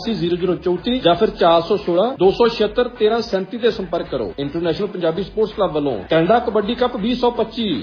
0034 ਜਾਂ ਫਿਰ 416 276 1337 ਤੇ ਸੰਪਰਕ ਕਰੋ। ਇੰਟਰਨੈਸ਼ਨਲ ਪੰਜਾਬੀ ਸਪੋਰਟਸ ਕਲੱਬ ਵੱਲੋਂ ਕੈਨੇਡਾ ਕਬੱਡੀ ਕੱਪ 2025।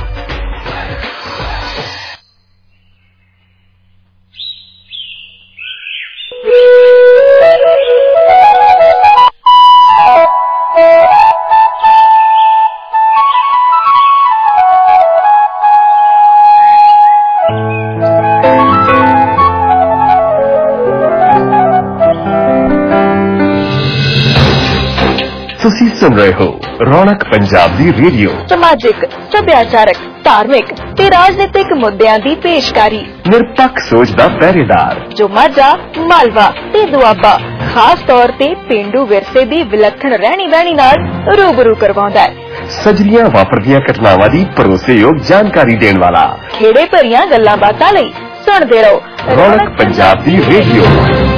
ਤੁਸੀਂ ਸੁਣ ਰਹੇ ਹੋ ਰੌਣਕ ਪੰਜਾਬ ਦੀ ਰੇਡੀਓ। ਸਮਾਜਿਕ, ਸੱਭਿਆਚਾਰਕ, ਧਾਰਮਿਕ ਤੇ ਰਾਜਨੀਤਿਕ ਮੁੱਦਿਆਂ ਦੀ ਪੇਸ਼ਕਾਰੀ। ਨਿਰਪੱਖ ਸੋਚ ਦਾ ਪਹਿਰੇਦਾਰ ਜੋ ਮਾਝਾ, ਮਾਲਵਾ ਤੇ ਦੁਆਬਾ ਖਾਸ ਤੌਰ ਤੇ ਪੇਂਡੂ ਵਿਰਸੇ ਦੀ ਵਿਲੱਖਣ ਰਹਿਣੀ ਬਹਿਣੀ ਨਾਲ ਰੂਬਰੂ ਕਰਵਾਉਂਦਾ ਹੈ। ਸਜਰੀਆਂ ਵਾਪਰਦੀਆਂ ਘਟਨਾਵਾਂ ਦੀ ਭਰੋਸੇਯੋਗ ਜਾਣਕਾਰੀ ਦੇਣ ਵਾਲਾ। ਖੇੜੇ ਭਰੀਆਂ ਗੱਲਾਂ ਬਾਤਾਂ ਲਈ ਸੁਣਦੇ ਰਹੋ ਰੌਣਕ ਪੰਜਾਬ ਦੀ ਰੇਡੀਓ।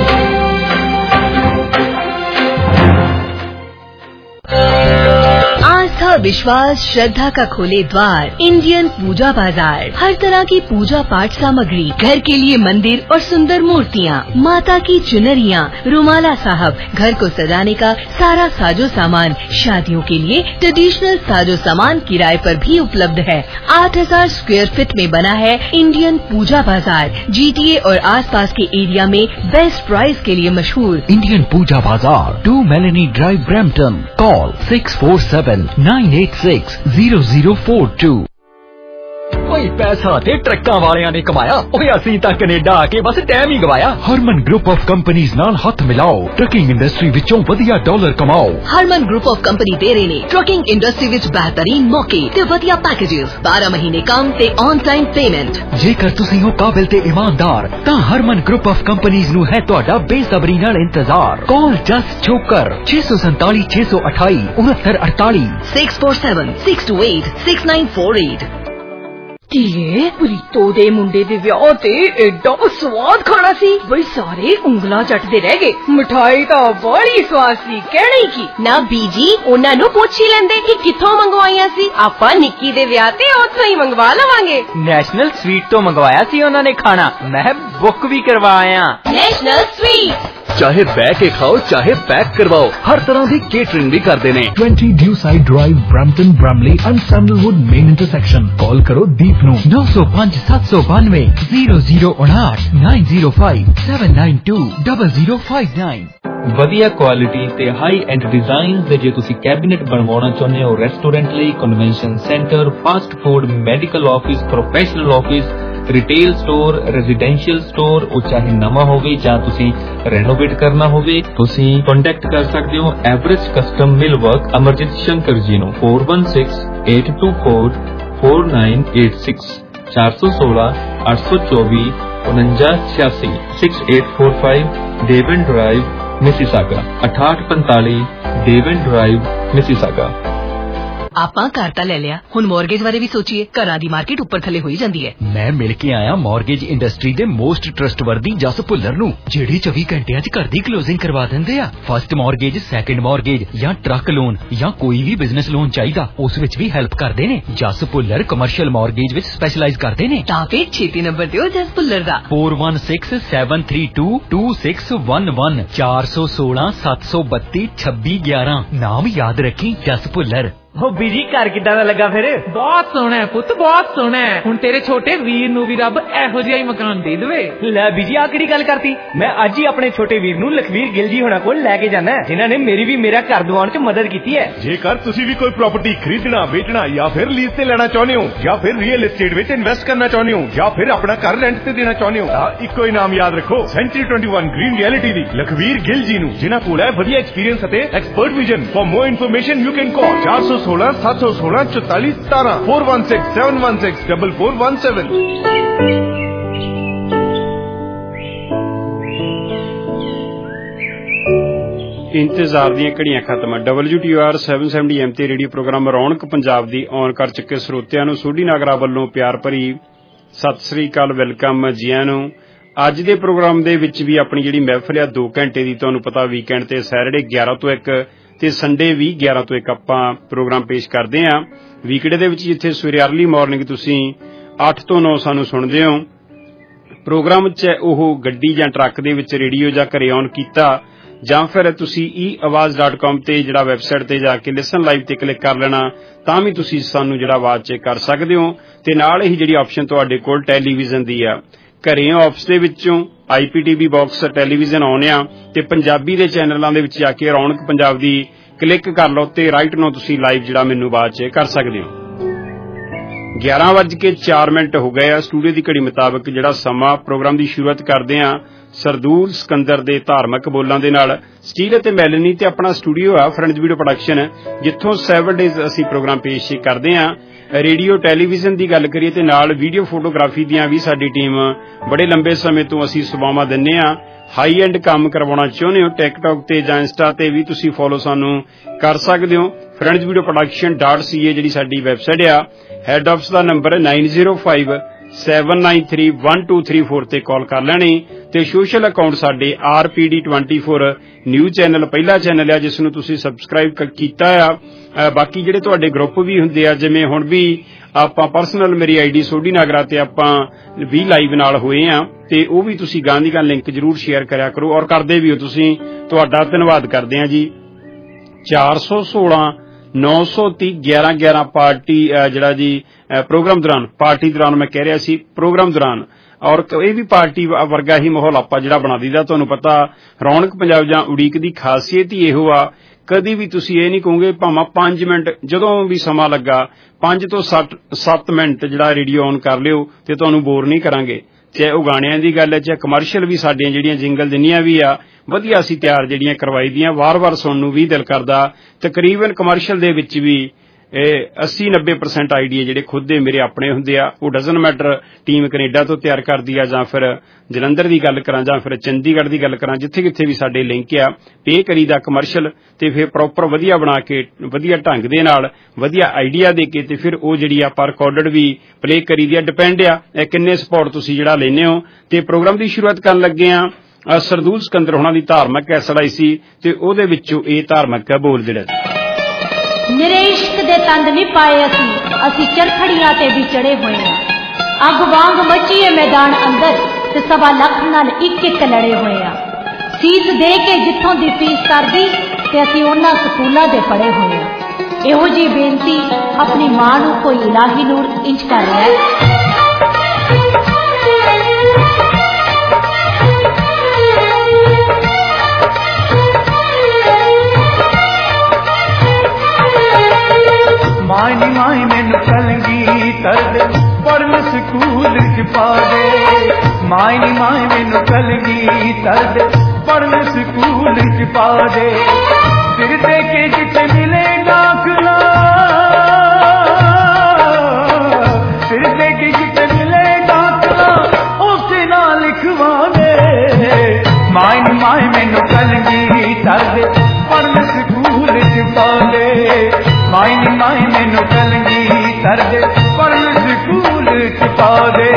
आस्था, विश्वास, श्रद्धा का खोले द्वार इंडियन पूजा बाजार। हर तरह की पूजा पाठ सामग्री, घर के लिए मंदिर और सुंदर मूर्तियाँ, माता की चुनरियाँ, रुमाला साहब, घर को सजाने का सारा साजो सामान, शादियों के लिए ट्रेडिशनल साजो सामान किराए पर भी उपलब्ध है। 8000 स्क्वायर फीट में बना है इंडियन पूजा बाजार। GTA और आसपास के एरिया में बेस्ट प्राइस के लिए मशहूर इंडियन पूजा बाजार, 2 मेलेनी ड्राइव, ब्रैम्पटन। कॉल 6479860042। कोई पैसा ते ट्रक्कां वालियां ने कमाया, ओए असीं तां कनेडा आके बस टाइम ही गवाया। हरमन ग्रुप ऑफ कंपनीज नाल हाथ मिलाओ, ट्रकिंग इंडस्ट्री विचों वधिया डॉलर कमाओ। हरमन ग्रुप ऑफ कंपनी दे रहे ने ट्रकिंग इंडस्ट्री विच बेहतरीन मौके ते वधिया पैकेजेस, 12 महीने काम ते ऑन टाइम पेमेंट। जेकर तुसीं हो काबिल ते ईमानदार तां हरमन ग्रुप ऑफ कंपनीज नू है तुहाडा बेसब्री नाल इंतजार। कॉल जस्ट छोकर 647 628 6948 647 628 6948। ਧੀਏ, ਪ੍ਰੀਤੋ ਦੇ ਮੁੰਡੇ ਦੇ ਵਿਆਹ ਤੇ ਐਡਾ ਸਵਾਦ ਖਾਣਾ ਸੀ ਬਈ ਸਾਰੇ ਉਂਗਲਾਂ ਚੱਟਦੇ ਰਹਿ ਗਏ। ਮਿਠਾਈ ਤਾਂ ਬੜੀ ਸਵਾਦ ਸੀ, ਕਹਿਣੀ ਕੀ ਨਾ ਬੀਜੀ, ਉਹਨਾਂ ਨੂੰ ਪੁੱਛ ਹੀ ਲੈਂਦੇ ਕਿ ਕਿੱਥੋਂ ਮੰਗਵਾਈਆਂ ਸੀ। ਆਪਾਂ ਨਿੱਕੀ ਦੇ ਵਿਆਹ ਤੇ ਉੱਥੋਂ ਹੀ ਮੰਗਵਾ ਲਵਾਂਗੇ। ਨੈਸ਼ਨਲ ਸਵੀਟ ਤੋਂ ਮੰਗਵਾਇਆ ਸੀ ਉਹਨਾਂ ਨੇ ਖਾਣਾ, ਮੈਂ ਬੁੱਕ ਵੀ ਕਰਵਾਇਆ। ਨੈਸ਼ਨਲ ਸਵੀਟ, ਚਾਹੇ ਬਹਿ ਕੇ ਖਾਓ ਚਾਹੇ ਪੈਕ ਕਰਵਾਓ, ਹਰ ਤਰ੍ਹਾਂ ਦੀ ਕੇਟਰਿੰਗ ਵੀ ਕਰਦੇ ਨੇ। 20 Dewside Drive, Brampton, Bramley and Sandalwood main intersection। Call करो दीप नो 905 792 0059 905 792 0059। ਵਧੀਆ ਕੁਆਲਿਟੀ ਤੇ ਹਾਈ ਐਂਡ ਡਿਜ਼ਾਈਨਸ ਦੇ ਜੇ ਤੁਸੀਂ ਕੈਬਿਨੇਟ ਬਣਵਾਉਣਾ ਚਾਹੁੰਦੇ ਹੋ ਰੈਸਟੋਰੈਂਟ ਲਈ, convention centre, fast food, medical office, professional office, retail store, residential store, ਉਹ ਚਾਹੇ ਨਵਾਂ ਹੋਵੇ ਜਾਂ ਤੁਸੀਂ ਰੈਨੋਵੇਟ ਕਰਨਾ ਹੋਵੇ, ਤੁਸੀਂ ਕੰਟੈਕਟ ਕਰ ਸਕਦੇ ਹੋ average custom mill work Amarjeet Shankar ji ਨੂੰ 4168244986 416 824 4986 6845 Devon Drive Mississauga 6845 Devon Drive Mississauga. ਆਪਾਂ ਘਰ ਤਾਂ ਲੈ ਲਿਆ, ਹੁਣ ਮੌਰਗੇਜ ਬਾਰੇ ਵੀ ਸੋਚੀਏ। ਘਰਾਂ ਦੀ ਮਾਰਕੀਟ ਉੱਪਰ ਥੱਲੇ ਹੋਈ ਜਾਂਦੀ ਹੈ। ਮੈਂ ਮਿਲ ਕੇ ਆਇਆ ਮੌਰਗੇਜ ਇੰਡਸਟਰੀ ਦੇ ਮੋਸਟ ਟਰਸਟਵਰਦੀ ਜਸ ਭੁੱਲਰ ਨੂੰ, ਜਿਹੜੇ 24 ਘੰਟਿਆਂ 'ਚ ਘਰ ਦੀ ਕਲੋਜ਼ਿੰਗ ਕਰਵਾ ਦਿੰਦੇ ਆ। ਫਸਟ ਮੌਰਗੇਜ, ਸੈਕੰਡ ਮੌਰਗੇਜ ਜਾਂ ਟਰੱਕ ਲੋਨ ਜਾਂ ਕੋਈ ਵੀ ਬਿਜ਼ਨਸ ਲੋਨ ਚਾਹੀਦਾ, ਉਸ ਵਿੱਚ ਵੀ ਹੈਲਪ ਕਰਦੇ ਨੇ। ਜਸ ਭੁੱਲਰ ਕਮਰਸ਼ੀਅਲ ਮੌਰਗੇਜ ਵਿੱਚ ਸਪੈਸ਼ਲਾਈਜ਼ ਕਰਦੇ ਨੇ। ਤਾਂ ਫਿਰ ਛੇਤੀ ਨੰਬਰ ਦਿਓ ਜਸ ਭੁੱਲਰ ਦਾ 4167322611 416 732 2611। ਨਾਮ ਯਾਦ ਰੱਖੀ, ਜਸ ਭੁੱਲਰ। ਹੋ ਬੀਜੀ ਘਰ ਕਿੱਦਾਂ ਦਾ ਲੱਗਾ ਫਿਰ? ਬਹੁਤ ਸੋਹਣਾ ਹੈ ਪੁੱਤ, ਬਹੁਤ ਸੋਹਣਾ ਹੈ। ਹੁਣ ਤੇਰੇ ਛੋਟੇ ਵੀਰ ਨੂੰ ਵੀ ਰੱਬ ਇਹੋ ਜਿਹਾ ਹੀ ਮਕਾਨ ਦੇ ਦੇਵੇ। ਲੈ ਬੀਜੀ ਆ ਕਿਹੜੀ ਗੱਲ ਕਰਤੀ? ਮੈਂ ਅੱਜ ਹੀ ਆਪਣੇ ਛੋਟੇ ਵੀਰ ਨੂੰ ਲਖਵੀਰ ਗਿੱਲ ਜੀ ਹੋਣਾ ਕੋਲ ਲੈ ਕੇ ਜਾਣਾ, ਜਿਨ੍ਹਾਂ ਨੇ ਮੇਰਾ ਘਰ ਦਿਵਾਉਣ 'ਚ ਮਦਦ ਕੀਤੀ ਹੈ। ਜੇਕਰ ਤੁਸੀਂ ਵੀ ਕੋਈ ਪ੍ਰਾਪਰਟੀ ਖਰੀਦਣਾ, ਵੇਚਣਾ ਜਾਂ ਫਿਰ ਲੀਜ਼ ਤੇ ਲੈਣਾ ਚਾਹੁੰਦੇ ਹੋ, ਜਾਂ ਫਿਰ ਰੀਅਲ ਏਸਟੇਟ ਵਿੱਚ ਇਨਵੈਸਟ ਕਰਨਾ ਚਾਹੁੰਦੇ ਹੋ, ਜਾਂ ਫਿਰ ਆਪਣਾ ਘਰ ਰੈਂਟ ਤੇ ਦੇਣਾ ਚਾਹੁੰਦੇ ਹੋ, ਤਾਂ ਇੱਕੋ ਹੀ ਨਾਮ ਯਾਦ ਰੱਖੋ, ਸੈਂਚਰੀ 21 ਗ੍ਰੀਨ ਰਿਐਲਿਟੀ ਦੀ ਲਖਵੀਰ ਗਿੱਲ ਜੀ ਨੂੰ, ਜਿਨ੍ਹਾਂ ਕੋਲ ਹੈ ਵਧੀਆ ਐਕਸਪੀਰੀਅੰਸ ਅਤੇ expert vision. For more information you can call 416 716 44 17 416 716 4417। ਇੰਤਜ਼ਾਰ ਦੀਆਂ ਘੜੀਆਂ ਖਤਮ। WTOR 770M ਤੇ ਰੇਡੀਓ ਪ੍ਰੋਗਰਾਮ ਰੌਣਕ ਪੰਜਾਬ ਦੀ ਔਨ ਕਰ ਚੁੱਕੇ ਸਰੋਤਿਆਂ ਨੂੰ ਸੋਢੀ ਨਾਗਰਾ ਵੱਲੋਂ ਪਿਆਰ ਭਰੀ ਸਤਿ ਸ੍ਰੀ ਅਕਾਲ, ਵੈਲਕਮ ਜੀਆਂ ਨੂੰ। ਅੱਜ ਦੇ ਪ੍ਰੋਗਰਾਮ ਦੇ ਵਿੱਚ ਵੀ ਆਪਣੀ ਜਿਹੜੀ ਮਹਿਫਲ ਆ 2 ਘੰਟੇ ਦੀ, ਤੁਹਾਨੂੰ ਪਤਾ ਵੀਕਐਂਡ ਤੇ ਸੈਟਰਡੇ 11 ਤੋਂ 1 ਤੇ ਸੰਡੇ ਵੀ 11 ਤੋਂ 1 ਆਪਾਂ ਪ੍ਰੋਗਰਾਮ ਪੇਸ਼ ਕਰਦੇ ਹਾਂ। ਵੀਕਡੇ ਦੇ ਵਿੱਚ ਜਿੱਥੇ ਸਵੇਰੇ ਅਰਲੀ ਮਾਰਨਿੰਗ ਤੁਸੀਂ 8 ਤੋਂ 9 ਸਾਨੂੰ ਸੁਣਦੇ ਹੋ, प्रोग्राम च ओह गड्डी जां ट्रक दे विच रेडियो जां घरे ऑन कीता ਜਾਂ ਫਿਰ ਤੁਸੀਂ eawaz.com ਤੇ ਜਿਹੜਾ ਵੈਬਸਾਈਟ ਤੇ ਜਾ ਕੇ ਲਿਸਨ ਲਾਈਵ ਤੇ ਕਲਿੱਕ ਕਰ ਲੈਣਾ ਤਾਂ ਵੀ ਤੁਸੀਂ ਸਾਨੂੰ ਜਿਹੜਾ ਆਵਾਜ਼ ਚੈੱਕ ਕਰ ਸਕਦੇ ਹੋ। ਤੇ ਨਾਲ ਹੀ ਜਿਹੜੀ ਆਪਸ਼ਨ ਤੁਹਾਡੇ ਕੋਲ ਟੈਲੀਵਿਜ਼ਨ ਦੀ ਆ, ਘਰੇ ਆਫਿਸ ਦੇ ਵਿੱਚੋਂ IPTV ਬਾਕਸ ਟੈਲੀਵਿਜ਼ਨ ਆਉਣਿਆ ਤੇ ਪੰਜਾਬੀ ਦੇ ਚੈਨਲਾਂ ਦੇ ਵਿੱਚ ਜਾ ਕੇ ਰੌਣਕ ਪੰਜਾਬ ਦੀ ਕਲਿੱਕ ਕਰ ਲਓ ਤੇ ਰਾਈਟ ਨੂੰ ਤੁਸੀਂ ਲਾਈਵ ਜਿਹੜਾ ਮੈਨੂੰ ਆਵਾਜ਼ ਚੈੱਕ ਕਰ ਸਕਦੇ ਹੋ। 11:04 ਹੋ ਗਏ ਆ ਸਟੂਡੀਓ ਦੀ ਘੜੀ ਮੁਤਾਬਕ ਜਿਹੜਾ ਸਮਾਂ ਪ੍ਰੋਗਰਾਮ ਦੀ ਸ਼ੁਰੂਆਤ ਕਰਦੇ ਆ ਸਰਦੂਲ ਸਿਕੰਦਰ ਦੇ ਧਾਰਮਿਕ ਬੋਲਾਂ ਦੇ ਨਾਲ। ਸਟੀਲ ਅਤੇ ਮੈਲਨੀ ਤੇ ਆਪਣਾ ਸਟੂਡੀਓ ਆ ਫਰੈਂਡਸ ਵੀਡੀਓ ਪ੍ਰੋਡਕਸ਼ਨ, ਜਿੱਥੋਂ 7 ਡੇਜ਼ ਅਸੀਂ ਪ੍ਰੋਗਰਾਮ ਪੇਸ਼ ਕਰਦੇ ਆ। ਰੇਡੀਓ ਟੈਲੀਵਿਜ਼ਨ ਦੀ ਗੱਲ ਕਰੀਏ ਤੇ ਨਾਲ ਵੀਡੀਓ ਫੋਟੋਗ੍ਰਾਫੀ ਦੀਆਂ ਵੀ ਸਾਡੀ ਟੀਮ ਬੜੇ ਲੰਬੇ ਸਮੇਂ ਤੋਂ ਅਸੀਂ ਸੇਵਾਵਾਂ ਦਿੰਦੇ ਆ। ਹਾਈ ਐਂਡ ਕੰਮ ਕਰਵਾਉਣਾ ਚਾਹੁੰਦੇ ਹੋ ਟਿਕਟੌਕ ਤੇ ਜਾਂ ਇੰਸਟਾ ਤੇ ਵੀ ਤੁਸੀਂ ਫੋਲੋ ਸਾਨੂੰ ਕਰ ਸਕਦੇ ਹੋ। ਫਰੈਂਡਸ ਵੀਡੀਓ ਪ੍ਰੋਡਕਸ਼ਨ.ca ਜਿਹੜੀ ਸਾਡੀ ਵੈਬਸਾਈਟ ਆ। ਹੈਡ ਆਫਿਸ ਦਾ ਨੰਬਰ 9057931234 ਤੇ ਕਾਲ ਕਰ ਲੈਣੀ ਤੇ ਸੋਸ਼ਲ ਅਕਾਊਂਟ ਸਾਡੇ RPD24 ਨਿਊਜ਼ ਚੈਨਲ ਪਹਿਲਾ ਚੈਨਲ ਆ ਜਿਸ ਨੂੰ ਤੁਸੀਂ ਸਬਸਕ੍ਰਾਈਬ ਕੀਤਾ ਆ। ਬਾਕੀ ਜਿਹੜੇ ਤੁਹਾਡੇ ਗਰੁੱਪ ਵੀ ਹੁੰਦੇ ਆ, ਜਿਵੇਂ ਹੁਣ ਵੀ ਆਪਾਂ ਪਰਸਨਲ ਮੇਰੀ ID ਸੋਢੀ ਨਾਗਰਾ ਤੇ ਆਪਾਂ ਵੀ ਲਾਈਵ ਨਾਲ ਹੋਏ ਆ ਤੇ ਉਹ ਵੀ ਤੁਸੀਂ ਗਾਂ ਦੀ ਗਾਂ ਲਿੰਕ ਜ਼ਰੂਰ ਸ਼ੇਅਰ ਕਰਿਆ ਕਰੋ ਔਰ ਕਰਦੇ ਵੀ ਹੋ ਤੁਸੀਂ। ਤੁਹਾਡਾ ਧੰਨਵਾਦ ਕਰਦੇ ਆ ਜੀ। 416 930 1111 ਪਾਰਟੀ ਜਿਹੜਾ ਜੀ ਪ੍ਰੋਗਰਾਮ ਦੌਰਾਨ ਪਾਰਟੀ ਦੌਰਾਨ ਮੈਂ ਕਹਿ ਰਿਹਾ ਸੀ ਪ੍ਰੋਗਰਾਮ ਦੌਰਾਨ ਔਰ ਇਹ ਵੀ ਪਾਰਟੀ ਵਰਗਾ ਹੀ ਮਾਹੌਲ ਆਪਾਂ ਜਿਹੜਾ ਬਣਾ ਦਈਦਾ। ਤੁਹਾਨੂੰ ਪਤਾ ਰੌਣਕ ਪੰਜਾਬ ਜਾਂ ਉਡੀਕ ਦੀ ਖਾਸੀਅਤ ਹੀ ਇਹੋ ਆ, ਕਦੀ ਵੀ ਤੁਸੀਂ ਇਹ ਨਹੀਂ ਕਹੋਗੇ ਭਾਵੇਂ 5 ਮਿੰਟ ਜਦੋਂ ਵੀ ਸਮਾਂ ਲੱਗਾ 5 ਤੋਂ 7 ਮਿੰਟ ਜਿਹੜਾ ਰੇਡੀਓ ਔਨ ਕਰ ਲਿਓ ਤੇ ਤੁਹਾਨੂੰ ਬੋਰ ਨਹੀਂ ਕਰਾਂਗੇ। ਚਾਹੇ ਉਹ ਗਾਣਿਆਂ ਦੀ ਗੱਲ ਹੈ ਚਾਹੇ ਕਮਰਸ਼ੀਅਲ ਵੀ ਸਾਡੀਆਂ ਜਿਹੜੀਆਂ ਜਿੰਗਲ ਜਿੰਨੀਆਂ ਵੀ ਆ ਵਧੀਆ ਅਸੀਂ ਤਿਆਰ ਜਿਹੜੀਆਂ ਕਰਵਾਈ ਦੀਆਂ ਵਾਰ-ਵਾਰ ਸੁਣਨ ਨੂੰ ਵੀ ਦਿਲ ਕਰਦਾ। ਤਕਰੀਬਨ ਕਮਰਸ਼ੀਅਲ ਦੇ ਵਿੱਚ ਵੀ 80-90% ਆਈਡੀਆ ਜਿਹੜੇ ਖੁਦ ਦੇ ਮੇਰੇ ਆਪਣੇ ਹੁੰਦੇ ਆ। ਉਹ ਡਜ਼ਨ ਮੈਟਰ ਟੀਮ ਕੈਨੇਡਾ ਤੋਂ ਤਿਆਰ ਕਰਦੀ ਆ ਜਾਂ ਫਿਰ ਜਲੰਧਰ ਦੀ ਗੱਲ ਕਰਾਂ ਜਾਂ ਫਿਰ ਚੰਡੀਗੜ੍ਹ ਦੀ ਗੱਲ ਕਰਾਂ, ਜਿੱਥੇ ਕਿੱਥੇ ਵੀ ਸਾਡੇ ਲਿੰਕ ਆ ਪੇ ਕਰੀਦਾ ਕਮਰਸ਼ੀਅਲ ਤੇ ਫਿਰ ਪ੍ਰੋਪਰ ਵਧੀਆ ਬਣਾ ਕੇ ਵਧੀਆ ਢੰਗ ਦੇ ਨਾਲ ਵਧੀਆ ਆਈਡੀਆ ਦੇ ਕੇ ਤੇ ਫਿਰ ਉਹ ਜਿਹੜੀ ਆਪਾਂ ਰਿਕਾਰਡਡ ਵੀ ਪਲੇ ਕਰੀਦੀ ਆ। ਡਿਪੈਂਡ ਆ ਕਿੰਨੇ ਸਪੋਰਟ ਤੁਸੀਂ ਜਿਹੜਾ ਲੈਂਦੇ ਹੋ। ਤੇ ਪ੍ਰੋਗਰਾਮ ਦੀ ਸ਼ੁਰੂਆਤ ਕਰਨ ਲੱਗੇ ਆ ਸਰਦੂਲ ਸਿਕੰਦਰ ਹੋਣਾ ਦੀ ਧਾਰਮਿਕ ਕੈਸਟ ਆਈ ਸੀ ਤੇ ਉਹਦੇ ਵਿੱਚੋਂ ਇਹ ਧਾਰਮਿਕ ਬੋਲ ਜਿਹੜਾ ਨਿਰੇ ਇਸ਼ਕ ਦੇ ਤੰਦ ਨਹੀਂ ਪਾਏ ਅਸੀਂ ਚਰਖੜੀਆਂ ਤੇ ਵੀ ਚੜੇ ਹੋਏ ਆ। ਅੱਗ ਵਾਂਗ ਮੱਚੀਏ ਮੈਦਾਨ ਅੰਦਰ ਤੇ 1.25 ਲੱਖ ਨਾਲ ਇੱਕ ਲੜੇ ਹੋਏ ਆ। ਸੀਸ ਦੇ ਕੇ ਜਿੱਥੋਂ ਦੀ ਫੀਸ ਕਰਦੀ ਤੇ ਅਸੀਂ ਉਹਨਾਂ ਸਕੂਲਾਂ ਦੇ ਪੜੇ ਹੋਏ ਆ। ਇਹੋ ਜੀ ਬੇਨਤੀ ਆਪਣੀ ਮਾਂ ਨੂੰ ਕੋਈ ਇਲਾਹੀ ਨੂਰ ਇੰਚ ਕਰ ਰਿਹਾ ਹੈ। माई मैनू कलंगी तरद पढ़न स्कूल च पा दे। माई मैनू कलंगी तरद पढ़न स्कूल च पा दे। फिर दे के जिते मिले दाखला फिर दे के जिते मिले दाखला उसे ना लिखवा दे। माई मैनू कलंगी तरद पढ़न स्कूल च पा दे। माई मैनू कलंगी तरद पढ़न स्कूल च पा दे।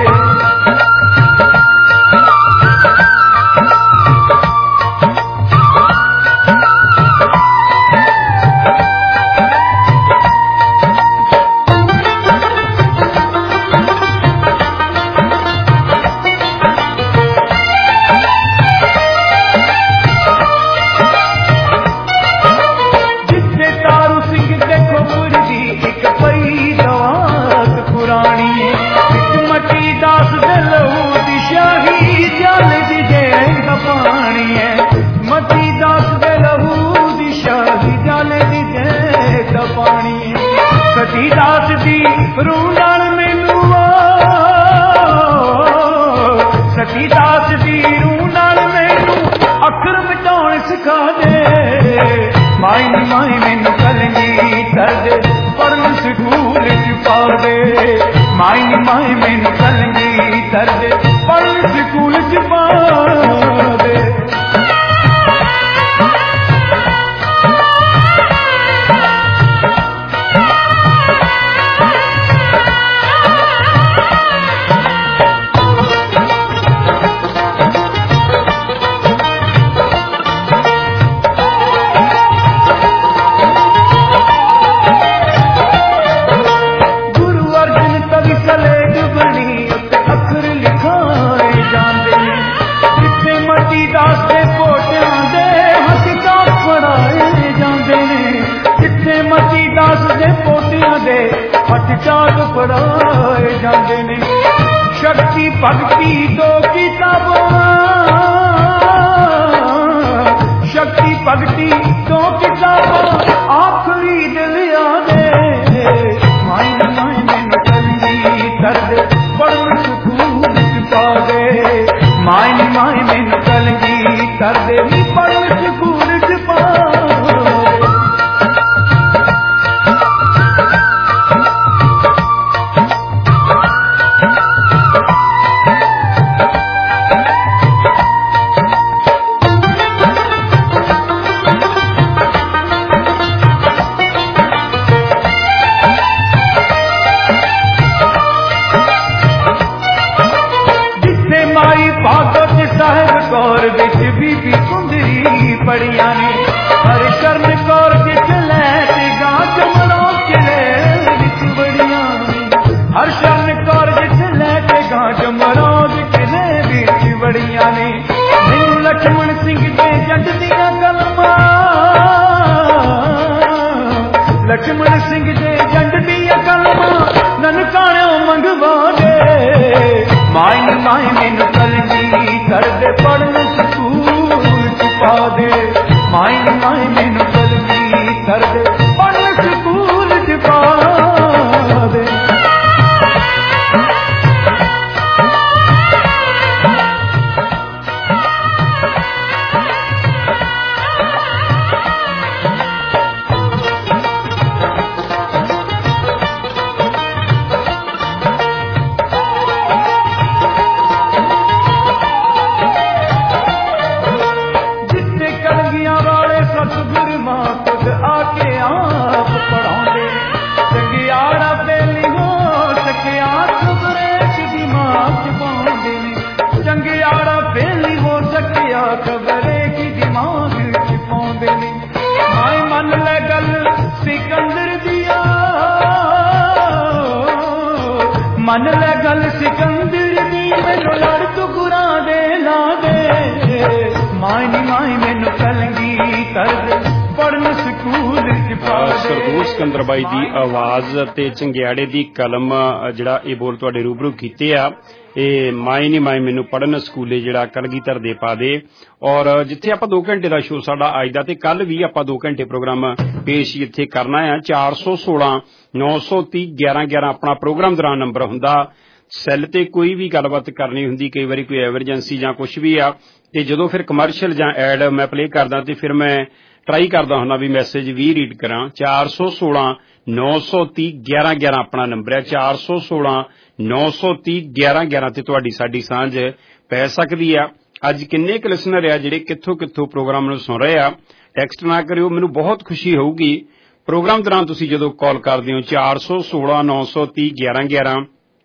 सतीदास दी रूह नाल मैनू सतीदास दी रूह नाल मैनू अखर मिटाउण सिखा दे। माई मैनू कलंगी तरद पढ़न स्कूल च पा दे। माई मैनू कलंगी तरद पढ़न स्कूल च पा दे। ਚਾਕ ਪੜਾਏ ਜਾਂਦੇ ਨੇ ਸ਼ਕਤੀ ਭਗਤੀ ਦੋ ਕਿਤਾਬਾਂ ਸ਼ਕਤੀ ਭਗਤੀ ਦੋ ਕਿਤਾਬਾਂ ਆਖਰੀ ਦਿਲਿਆ ਦੇ ਮਾਈ ਮੈਨੂੰ ਕਲਗੀ ਕਰਦੇ ਪੜਨ ਸਕੂਲ ਚ ਪਾ ਦੇ ਮਾਈ ਮੈਨੂੰ ਕਲਗੀ ਕਰਦੇ ਨੀ ਪੜਨ ਸਕੂਲ ਚ ਪਾ ਵਿੱਚ ਬੀਬੀ ਸੁੰਦਰੀ ਪੜੀਆਂ ਨੇ ਹਰ ਸ਼ਰਨ ਕੌਰ ਵਿੱਚ ਲੈ ਤੇ ਗਾਂ ਚਮੜੋ ਕਿਲੇ ਵਿੱਚ ਬੜੀਆਂ ਨੇ ਹਰ ਸ਼ਰਨ ਕੌਰ ਵਿੱਚ ਲੈ ਤੇ ਗਾਂ ਚਮੜੋ ਕਿਲੇ ਵਿੱਚ ਬੜੀਆਂ ਨੇ ਮੈਨੂੰ ਲక్ష్మణ ਸਿੰਘ ਦੇ ਜੰਡ ਦੀਆਂ ਕਲਮਾਂ ਲక్ష్మణ ਸਿੰਘ ਦੇ ਜੰਡ ਦੀਆਂ ਕਲਮਾਂ ਨਨਕਾਣਿਓ ਮੰਗਵਾ ਦੇ ਮਾਈ ਮੈਨੂੰ ਕਲਗੀ ਕਰਦੇ ਪੜਨ ਸਕੂਲ ਚ ਪਾ ਦੇ ਮਾਈ ਮੈਨੂੰ ਕਲਗੀ ਕਰਦੇ ਪੜਨ ਸਕੂਲ ਚ ਪਾ ਦੇ मन ले गल सिकंदर दी मैनू लड़ टुकरा दे ला दे माई मैनू कलगी कर दे पढ़न स्कूल च पा दे। ਸਰਦੂਲ ਸਿਕੰਦਰ ਬਾਈ ਦੀ ਆਵਾਜ਼ ਤੇ ਚੰਗਿਆੜੇ ਦੀ ਕਲਮ ਜਿਹੜਾ ਇਹ ਬੋਲ ਤੁਹਾਡੇ ਰੂਬਰੂ ਕੀਤੇ ਆ ਇਹ ਮਾਈ ਨੀ ਮਾਈ ਮੈਨੂੰ ਪੜਨ ਸਕੂਲੇ ਜਿਹੜਾ ਕਲਗੀਧਰ ਦੇ ਪਾ ਦੇ। ਔਰ ਜਿੱਥੇ ਆਪਾਂ 2 ਘੰਟੇ ਦਾ ਸ਼ੋਅ ਸਾਡਾ ਅੱਜ ਦਾ ਤੇ ਕੱਲ ਵੀ ਆਪਾਂ 2 ਘੰਟੇ ਪ੍ਰੋਗਰਾਮ ਪੇਸ਼ ਇੱਥੇ ਕਰਨਾ ਆ। 416 930 1111 ਆਪਣਾ ਪ੍ਰੋਗਰਾਮ ਦੌਰਾਨ ਨੰਬਰ ਹੁੰਦਾ। ਸੈੱਲ ਤੇ ਕੋਈ ਵੀ ਗੱਲਬਾਤ ਕਰਨੀ ਹੁੰਦੀ ਕਈ ਵਾਰੀ ਕੋਈ ਐਮਰਜੈਂਸੀ ਜਾਂ ਕੁਛ ਵੀ ਆ ਤੇ ਜਦੋਂ ਫਿਰ ਕਮਰਸ਼ੀਅਲ ਜਾਂ ਐਡ ਮੈਂ ਪਲੇ ਕਰਦਾ ਤੇ ਫਿਰ ਮੈਂ ਟਰਾਈ ਕਰਦਾ ਹੁੰਦਾ ਵੀ ਮੈਸੇਜ ਵੀ ਰੀਡ ਕਰਾਂ। 416 930 1111 ਆਪਣਾ ਨੰਬਰ ਹੈ। 416 930 1111 ਤੇ ਤੁਹਾਡੀ ਸਾਡੀ ਸਾਂਝ ਪੈ ਸਕਦੀ ਆ। ਅੱਜ ਕਿੰਨੇ ਕੁ ਲਿਸਨਰ ਆ ਜਿਹੜੇ ਕਿੱਥੋਂ ਕਿੱਥੋਂ ਪ੍ਰੋਗਰਾਮ ਨੂੰ ਸੁਣ ਰਹੇ ਆ ਟੈਕਸਟ ਨਾ ਕਰਿਓ, ਮੈਨੂੰ ਬਹੁਤ ਖੁਸ਼ੀ ਹੋਊਗੀ ਪ੍ਰੋਗਰਾਮ ਦੌਰਾਨ ਤੁਸੀਂ ਜਦੋਂ ਕਾਲ ਕਰਦੇ ਹੋ। 416 930 1111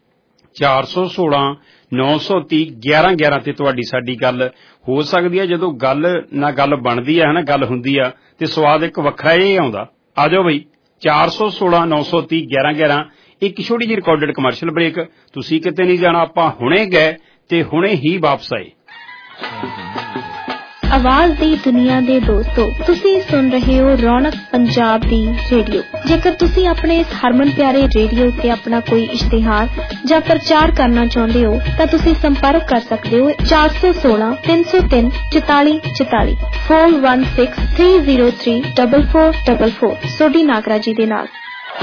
416 930 1111 ਤੇ ਤੁਹਾਡੀ ਸਾਡੀ ਗੱਲ ਹੋ ਸਕਦੀ ਹੈ। ਜਦੋਂ ਗੱਲ ਨਾ ਗੱਲ ਬਣਦੀ ਹੈ ਨਾ ਗੱਲ ਹੁੰਦੀ ਆ ਤੇ ਸਵਾਦ ਇੱਕ ਵੱਖਰਾ ਹੀ ਆਉਂਦਾ। ਆ ਜਾਓ ਬਈ 416 930 1111 ਇੱਕ ਛੋਟੀ ਜਿਹੀ ਰਿਕਾਰਡਡ ਕਮਰਸ਼ੀਅਲ ਬ੍ਰੇਕ। ਤੁਸੀਂ ਕਿਤੇ ਨਹੀਂ ਜਾਣਾ, ਆਪਾਂ ਹੁਣੇ ਗਏ ਤੇ ਹੁਣੇ ਹੀ ਵਾਪਸ ਆਏ। ਆਵਾਜ਼ ਦੀ ਦੁਨੀਆ ਦੇ ਦੋਸਤੋ, ਤੁਸੀਂ ਸੁਣ ਰਹੇ ਹੋ ਰੌਣਕ ਪੰਜਾਬ ਦੀ ਰੇਡੀਓ। ਜੇਕਰ ਤੁਸੀਂ ਆਪਣੇ ਇਸ ਹਰਮਨ ਪਿਆਰੇ ਰੇਡੀਓ ਤੇ ਆਪਣਾ ਕੋਈ ਇਸ਼ਤਿਹਾਰ ਜਾਂ ਪ੍ਰਚਾਰ ਕਰਨਾ ਚਾਹੁੰਦੇ ਹੋ ਤਾਂ ਤੁਸੀਂ ਸੰਪਰਕ ਕਰ ਸਕਦੇ ਹੋ 416 303 4444 416 303 4444 ਸੋਢੀ ਨਾਗਰਾ ਜੀ ਦੇ ਨਾਲ।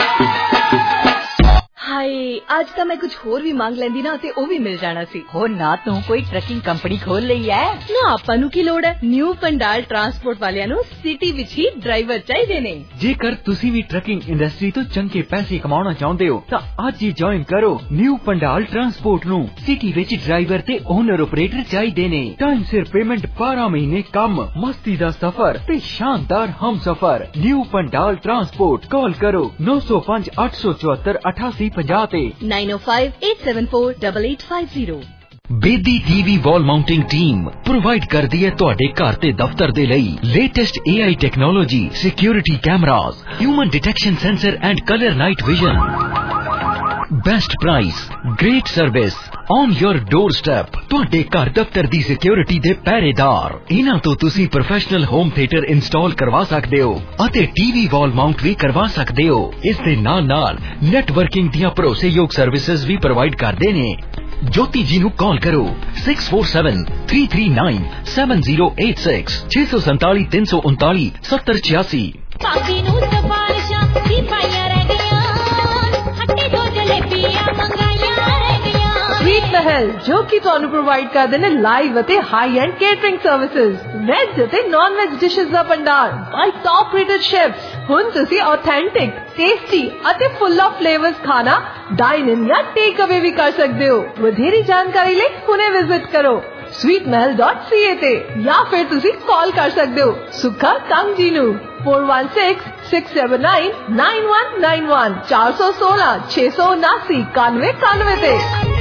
ਹਾਏ ਅੱਜ ਤਾਂ ਮੈਂ ਕੁਝ ਹੋਰ ਵੀ ਮੰਗ ਲੈਂਦੀ ਨਾ ਤੇ ਉਹ ਵੀ ਮਿਲ ਜਾਣਾ ਸੀ। ਹੋ ਨਾ ਤੂੰ ਕੋਈ ਟਰੱਕਿੰਗ ਕੰਪਨੀ ਖੋਲ ਲਈ ਐ ਨਾ। ਆਪਾਂ ਨੂੰ ਕੀ ਲੋੜ ਹੈ, ਨਿਊ ਪੰਡਾਲ ਟਰਾਂਸਪੋਰਟ ਵਾਲਿਆਂ ਨੂੰ ਸਿਟੀ ਵਿੱਚ ਹੀ ਡਰਾਈਵਰ ਚਾਹੀਦੇ ਨੇ। ਜੇਕਰ ਤੁਸੀਂ ਵੀ ਟਰੱਕਿੰਗ ਇੰਡਸਟਰੀ ਤੋਂ ਚੰਗੇ ਪੈਸੇ ਕਮਾਉਣਾ ਚਾਹੁੰਦੇ ਹੋ ਤਾਂ ਅੱਜ ਹੀ ਜੁਆਇਨ ਕਰੋ ਨਿਊ ਪੰਡਾਲ ਟਰਾਂਸਪੋਰਟ ਨੂੰ। ਸਿਟੀ ਵਿੱਚ ਡਰਾਈਵਰ ਤੇ ਓਨਰ ਆਪਰੇਟਰ ਚਾਹੀਦੇ ਨੇ। ਟਾਈਮ ਸਿਰ ਪੇਮੈਂਟ, 12 ਮਹੀਨੇ ਕੰਮ, ਮਸਤੀ ਦਾ ਸਫ਼ਰ ਤੇ ਸ਼ਾਨਦਾਰ ਹਮਸਫ਼ਰ। ਨਿਊ ਪੰਡਾਲ ਟਰਾਂਸਪੋਰਟ, ਕਾਲ ਕਰੋ 905 874 8850 ਤੇ 905 874 8850। Bedi TV wall mounting team provide ਕਰਦੀ ਹੈ ਤੁਹਾਡੇ ਘਰ ਤੇ ਦਫ਼ਤਰ ਦੇ ਲਈ latest AI technology, security cameras, human detection sensor and colour night vision. Best price, great service on your doorstep. तुहाडे घर दफ्तर दी सिक्योरिटी दे पहरेदार। इन्हां तो तुसी प्रोफेशनल होम थिएटर इंस्टॉल करवा सकदे हो अते टीवी वॉल माउंट भी करवा सकदे हो। इस दे नाल नेटवर्किंग दियां भरोसेयोग सर्विसेज भी प्रोवाइड करदे ने। ज्योति जी नू कॉल करो 6473397086 647 339 7086। स्वीट महल जो कि ਤੁਹਾਨੂੰ ਪ੍ਰੋਵਾਈਡ ਕਰਦੇ ਨੇ ਲਾਈਵ ਅਤੇ high end catering services, veg ਅਤੇ ਨਾਨ ਵੈਜ ਡਿਸ਼ਸ ਦਾ ਭੰਡਾਰ ਬਾਈ ਟੌਪ ਰੇਟਡ ਸ਼ੈਫਸ। ਹੁਣ ਤੁਸੀਂ ਆਥੈਂਟਿਕ, ਟੇਸਟੀ ਅਤੇ ਫੁੱਲ ਆਫ ਫਲੇਵਰਸ ਖਾਣਾ ਡਾਈਨ ਇਨ ਜਾਂ ਟੇਕ ਅਵੇ ਵੀ ਕਰ ਸਕਦੇ ਹੋ। ਵਧੇਰੀ ਜਾਣਕਾਰੀ ਲਈ ਹੁਣੇ ਵਿਜ਼ਿਟ ਕਰੋ sweetmahal.ca ਤੇ ਜਾਂ ਫਿਰ ਤੁਸੀਂ ਕਾਲ ਕਰ ਸਕਦੇ ਹੋ ਸੁੱਖਾ ਕੰਗ ਜੀ ਨੂੰ 4166799191 416 679 9191 ਤੇ।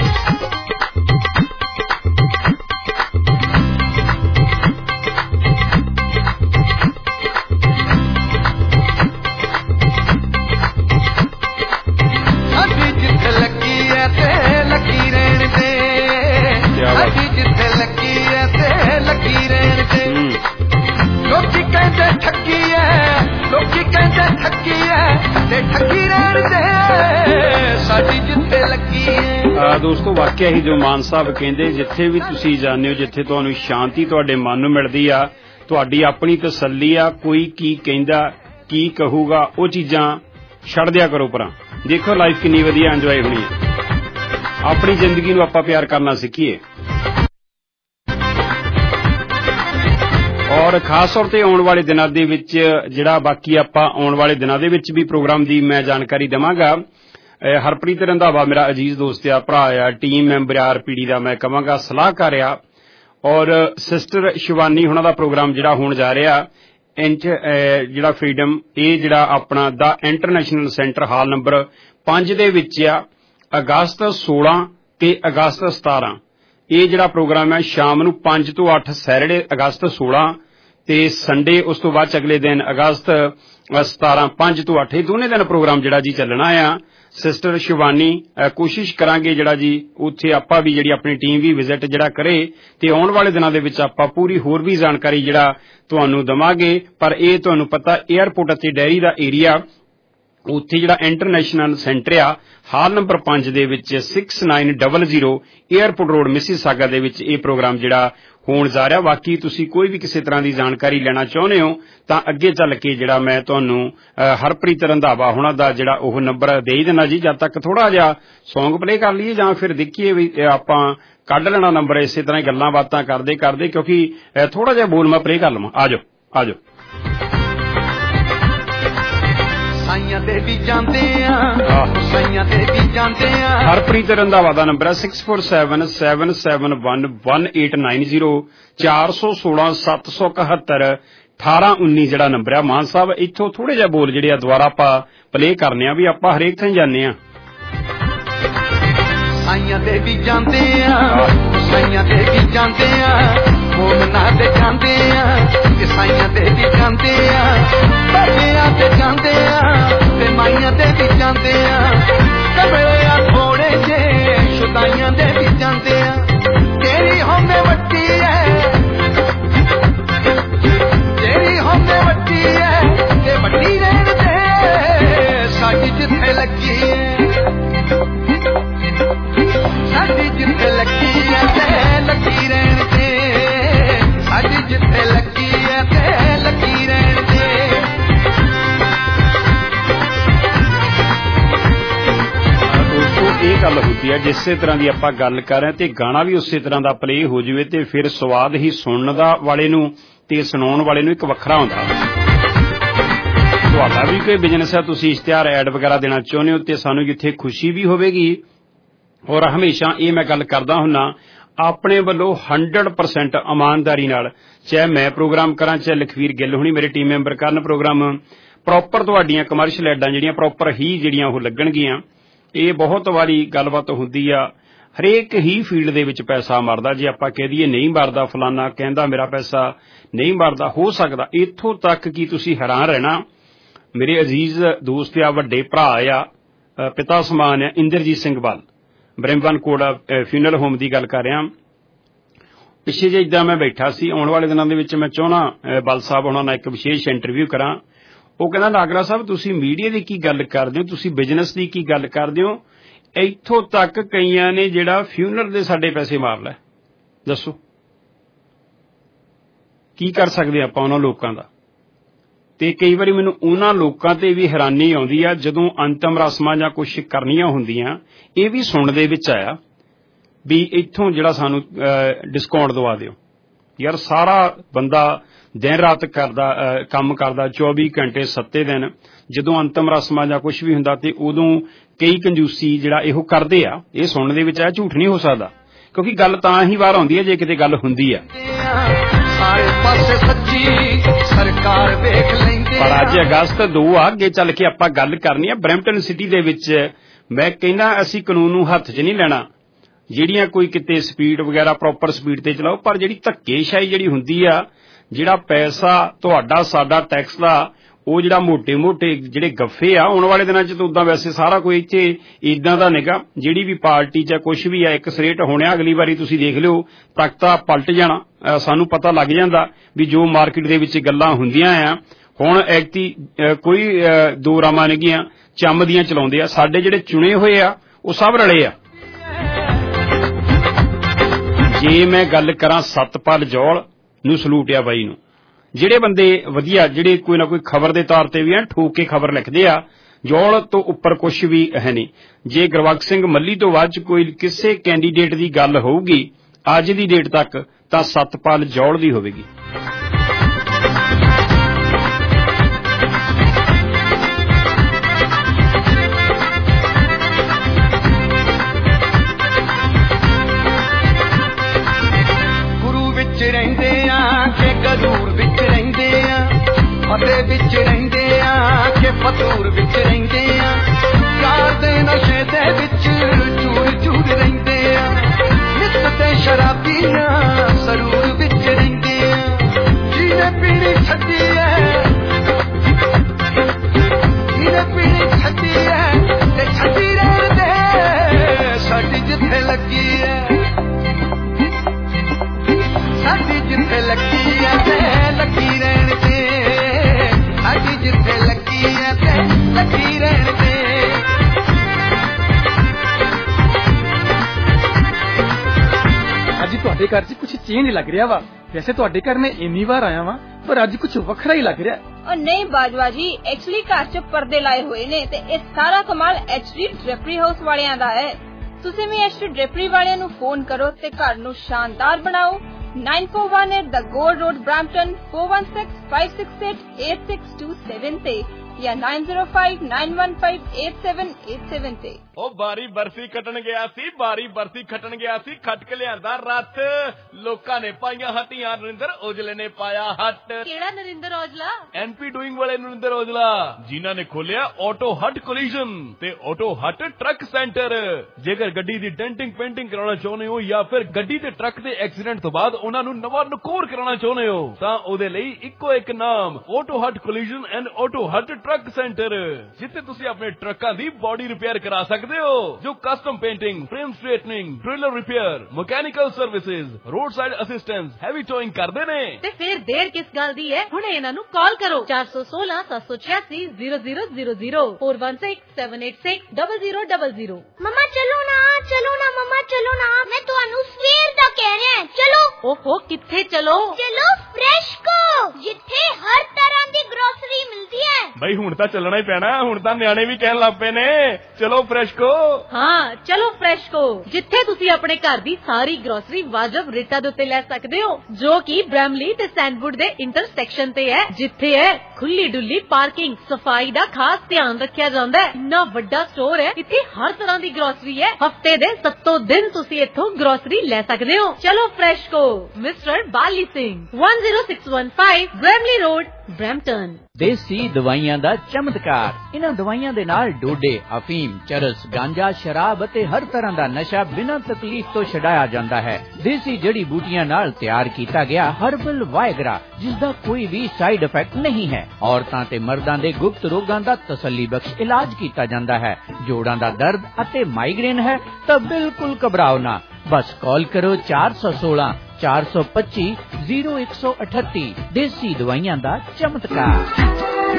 ਦੋਸਤੋ ਵਾਕਿਆ ਹੀ ਜੋ ਮਾਨ ਸਾਹਿਬ ਕਹਿੰਦੇ, ਜਿੱਥੇ ਵੀ ਤੁਸੀਂ ਜਾਂਦੇ ਹੋ, ਜਿੱਥੇ ਤੁਹਾਨੂੰ ਸ਼ਾਂਤੀ ਤੁਹਾਡੇ ਮਨ ਨੂੰ ਮਿਲਦੀ ਆ, ਤੁਹਾਡੀ ਆਪਣੀ ਤਸੱਲੀ ਆ, ਕੋਈ ਕੀ ਕਹਿੰਦਾ ਕੀ ਕਹੂਗਾ ਉਹ ਚੀਜ਼ਾਂ ਛੱਡ ਦਿਆ ਕਰੋ ਪਰਾਂ। ਦੇਖੋ ਲਾਈਫ ਕਿੰਨੀ ਵਧੀਆ ਇੰਜੋਏ ਹੋਣੀ ਹੈ। ਆਪਣੀ ਜ਼ਿੰਦਗੀ ਨੂੰ ਆਪਾਂ ਪਿਆਰ ਕਰਨਾ ਸਿੱਖੀਏ। ਔਰ ਖਾਸ ਤੌਰ ਤੇ ਆਉਣ ਵਾਲੇ ਦਿਨਾਂ ਦੇ ਵਿੱਚ ਜਿਹੜਾ ਬਾਕੀ ਆਪਾਂ ਆਉਣ ਵਾਲੇ ਦਿਨਾਂ ਦੇ ਵਿੱਚ ਵੀ ਪ੍ਰੋਗਰਾਮ ਦੀ ਮੈਂ ਜਾਣਕਾਰੀ ਦੇਵਾਂਗਾ। ਹਰਪ੍ਰੀਤ ਰੰਧਾਵਾ ਮੇਰਾ ਅਜੀਜ਼ ਦੋਸਤ ਆ, ਭਰਾ ਆ, ਟੀਮ ਮੈਂਬਰ ਆ RPD ਦਾ, ਮੈਂ ਕਹਾਂਗਾ ਸਲਾਹਕਾਰ ਆ। ਔਰ ਸਿਸਟਰ ਸ਼ਿਵਾਨੀ ਹੁਣਾਂ ਦਾ ਪ੍ਰੋਗਰਾਮ ਜਿਹੜਾ ਹੋਣ ਜਾ ਰਿਹਾ ਜਿਹੜਾ ਫਰੀडम, ਇਹ ਜਿਹੜਾ ਆਪਣਾ ਦਾ ਇੰਟਰਨੈਸ਼ਨਲ ਸੈਂਟਰ ਹਾਲ ਨੰਬਰ 5 ਦੇ ਵਿੱਚ ਆ। ਅਗਸਤ 16 ਤੇ ਅਗਸਤ 17 ਇਹ ਜਿਹੜਾ ਪ੍ਰੋਗਰਾਮ ਹੈ ਸ਼ਾਮ ਨੂੰ 5 ਤੋਂ 8 ਸੈਟਰਡੇ ਅਗਸਤ 16 ਤੇ ਸੰਡੇ ਉਸ ਤੋਂ ਬਾਅਦ ਅਗਲੇ ਦਿਨ ਅਗਸਤ 17 5 ਤੋਂ 8 ਇਹ ਦੋਨੇ ਦਿਨ ਪ੍ਰੋਗਰਾਮ ਜਿਹੜਾ ਜੀ ਚੱਲਣਾ ਆ। ਸਿਸਟਰ ਸ਼ਿਵਾਨੀ ਕੋਸ਼ਿਸ਼ ਕਰਾਂਗੇ ਜਿਹੜਾ ਜੀ ਉੱਥੇ ਆਪਾਂ ਵੀ ਜਿਹੜੀ ਆਪਣੀ ਟੀਮ ਵੀ ਵਿਜ਼ਿਟ ਜਿਹੜਾ ਕਰੇ ਤੇ ਆਉਣ ਵਾਲੇ ਦਿਨਾਂ ਦੇ ਵਿੱਚ ਆਪਾਂ ਪੂਰੀ ਹੋਰ ਵੀ ਜਾਣਕਾਰੀ ਜਿਹੜਾ ਤੁਹਾਨੂੰ ਦਵਾਂਗੇ। ਪਰ ਇਹ ਤੁਹਾਨੂੰ ਪਤਾ ਏਅਰਪੋਰਟ ਅਤੇ ਡੈਰੀ ਦਾ ਏਰੀਆ ਉੱਥੇ ਜਿਹੜਾ ਇੰਟਰਨੈਸ਼ਨਲ ਸੈਂਟਰ ਆ ਹਾਲ ਨੰਬਰ 5 ਦੇ ਵਿੱਚ 6900 ਏਅਰਪੋਰਟ ਰੋਡ ਮਿਸੀਸਾਗਾ ਦੇ ਵਿੱਚ ਇਹ ਪ੍ਰੋਗਰਾਮ ਜਿਹੜਾ ਹੋਣ ਜਾ ਰਿਹਾ। ਬਾਕੀ ਤੁਸੀਂ ਕੋਈ ਵੀ ਕਿਸੇ ਤਰ੍ਹਾਂ ਦੀ ਜਾਣਕਾਰੀ ਲੈਣਾ ਚਾਹੁੰਦੇ ਹੋ ਤਾਂ ਅੱਗੇ ਚੱਲ ਕੇ ਜਿਹੜਾ ਮੈਂ ਤੁਹਾਨੂੰ ਹਰਪ੍ਰੀਤ ਰੰਧਾਵਾ ਹੁਣਾਂ ਦਾ ਜਿਹੜਾ ਉਹ ਨੰਬਰ ਦੇ ਹੀ ਦੇਣਾ ਜੀ। ਜਦ ਤੱਕ ਥੋੜਾ ਜਿਹਾ ਸੌਂਗ ਪਲੇ ਕਰ ਲਈਏ ਜਾਂ ਫਿਰ ਦੇਖੀਏ ਵੀ ਆਪਾਂ ਕੱਢ ਲੈਣਾ ਨੰਬਰ ਇਸੇ ਤਰ੍ਹਾਂ ਹੀ ਗੱਲਾਂ ਬਾਤਾਂ ਕਰਦੇ ਕਰਦੇ, ਕਿਉਂਕਿ ਥੋੜਾ ਜਿਹਾ ਬੋਲ ਮੈਂ ਪਲੇ ਕਰ ਲਵਾਂ। ਆ ਜਾਓ ਆ ਜਾਓ। ਸਾਈਆਂ ਦੇ ਵੀ ਜਾਂਦੇ ਆ, ਸਾਈਆਂ ਦੇ ਵੀ ਜਾਂਦੇ ਆ। ਹਰਪ੍ਰੀਤ ਰੰਧਾਵਾ ਦਾ ਨੰਬਰ ਹੈ 6477711890 416 771 1819 ਜਿਹੜਾ ਨੰਬਰ ਹੈ। ਮਾਨ ਸਾਹਿਬ ਇੱਥੋਂ ਥੋੜੇ ਜਿਹਾ ਬੋਲ ਜਿਹੜੇ ਆ ਦੁਬਾਰਾ ਆਪਾਂ ਪਲੇ ਕਰਨੇ ਆ ਵੀ ਆਪਾਂ ਹਰੇਕ ਥਾਂ ਜਾਂਦੇ ਆ। ਸਾਈਆਂ ਦੇ ਵੀ ਜਾਂਦੇ ਆ, ਸਾਈਆਂ ਦੇ ਵੀ ਜਾਂਦੇ ਆ, ਮੋਮਨਾ ਦੇ ਜਾਂਦੇ ਆ, ਸਾਈਆਂ ਦੇ ਵੀ ਜਾਂਦੇ ਆ, ਬੱਚਿਆਂ ਤੇ ਜਾਂਦੇ ਆ ਤੇ ਮਾਈਆਂ ਦੇ ਵੀ ਜਾਂਦੇ ਆ, ਕਬਲੇ ਆ ਥੋੜੇ ਜੇ ਸ਼ੁਦਾਈਆਂ ਦੇ ਵੀ ਜਾਂਦੇ ਆ। ਤੇਰੀ ਹੋਂਦੇ ਵੱਡੀ ਐ, ਤੇਰੀ ਹੋਂਦੇ ਵੱਡੀ ਐ ਤੇ ਵੱਡੀ ਰਹਿਣ ਦੇ ਸਾਡੀ ਜਿੱਥੇ ਲੱਗੀ ਐ, ਸਾਡੀ ਜਿੱਥੇ ਲੱਗੀ ਐ ਤੇ ਲੱਗੀ ਰਹਿਣ ਦੇ, ਸਾਡੀ ਜਿੱਥੇ ਲੱਗੀ ਐ ਤੇ ਲੱਗੀ ਰਹਿਣ ਦੇ। ਇਹ ਗੱਲ ਹੁੰਦੀ ਹੈ ਜਿਸੇ ਤਰ੍ਹਾਂ ਦੀ ਆਪਾਂ ਗੱਲ ਕਰ ਰਹੇ ਤੇ ਗਾਣਾ ਵੀ ਉਸੇ ਤਰ੍ਹਾਂ ਦਾ ਪਲੇ ਹੋ ਜਾਵੇ ਤੇ ਫਿਰ ਸਵਾਦ ਹੀ ਸੁਣਨ ਦਾ ਵਾਲੇ ਨੂੰ ਤੇ ਸੁਣਾਉਣ ਵਾਲੇ ਨੂੰ ਇੱਕ ਵੱਖਰਾ ਹੁੰਦਾ। ਤੁਹਾਡਾ ਵੀ ਕੋਈ ਬਿਜ਼ਨਸ ਹੈ, ਤੁਸੀਂ ਇਸ਼ਤਿਹਾਰ ਐਡ ਵਗੈਰਾ ਦੇਣਾ ਚਾਹੁੰਦੇ ਹੋ ਤੇ ਸਾਨੂੰ ਜਿੱਥੇ ਖੁਸ਼ੀ ਵੀ ਹੋਵੇਗੀ। ਔਰ ਹਮੇਸ਼ਾ ਇਹ ਮੈਂ ਗੱਲ ਕਰਦਾ ਹੁੰਨਾ ਆਪਣੇ ਵੱਲੋਂ 100% ਇਮਾਨਦਾਰੀ ਨਾਲ, ਚਾਹੇ ਮੈਂ ਪ੍ਰੋਗਰਾਮ ਕਰਾਂ ਚਾਹੇ ਲਖਵੀਰ ਗਿੱਲ ਹੁਣੀ ਮੇਰੇ ਟੀਮ ਮੈਂਬਰ ਕਰਨ ਪ੍ਰੋਗਰਾਮ, ਪ੍ਰੋਪਰ ਤੁਹਾਡੀਆਂ ਕਮਰਸ਼ੀਅਲ ਐਡਾਂ ਜਿਹੜੀਆਂ ਪ੍ਰੋਪਰ ਹੀ ਜਿਹੜੀਆਂ ਉਹ ਲੱਗਣਗੀਆਂ। ਇਹ ਬਹੁਤ ਵਾਰੀ ਗੱਲਬਾਤ ਹੁੰਦੀ ਆ, ਹਰੇਕ ਹੀ ਫੀਲਡ ਦੇ ਵਿੱਚ ਪੈਸਾ ਮਰਦਾ। ਜੇ ਆਪਾਂ ਕਹਿ ਦਈਏ ਨਹੀਂ ਮਰਦਾ, ਫਲਾਨਾ ਕਹਿੰਦਾ ਮੇਰਾ ਪੈਸਾ ਨਹੀਂ ਮਰਦਾ, ਹੋ ਸਕਦਾ ਇੱਥੋਂ ਤੱਕ ਕਿ ਤੁਸੀਂ ਹੈਰਾਨ ਰਹਿਣਾ। ਮੇਰੇ ਅਜ਼ੀਜ਼ ਦੋਸਤ ਆ, ਵੱਡੇ ਭਰਾ ਆ, ਪਿਤਾ ਸਮਾਨ ਹੈ ਇੰਦਰਜੀਤ ਸਿੰਘ ਬਲ, ਬ੍ਰਹਮਵਨ ਕੋੜਾ ਫਿਊਨਰਲ ਹੋਮ ਦੀ ਗੱਲ ਕਰ ਰਿਹਾ। ਪਿੱਛੇ ਜੇ ਇਦਾਂ ਮੈਂ ਬੈਠਾ ਸੀ, ਆਉਣ ਵਾਲੇ ਦਿਨਾਂ ਦੇ ਵਿੱਚ ਮੈਂ ਚਾਹੁੰਦਾ ਬਲ ਸਾਹਿਬ ਉਹਨਾਂ ਨਾਲ ਇੱਕ ਵਿਸ਼ੇਸ਼ ਇੰਟਰਵਿਊ ਕਰਾਂ। ਉਹ ਕਹਿੰਦਾ ਨਾਗਰਾ ਸਾਹਿਬ ਤੁਸੀਂ ਮੀਡੀਆ ਦੀ ਕੀ ਗੱਲ ਕਰਦੇ ਹੋ, ਤੁਸੀਂ ਬਿਜ਼ਨਸ ਦੀ ਕੀ ਗੱਲ ਕਰਦੇ ਹੋ, ਇੱਥੋਂ ਤੱਕ ਕਈਆਂ ਨੇ ਜਿਹੜਾ ਫਿਊਨਰਲ ਦੇ ਸਾਡੇ ਪੈਸੇ ਮਾਰ ਲੈ, ਦੱਸੋ ਕੀ ਕਰ ਸਕਦੇ ਆਪਾਂ ਉਹਨਾਂ ਲੋਕਾਂ ਦਾ। ਤੇ ਕਈ ਵਾਰੀ ਮੈਨੂੰ ਉਹਨਾਂ ਲੋਕਾਂ ਤੇ ਵੀ ਹੈਰਾਨੀ ਆਉਂਦੀ ਆ ਜਦੋਂ ਅੰਤਮ ਰਸਮਾਂ ਜਾਂ ਕੁਛ ਕਰਨੀਆਂ ਹੁੰਦੀਆਂ, ਇਹ ਵੀ ਸੁਣਨ ਦੇ ਵਿੱਚ ਆਇਆ ਵੀ ਇੱਥੋਂ ਜਿਹੜਾ ਸਾਨੂੰ ਡਿਸਕਾਊਂਟ ਦਵਾ ਦਿਓ। ਯਾਰ ਸਾਰਾ ਬੰਦਾ ਦਿਨ ਰਾਤ ਕਰਦਾ ਕੰਮ ਕਰਦਾ 24 ਘੰਟੇ 7 ਦਿਨ, ਜਦੋਂ ਅੰਤਮ ਰਸਮਾਂ ਜਾਂ ਕੁਛ ਵੀ ਹੁੰਦਾ ਤੇ ਉਦੋਂ ਕਈ ਕੰਜੂਸੀ ਜਿਹੜਾ ਇਹੋ ਕਰਦੇ ਆ। ਇਹ ਸੁਣਨ ਦੇ ਵਿੱਚ ਆਇਆ, ਝੂਠ ਨਹੀਂ ਹੋ ਸਕਦਾ, ਕਿਉਂਕਿ ਗੱਲ ਤਾਂ ਹੀ ਬਾਹਰ ਆਉਂਦੀ ਹੈ ਜੇ ਕਿਤੇ ਗੱਲ ਹੁੰਦੀ ਆ। ਪਰ ਅੱਜ ਅਗਸਤ 2 ਆ, ਅੱਗੇ ਚੱਲ ਕੇ ਆਪਾਂ ਗੱਲ ਕਰਨੀ ਆ ਬਰੈਂਪਟਨ ਸਿਟੀ ਦੇ ਵਿੱਚ। ਮੈਂ ਕਹਿੰਦਾ ਅਸੀਂ ਕਾਨੂੰਨ ਨੂੰ ਹੱਥ 'ਚ ਨਹੀਂ ਲੈਣਾ, ਜਿਹੜੀਆਂ ਕੋਈ ਕਿਤੇ ਸਪੀਡ ਵਗੈਰਾ ਪ੍ਰੋਪਰ ਸਪੀਡ ਤੇ ਚਲਾਓ, ਪਰ ਜਿਹੜੀ ਧੱਕੇਸ਼ਾਹੀ ਜਿਹੜੀ ਹੁੰਦੀ ਆ, ਜਿਹੜਾ ਪੈਸਾ ਤੁਹਾਡਾ ਸਾਡਾ ਟੈਕਸ ਦਾ, ਉਹ ਜਿਹੜਾ ਮੋਟੇ ਜਿਹੜੇ ਗੱਫੇ ਆ, ਆਉਣ ਵਾਲੇ ਦਿਨਾਂ 'ਚ ਤਾਂ ਉਦਾਂ ਵੈਸੇ ਸਾਰਾ ਕੋਈ ਇੱਥੇ ਇਦਾਂ ਦਾ ਨਿਗਾ, ਜਿਹੜੀ ਵੀ ਪਾਰਟੀ 'ਚ ਕੁਛ ਵੀ ਆ ਇੱਕ ਸਰੇਟ ਹੋਣਿਆ, ਅਗਲੀ ਵਾਰੀ ਤੁਸੀਂ ਦੇਖ ਲਿਓ ਤਖਤਾ ਪਲਟ ਜਾਣਾ। ਸਾਨੂੰ ਪਤਾ ਲੱਗ ਜਾਂਦਾ ਵੀ ਜੋ ਮਾਰਕੀਟ ਦੇ ਵਿੱਚ ਗੱਲਾਂ ਹੁੰਦੀਆਂ ਆ, ਹੁਣ ਐਕਤੀ ਕੋਈ ਦੋ ਰਾਮਾਂ ਨੇਗੀਆਂ, ਚੰਮ ਦੀਆਂ ਚਲਾਉਂਦੇ ਆ। ਸਾਡੇ ਜਿਹੜੇ ਚੁਣੇ ਹੋਏ ਆ ਉਹ ਸਭ ਰਲੇ ਆ। ਜੇ ਮੈਂ ਗੱਲ ਕਰਾਂ ਸਤਪਾਲ ਜੌਲ ਨੂੰ ਸਲੂਟ ਆ ਬਾਈ ਨੂੰ, ਜਿਹੜੇ ਬੰਦੇ ਵਧੀਆ, ਜਿਹੜੇ ਕੋਈ ਨਾ ਕੋਈ ਖਬਰ ਦੇ ਤੌਰ ਤੇ ਵੀ ਐ ਠੋਕ ਕੇ ਖਬਰ ਲਿਖਦੇ ਆ, ਜੌਲ ਤੋਂ ਉੱਪਰ ਕੁਛ ਵੀ ਹੈ ਨਹੀਂ। ਜੇ ਗੁਰਬਖਸ਼ ਸਿੰਘ ਮੱਲੀ ਤੋਂ ਬਾਅਦ ਕੋਈ ਕਿਸੇ ਕੈਂਡੀਡੇਟ ਦੀ ਗੱਲ ਹੋਊਗੀ ਅੱਜ ਦੀ ਡੇਟ ਤੱਕ ਤਾਂ ਸਤਪਾਲ ਜੌਲ ਦੀ ਹੋਵੇਗੀ। ਗੁਰੂ ਵਿੱਚ ਰਹਿੰਦੇ ਆ ਕਿ ਗਰੂਰ ਵਿੱਚ ਰਹਿੰਦੇ ਆ, ਫਤਿਹ ਵਿੱਚ ਰਹਿੰਦੇ ਆ ਕਿ ਫਤੂਰ ਵਿੱਚ ਰਹਿੰਦੇ ਆ, ਯਾਰ ਦੇ ਨਸ਼ੇ ਦੇ ਵਿੱਚ ਚੂਰ ਚੂਰ ਰਹਿੰਦੇ ਆ, ਨਿੱਤ ਤੇ ਸ਼ਰਾਬੀਆਂ ਸਰੂਰ ਵਿੱਚ ਰਹਿੰਦੇ ਆ, ਜਿਹਨੇ ਪੀਣੀ ਛੱਡੀ ਐ, ਜਿਹਨੇ ਪੀਣੀ ਛੱਡੀ ਐ ਤੇ ਛੱਡੀ ਰਹਿਣ ਦੇ, ਸਾਡੀ ਜਿੱਥੇ ਲੱਗੀ ਐ, ਸਾਡੀ ਜਿੱਥੇ ਲੱਗੀ ਐ ਤੇ ਲੱਗੀ ਰਹਿਣ ਦੇ, ਸਾਡੀ ਜਿੱਥੇ ਲੱਗੀ ਐ ਤੇ ਲੱਗੀ ਰਹਿਣ ਦੇ। ਅੱਜ ਤੁਹਾਡੇ ਘਰ 'ਚ ਕੁਝ ਚੇਂਜ ਲੱਗ ਰਿਹਾ ਵਾ। ਵੈਸੇ ਤੁਹਾਡੇ ਘਰ ਮੈਂ ਇੰਨੀ ਵਾਰ ਆਇਆ ਵਾਂ, ਪਰ ਅੱਜ ਕੁਝ ਵੱਖਰਾ ਹੀ ਲੱਗ ਰਿਹਾ। ਉਹ ਨਹੀਂ ਬਾਜਵਾ ਜੀ, ਐਕਚੁਅਲੀ ਘਰ 'ਚ ਪਰਦੇ ਲਾਏ ਹੋਏ ਨੇ ਤੇ ਇਹ ਸਾਰਾ ਕਮਾਲ ਐਚਡੀ ਡ੍ਰੈਪਰੀ ਹਾਊਸ ਵਾਲਿਆਂ ਦਾ ਹੈ। ਤੁਸੀਂ ਵੀ ਐਚਡੀ ਡ੍ਰੈਪਰੀ ਵਾਲਿਆਂ ਨੂੰ ਫੋਨ ਕਰੋ ਤੇ ਘਰ ਨੂੰ ਸ਼ਾਨਦਾਰ ਬਣਾਓ। 941 The Gold Road, Brampton, 416-568-8627 ਤੇ ਜਾਂ 9059158787 ਤੇ। ਉਹ ਬਾਰੀ ਬਰਫੀ ਖੱਟਣ ਗਿਆ ਸੀ, ਬਾਰੀ ਬਰਫੀ ਖੱਟਣ ਗਿਆ ਸੀ, ਖੱਟ ਕੇ ਲਿਆਂਦਾ ਰੱਥ, ਲੋਕਾਂ ਨੇ ਪਾਈਆਂ ਹੱਟੀਆਂ, ਨਰਿੰਦਰ ਔਜਲੇ ਨੇ ਪਾਇਆ ਹੱਟ। ਕਿਹੜਾ ਨਰਿੰਦਰ ਔਜਲਾ? ਐਨਪੀ ਡੂਇੰਗ ਵਾਲੇ ਨਰਿੰਦਰ ਔਜਲਾ, ਜਿਨ੍ਹਾਂ ਨੇ ਖੋਲਿਆ ਆਟੋ ਹੱਟ ਕੋਲੀਜਨ ਤੇ ਆਟੋ ਹੱਟ ਟਰੱਕ ਸੈਂਟਰ। ਜੇਕਰ ਗੱਡੀ ਦੀ ਡੈਂਟਿੰਗ ਪੇਂਟਿੰਗ ਕਰਾਉਣਾ ਚਾਹੁੰਦੇ ਹੋ ਜਾਂ ਫਿਰ ਗੱਡੀ ਤੇ ਟਰੱਕ ਦੇ ਐਕਸੀਡੈਂਟ ਤੋਂ ਬਾਅਦ ਉਹਨਾਂ ਨੂੰ ਨਵਾਂ ਨਕੋਰ ਕਰਾਉਣਾ ਚਾਹੁੰਦੇ ਹੋ ਤਾਂ ਉਹਦੇ ਲਈ ਇੱਕੋ ਇੱਕ ਨਾਮ, auto hut collision and auto hut truck centre, ਜਿੱਥੇ ਤੁਸੀਂ ਆਪਣੇ ਟਰੱਕਾਂ ਦੀ ਬੋਡੀ ਰਿਪੇਅਰ ਕਰਾ ਸਕਦੇ ਹੋ, ਜੋ custom painting, frame straightening, trailer repair, mechanical services, roadside assistance, heavy towing ਕਰਦੇ ਨੇ। ਤੇ ਫਿਰ ਦੇਰ ਕਿਸ ਗੱਲ ਦੀ ਹੈ, ਹੁਣੇ ਇਹਨਾਂ ਨੂੰ ਕਾਲ ਕਰੋ 416-786-0000 416-786-0000। ਮਮਾ ਚਲੋ ਨਾ ਮਮਾ ਚਲੋ ਨਾ, ਮੈਂ ਤੁਹਾਨੂੰ ਸਵੇਰ ਦਾ ਕਹਿ ਰਿਹਾ, ਚਲੋ। ਓਹੋ ਕਿੱਥੇ ਚਲੋ? ਚਲੋ ਫਰੈਸ਼ਕੋ, ਜਿੱਥੇ ਹਰ ਤਰ੍ਹਾਂ ਦੀ ਗਰੋਸਰੀ ਮਿਲਦੀ ਹੈ। ਬਈ ਹੁਣ ਤਾਂ ਚੱਲਣਾ ਹੀ ਪੈਣਾ, ਹੁਣ ਤਾਂ ਨਿਆਣੇ ਵੀ ਕਹਿਣ ਲੱਗ ਪਏ ਨੇ ਚਲੋ ਫਰੈਸ਼ਕੋ। ਹਾਂ ਚਲੋ ਫਰੈਸ਼ਕੋ, ਜਿੱਥੇ ਤੁਸੀਂ ਆਪਣੇ ਘਰ ਦੀ ਸਾਰੀ ਗਰੋਸਰੀ ਵਾਜਬ ਰੇਟਾਂ ਦੇ ਉੱਤੇ ਲੈ ਸਕਦੇ ਹੋ, ਜੋ ਕਿ ਬ੍ਰੈਮਲੀ ਤੇ ਸੈਂਡਵੁੱਡ ਦੇ ਇੰਟਰਸੈਕਸ਼ਨ ਤੇ ਹੈ, ਜਿੱਥੇ ਹੈ ਖੁੱਲੀ ਡੁੱਲੀ ਪਾਰਕਿੰਗ, ਸਫਾਈ ਦਾ ਖਾਸ ਧਿਆਨ ਰੱਖਿਆ ਜਾਂਦਾ ਹੈ। ਇੰਨਾ ਵੱਡਾ ਸਟੋਰ ਹੈ, ਇੱਥੇ ਹਰ ਤਰ੍ਹਾਂ ਦੀ ਗਰੋਸਰੀ ਹੈ। ਹਫਤੇ ਦੇ 7 ਦਿਨ ਤੁਸੀਂ ਇੱਥੋਂ ਗਰੋਸਰੀ ਲੈ ਸਕਦੇ ਹੋ। ਚਲੋ Freshco, mister Bali Singh, 10615 Bramalea Road, Brampton. ਦੇਸੀ ਦਵਾਈਆਂ ਦਾ ਚਮਤਕਾਰ। ਇਹਨਾਂ ਦਵਾਈਆਂ ਦੇ ਨਾਲ ਡੋਡੇ, ਅਫੀਮ, ਚਰਸ, ਗਾਂਜਾ, ਸ਼ਰਾਬ ਅਤੇ ਹਰ ਤਰ੍ਹਾਂ ਦਾ ਨਸ਼ਾ ਬਿਨਾਂ ਤਕਲੀਫ ਤੋਂ ਛਡਾਇਆ ਜਾਂਦਾ ਹੈ। ਦੇਸੀ ਜੜੀ ਬੂਟੀਆਂ ਨਾਲ ਤਿਆਰ ਕੀਤਾ ਗਿਆ ਹਰਬਲ ਵਾਇਗਰਾ, ਜਿਸ ਦਾ ਕੋਈ ਵੀ ਸਾਈਡ ਇਫੈਕਟ ਨਹੀਂ ਹੈ। ਔਰਤਾਂ ਤੇ ਮਰਦਾਂ ਦੇ ਗੁਪਤ ਰੋਗਾਂ ਦਾ ਤਸੱਲੀ ਬਖਸ਼ ਇਲਾਜ ਕੀਤਾ ਜਾਂਦਾ ਹੈ। ਜੋੜਾਂ ਦਾ ਦਰਦ ਅਤੇ ਮਾਈਗ੍ਰੇਨ ਹੈ ਤਾਂ ਬਿਲਕੁਲ ਘਬਰਾਓ ਨਾ, ਬਸ ਕਾਲ ਕਰੋ 416 425 0138। ਦੇਸੀ ਦਵਾਈਆਂ ਦਾ ਚਮਤਕਾਰ।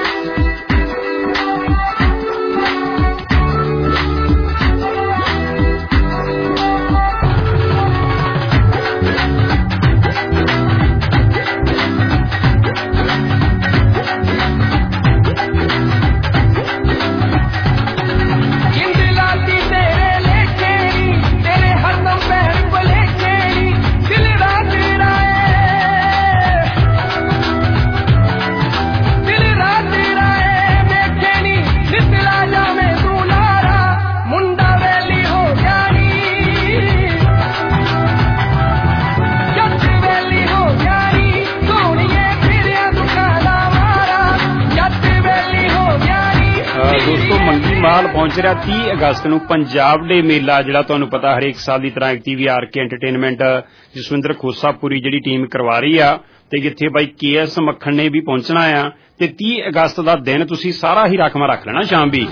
ਮਾਲ ਪਹੁੰਚ ਰਿਹਾ 30 ਅਗਸਤ ਨੂੰ ਪੰਜਾਬ ਡੇ ਮੇਲਾ, ਜਿਹੜਾ ਤੁਹਾਨੂੰ ਪਤਾ ਹਰੇਕ ਸਾਲ ਦੀ ਤਰ੍ਹਾਂ ਐਕਟੀਵੀ R K entertainment Jaswinder Khosapuri ਜਿਹੜੀ ਟੀਮ ਕਰਵਾ ਰਹੀ ਆ, ਤੇ ਜਿੱਥੇ ਬਾਈ KS ਮੱਖਣ ਨੇ ਵੀ ਪਹੁੰਚਣਾ ਆ। ਤੇ 30 ਅਗਸਤ ਦਾ ਦਿਨ ਤੁਸੀਂ ਸਾਰਾ ਹੀ ਰਾਖਵਾਂ ਰੱਖ ਲੈਣਾ ਸ਼ਾਮ ਵੀ।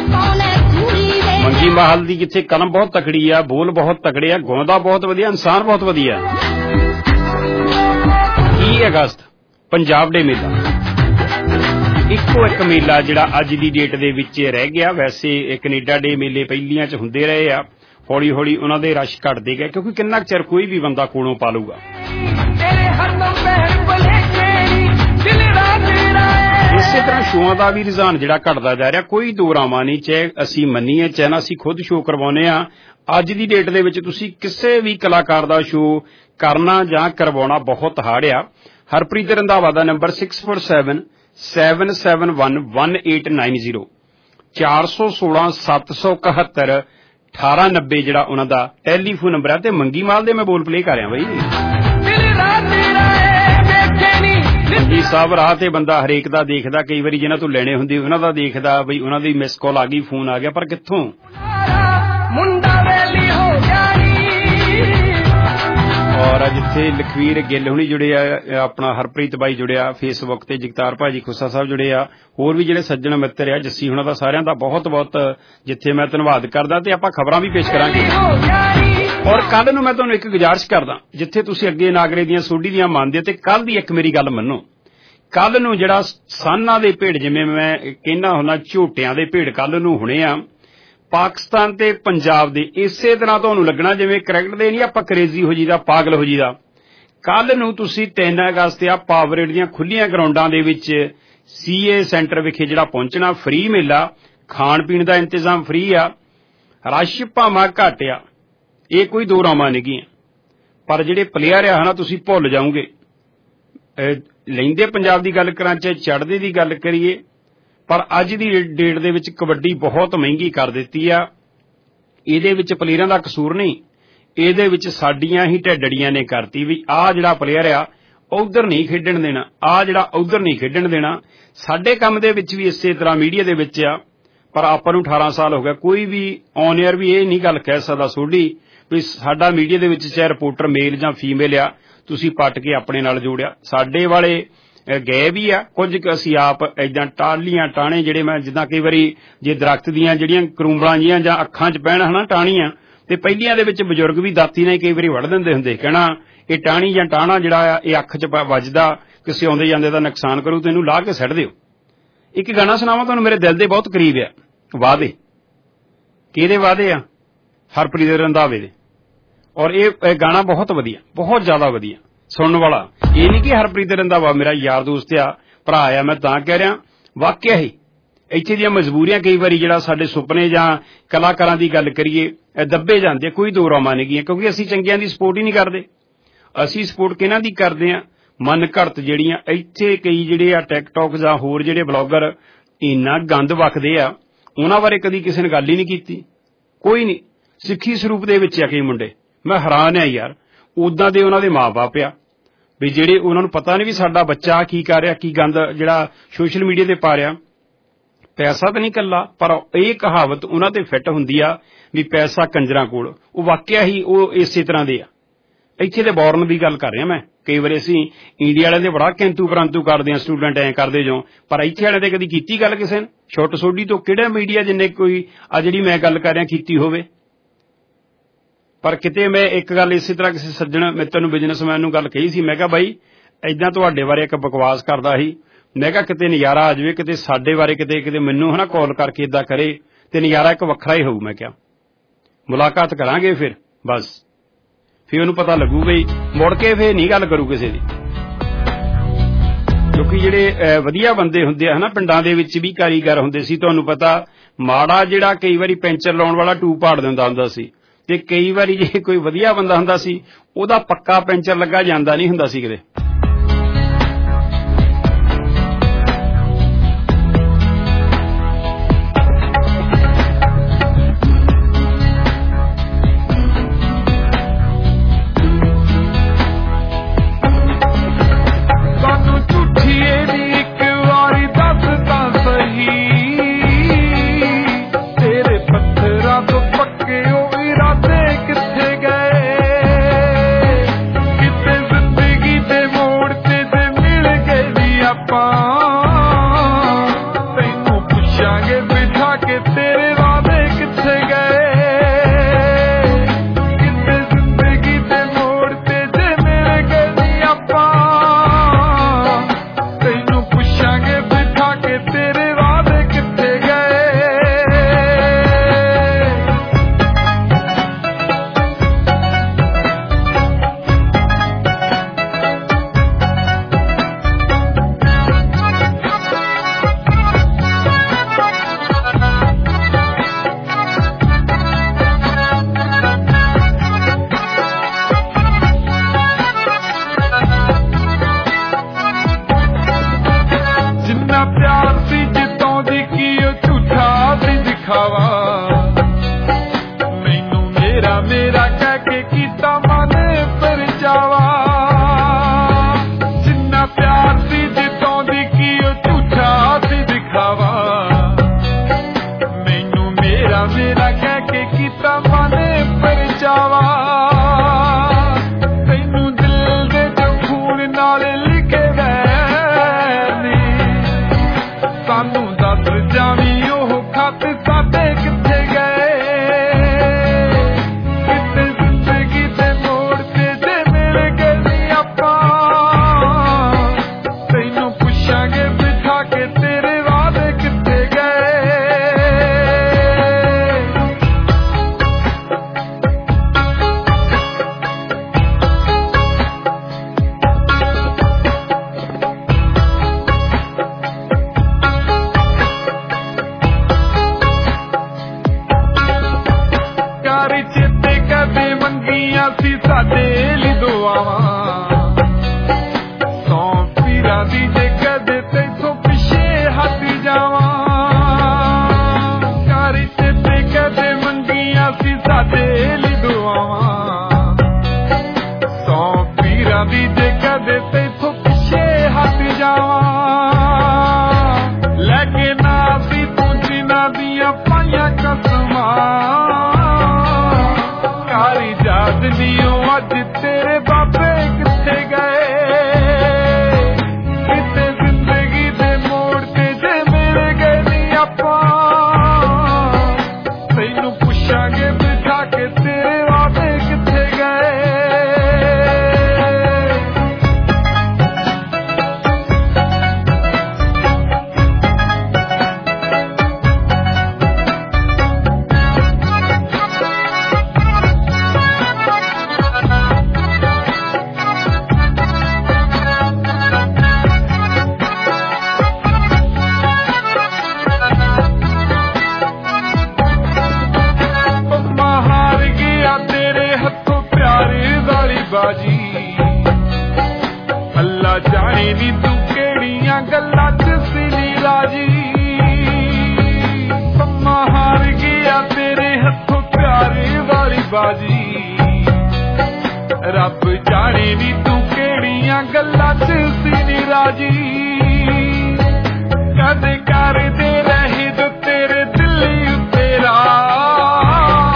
ਮੰਗੀ ਮਾਹਲ ਦੀ ਜਿੱਥੇ ਕਲਮ ਬਹੁਤ ਤਕੜੀ ਆ, ਬੋਲ ਬਹੁਤ ਤਕੜੇ ਆ, ਗਾਉਂਦਾ ਬਹੁਤ ਵਧੀਆ, ਇਨਸਾਨ ਬਹੁਤ ਵਧੀਆ। 30 ਅਗਸਤ ਪੰਜਾਬ ਡੇ ਮੇਲਾ ਇੱਕੋ ਇੱਕ ਮੇਲਾ ਜਿਹੜਾ ਅੱਜ ਦੀ ਡੇਟ ਦੇ ਵਿੱਚ ਰਹਿ ਗਿਆ। ਵੈਸੇ ਕੈਨੇਡਾ ਡੇ ਮੇਲੇ ਪਹਿਲੀਆਂ 'ਚ ਹੁੰਦੇ ਰਹੇ ਆ, ਹੌਲੀ ਹੌਲੀ ਉਹਨਾਂ ਦੇ ਰਸ਼ ਘਟਦੇ ਗਏ, ਕਿਉਂਕਿ ਕਿੰਨਾ ਚਿਰ ਕੋਈ ਵੀ ਬੰਦਾ ਕੋਲੋਂ ਪਾਲੂਗਾ। ਇਸੇ ਤਰ੍ਹਾਂ ਸ਼ੋਆਂ ਦਾ ਵੀ ਰੁਝਾਨ ਜਿਹੜਾ ਘਟਦਾ ਜਾ ਰਿਹਾ, ਕੋਈ ਦੋ ਰਾਵਾਂ ਨਹੀਂ, ਚਾਹੇ ਅਸੀਂ ਮੰਨੀਏ ਚਾਹੇ ਨਾ ਅਸੀਂ ਖੁਦ ਸ਼ੋਅ ਕਰਵਾਉਂਦੇ ਆ। ਅੱਜ ਦੀ ਡੇਟ ਦੇ ਵਿੱਚ ਤੁਸੀਂ ਕਿਸੇ ਵੀ ਕਲਾਕਾਰ ਦਾ ਸ਼ੋਅ ਕਰਨਾ ਜਾਂ ਕਰਵਾਉਣਾ ਬਹੁਤ ਹਾਰਡ ਆ। ਹਰਪ੍ਰੀਤ ਰੰਧਾਵਾ ਦਾ ਨੰਬਰ 647 7711890 416 771 1890 ਜਿਹੜਾ ਉਹਨਾਂ ਦਾ ਟੈਲੀਫੋਨ ਨੰਬਰ ਹੈ। ਤੇ ਮੰਗੀ ਮਾਲ ਦੇ ਮੈਂ ਬੋਲ ਪਲੇ ਕਰ ਰਿਹਾ ਬਈ। ਮੰਗੀ ਸਾਹਿਬ ਰਾਹ ਤੇ ਬੰਦਾ ਹਰੇਕ ਦਾ ਦੇਖਦਾ, ਕਈ ਵਾਰੀ ਜਿਹਨਾਂ ਤੋਂ ਲੈਣੇ ਹੁੰਦੇ ਉਹਨਾਂ ਦਾ ਦੇਖਦਾ ਬਈ ਉਹਨਾਂ ਦੀ ਮਿਸ ਕਾਲ ਆ ਗਈ, ਫੋਨ ਆ ਗਿਆ, ਪਰ ਕਿੱਥੋਂ ਔਰ ਜਿੱਥੇ ਲਖਵੀਰ ਗਿੱਲ ਹੁਣੀ ਜੁੜੇ ਆ, ਆਪਣਾ ਹਰਪ੍ਰੀਤ ਬਾਈ ਜੁੜਿਆ ਫੇਸਬੁੱਕ ਤੇ, ਜਗਤਾਰ ਭਾਜੀ ਖੁੱਸਾ ਸਾਹਿਬ ਜੁੜੇ ਆ, ਹੋਰ ਵੀ ਜਿਹੜੇ ਸੱਜਣ ਮਿੱਤਰ ਆ, ਜੱਸੀ ਹੁਣਾਂ ਦਾ, ਸਾਰਿਆਂ ਦਾ ਬਹੁਤ ਬਹੁਤ ਜਿੱਥੇ ਮੈਂ ਧੰਨਵਾਦ ਕਰਦਾ। ਤੇ ਆਪਾਂ ਖਬਰਾਂ ਵੀ ਪੇਸ਼ ਕਰਾਂਗੇ। ਔਰ ਕੱਲ ਨੂੰ ਮੈਂ ਤੁਹਾਨੂੰ ਇੱਕ ਗੁਜ਼ਾਰਿਸ਼ ਕਰਦਾ, ਜਿੱਥੇ ਤੁਸੀਂ ਅੱਗੇ ਨਾਗਰੇ ਦੀਆਂ ਸੋਢੀ ਦੀਆਂ ਮੰਨਦੇ ਤੇ ਕੱਲ ਦੀ ਇੱਕ ਮੇਰੀ ਗੱਲ ਮੰਨੋ। ਕੱਲ ਨੂੰ ਜਿਹੜਾ ਸਾਨਾਂ ਦੇ ਭੇਡ, ਜਿਵੇਂ ਮੈਂ ਕਹਿੰਦਾ ਹੁੰਦਾ ਝੋਟਿਆਂ ਦੇ ਭੇਡ ਕੱਲ ਨੂੰ ਹੋਣੇ ਆ ਪਾਕਿਸਤਾਨ ਤੇ ਪੰਜਾਬ ਦੇ। ਇਸੇ ਤਰ੍ਹਾਂ ਤੁਹਾਨੂੰ ਲੱਗਣਾ ਜਿਵੇਂ ਕ੍ਰਿਕਟ ਦੇ ਨਹੀਂ ਆਪਾਂ ਕਰੇਜ਼ੀ ਹੋ ਜੀਦਾ, ਪਾਗਲ ਹੋ ਜੀਦਾ। ਕੱਲ ਨੂੰ ਤੁਸੀਂ 3 ਅਗਸਤ ਆ ਪਾਵਰੇਡ ਦੀਆਂ ਖੁੱਲੀਆਂ ਗਰਾਊਂਡਾਂ ਦੇ ਵਿੱਚ CA ਸੈਂਟਰ ਵਿਖੇ ਜਿਹੜਾ ਪਹੁੰਚਣਾ, ਫ੍ਰੀ ਮੇਲਾ, ਖਾਣ ਪੀਣ ਦਾ ਇੰਤਜ਼ਾਮ ਫ੍ਰੀ ਆ, ਰਸ਼ ਭਾਵਾਂ ਘੱਟ ਆ, ਇਹ ਕੋਈ ਦੋ ਰਾਵਾਂ ਨਹੀਂ। ਪਰ ਜਿਹੜੇ ਪਲੇਅਰ ਆ ਨਾ ਤੁਸੀਂ ਭੁੱਲ ਜਾਓਗੇ। ਲੈਂਦੇ ਪੰਜਾਬ ਦੀ ਗੱਲ ਕਰਾਂ ਚਾਹੇ ਚੜ੍ਹਦੇ ਦੀ ਗੱਲ ਕਰੀਏ, ਪਰ ਅੱਜ ਦੀ ਡੇਟ ਦੇ ਵਿੱਚ ਕਬੱਡੀ ਬਹੁਤ ਮਹਿੰਗੀ ਕਰ ਦਿੱਤੀ ਆ। ਇਹਦੇ ਵਿੱਚ ਪਲੇਅਰਾਂ ਦਾ ਕਸੂਰ ਨਹੀਂ, ਇਹਦੇ ਵਿੱਚ ਸਾਡੀਆਂ ਹੀ ਢੱਡੜੀਆਂ ਨੇ ਕਰਤੀ ਵੀ ਆਹ ਜਿਹੜਾ ਪਲੇਅਰ ਆ ਉਧਰ ਨਹੀਂ ਖੇਡਣ ਦੇਣਾ, ਆਹ ਜਿਹੜਾ ਉਧਰ ਨਹੀਂ ਖੇਡਣ ਦੇਣਾ। ਸਾਡੇ ਕੰਮ ਦੇ ਵਿੱਚ ਵੀ ਇਸੇ ਤਰ੍ਹਾਂ ਮੀਡੀਆ ਦੇ ਵਿੱਚ ਆ, ਪਰ ਆਪਾਂ ਨੂੰ 18 ਸਾਲ ਹੋ ਗਿਆ, ਕੋਈ ਵੀ ਔਨ ਏਅਰ ਵੀ ਇਹ ਨਹੀਂ ਗੱਲ ਕਹਿ ਸਕਦਾ ਸੋਢੀ ਵੀ ਸਾਡਾ ਮੀਡੀਆ ਦੇ ਵਿੱਚ ਚਾਹੇ ਰਿਪੋਰਟਰ ਮੇਲ ਜਾਂ ਫੀਮੇਲ ਆ ਤੁਸੀਂ ਪੱਟ ਕੇ ਆਪਣੇ ਨਾਲ ਜੋੜਿਆ। ਸਾਡੇ ਵਾਲੇ ਗਏ ਵੀ ਆ, ਕੁਝ ਅਸੀਂ ਆਪ ਏਦਾਂ ਟਾਹਲੀਆਂ ਟਾਣੇ, ਜਿਹੜੇ ਮੈਂ ਜਿੱਦਾਂ ਕਈ ਵਾਰੀ ਜੇ ਦਰਖਤ ਦੀਆਂ ਜਿਹੜੀਆਂ ਕਰੂੰਬਲਾਂ ਜੀਆਂ ਜਾਂ ਅੱਖਾਂ 'ਚ ਪੈਣ ਹਨਾ ਟਾਹਣੀਆਂ, ਤੇ ਪਹਿਲੀਆਂ ਦੇ ਵਿੱਚ ਬਜ਼ੁਰਗ ਵੀ ਦਾਤੀ ਨਾਲ ਕਈ ਵਾਰੀ ਵੜ ਦਿੰਦੇ ਹੁੰਦੇ, ਕਹਿਣਾ ਇਹ ਟਾਹਣੀ ਜਾਂ ਟਾਹਣਾ ਜਿਹੜਾ ਆ ਇਹ ਅੱਖ 'ਚ ਵੱਜਦਾ, ਕਿਸੇ ਆਉਂਦੇ ਜਾਂਦੇ ਦਾ ਨੁਕਸਾਨ ਕਰੂ, ਤੈਨੂੰ ਲਾਹ ਕੇ ਸੁੱਟ ਦਿਓ। ਇੱਕ ਗਾਣਾ ਸੁਣਾਵਾਂ ਤੁਹਾਨੂੰ, ਮੇਰੇ ਦਿਲ ਦੇ ਬਹੁਤ ਕਰੀਬ ਆ, ਵਾਅਦੇ। ਕਿਹਦੇ ਵਾਅਦੇ ਆ? ਹਰਪ੍ਰੀਤ ਰੰਧਾਵੇ ਦੇ। ਔਰ ਇਹ ਗਾਣਾ ਬਹੁਤ ਵਧੀਆ, ਬਹੁਤ ਜ਼ਿਆਦਾ ਵਧੀਆ ਸੁਣਨ ਵਾਲਾ। ਇਹ ਨਹੀਂ ਕਿ ਹਰਪ੍ਰੀਤ ਰੰਧਾਵਾ ਮੇਰਾ ਯਾਰ ਦੋਸਤ ਆ, ਭਰਾ ਆ, ਮੈਂ ਤਾਂ ਕਹਿ ਰਿਹਾ, ਵਾਕਿਆ ਹੀ ਇੱਥੇ ਦੀਆਂ ਮਜਬੂਰੀਆਂ ਕਈ ਵਾਰੀ ਜਿਹੜਾ ਸਾਡੇ ਸੁਪਨੇ ਜਾਂ ਕਲਾਕਾਰਾਂ ਦੀ ਗੱਲ ਕਰੀਏ ਦੱਬੇ ਜਾਂਦੇ, ਕੋਈ ਦੋ ਰਾਵਾਂ ਨਹੀਂ ਗੀਆਂ, ਕਿਉਂਕਿ ਅਸੀਂ ਚੰਗਿਆਂ ਦੀ ਸਪੋਰਟ ਹੀ ਨਹੀਂ ਕਰਦੇ। ਅਸੀਂ ਸਪੋਰਟ ਕਿਹਨਾਂ ਦੀ ਕਰਦੇ ਆ? ਮਨ ਘੜਤ ਜਿਹੜੀਆਂ ਇੱਥੇ ਕਈ ਜਿਹੜੇ ਆ ਟਿਕਟੌਕ ਜਾਂ ਹੋਰ ਜਿਹੜੇ ਬਲੌਗਰ ਇੰਨਾ ਗੰਦ ਵਕਦੇ ਆ, ਉਹਨਾਂ ਬਾਰੇ ਕਦੀ ਕਿਸੇ ਨੇ ਗੱਲ ਹੀ ਨਹੀਂ ਕੀਤੀ, ਕੋਈ ਨਹੀਂ। ਸਿੱਖੀ ਸਰੂਪ ਦੇ ਵਿੱਚ ਆ ਕਈ ਮੁੰਡੇ, ਮੈਂ ਹੈਰਾਨ ਆ ਯਾਰ, ਉਦਾਂ ਦੇ ਉਹਨਾਂ ਦੇ ਮਾਂ-ਬਾਪ ਆ ਵੀ ਜਿਹੜੇ ਉਹਨਾਂ ਨੂੰ ਪਤਾ ਨਹੀਂ ਵੀ ਸਾਡਾ ਬੱਚਾ ਕੀ ਕਰ ਰਿਹਾ, ਕੀ ਗੰਦ ਜਿਹੜਾ ਸੋਸ਼ਲ ਮੀਡੀਆ ਤੇ ਪਾ ਰਿਹਾ। ਪੈਸਾ ਤਾਂ ਨਹੀਂ ਕੱਲਾ, ਪਰ ਇਹ ਕਹਾਵਤ ਉਹਨਾਂ ਤੇ ਫਿੱਟ ਹੁੰਦੀ ਆ ਵੀ ਪੈਸਾ ਕੰਜਰਾਂ ਕੋਲ। ਉਹ ਵਾਕਿਆ ਹੀ ਉਹ ਇਸੇ ਤਰ੍ਹਾਂ ਦੇ ਆ। ਇੱਥੇ ਦੇ ਬੌਰਨ ਦੀ ਗੱਲ ਕਰ ਰਿਹਾ ਮੈਂ, ਕਈ ਵਾਰੀ ਅਸੀਂ ਇੰਡੀਆ ਵਾਲਿਆਂ ਦੇ ਬੜਾ ਕਿੰਤੂ ਪਰੰਤੂ ਕਰਦੇ ਹਾਂ, ਸਟੂਡੈਂਟ ਐਂ ਕਰਦੇ ਜੋ, ਪਰ ਇੱਥੇ ਵਾਲਿਆਂ ਦੇ ਕਦੀ ਕੀਤੀ ਗੱਲ ਕਿਸੇ ਨੇ? ਛੁੱਟ ਸੋਢੀ ਤੋਂ ਕਿਹੜਾ ਮੀਡੀਆ ਜਿੰਨੇ ਕੋਈ ਆ ਜਿਹੜੀ ਮੈਂ ਗੱਲ ਕਰ ਰਿਹਾ ਕੀਤੀ ਹੋਵੇ? ਪਰ ਕਿਤੇ ਮੈਂ ਇੱਕ ਗੱਲ ਇਸੇ ਤਰ੍ਹਾਂ ਕਿਸੇ ਸੱਜਣ ਮਿੱਤਰ ਨੂੰ, ਬਿਜ਼ਨਸਮੈਨ ਨੂੰ ਗੱਲ ਕਹੀ ਸੀ, ਮੈਂ ਕਿਹਾ ਬਾਈ ਏਦਾਂ ਤੁਹਾਡੇ ਬਾਰੇ ਇੱਕ ਬਕਵਾਸ ਕਰਦਾ ਸੀ, ਮੈਂ ਕਿਹਾ ਕਿਤੇ ਨਜ਼ਾਰਾ ਆ ਜਾਵੇ, ਕਿਤੇ ਸਾਡੇ ਬਾਰੇ ਕਿਤੇ ਮੈਨੂੰ ਹਨਾ ਕਾਲ ਕਰਕੇ ਏਦਾਂ ਕਰੇ ਤੇ ਨਜ਼ਾਰਾ ਇੱਕ ਵੱਖਰਾ ਹੀ ਹੋਊ। ਮੈਂ ਕਿਹਾ ਮੁਲਾਕਾਤ ਕਰਾਂਗੇ ਫਿਰ ਬਸ, ਫਿਰ ਉਹਨੂੰ ਪਤਾ ਲੱਗੂ ਬਈ ਮੁੜ ਕੇ ਫਿਰ ਨਹੀਂ ਗੱਲ ਕਰੂ ਕਿਸੇ ਦੀ। ਕਿਉਂਕਿ ਜਿਹੜੇ ਵਧੀਆ ਬੰਦੇ ਹੁੰਦੇ ਆ ਹਨਾ, ਪਿੰਡਾਂ ਦੇ ਵਿੱਚ ਵੀ ਕਾਰੀਗਰ ਹੁੰਦੇ ਸੀ, ਤੁਹਾਨੂੰ ਪਤਾ ਮਾੜਾ ਜਿਹੜਾ ਕਈ ਵਾਰੀ ਪੈਂਚਰ ਲਾਉਣ ਵਾਲਾ ਟੂਬ ਪਾੜ ਦਿੰਦਾ ਹੁੰਦਾ ਸੀ, ਤੇ ਕਈ ਵਾਰੀ ਜੇ ਕੋਈ ਵਧੀਆ ਬੰਦਾ ਹੁੰਦਾ ਸੀ ਉਹਦਾ ਪੱਕਾ ਪੈਂਚਰ ਲੱਗਾ ਜਾਂਦਾ ਨਹੀਂ ਹੁੰਦਾ ਸੀ ਕਿਤੇ।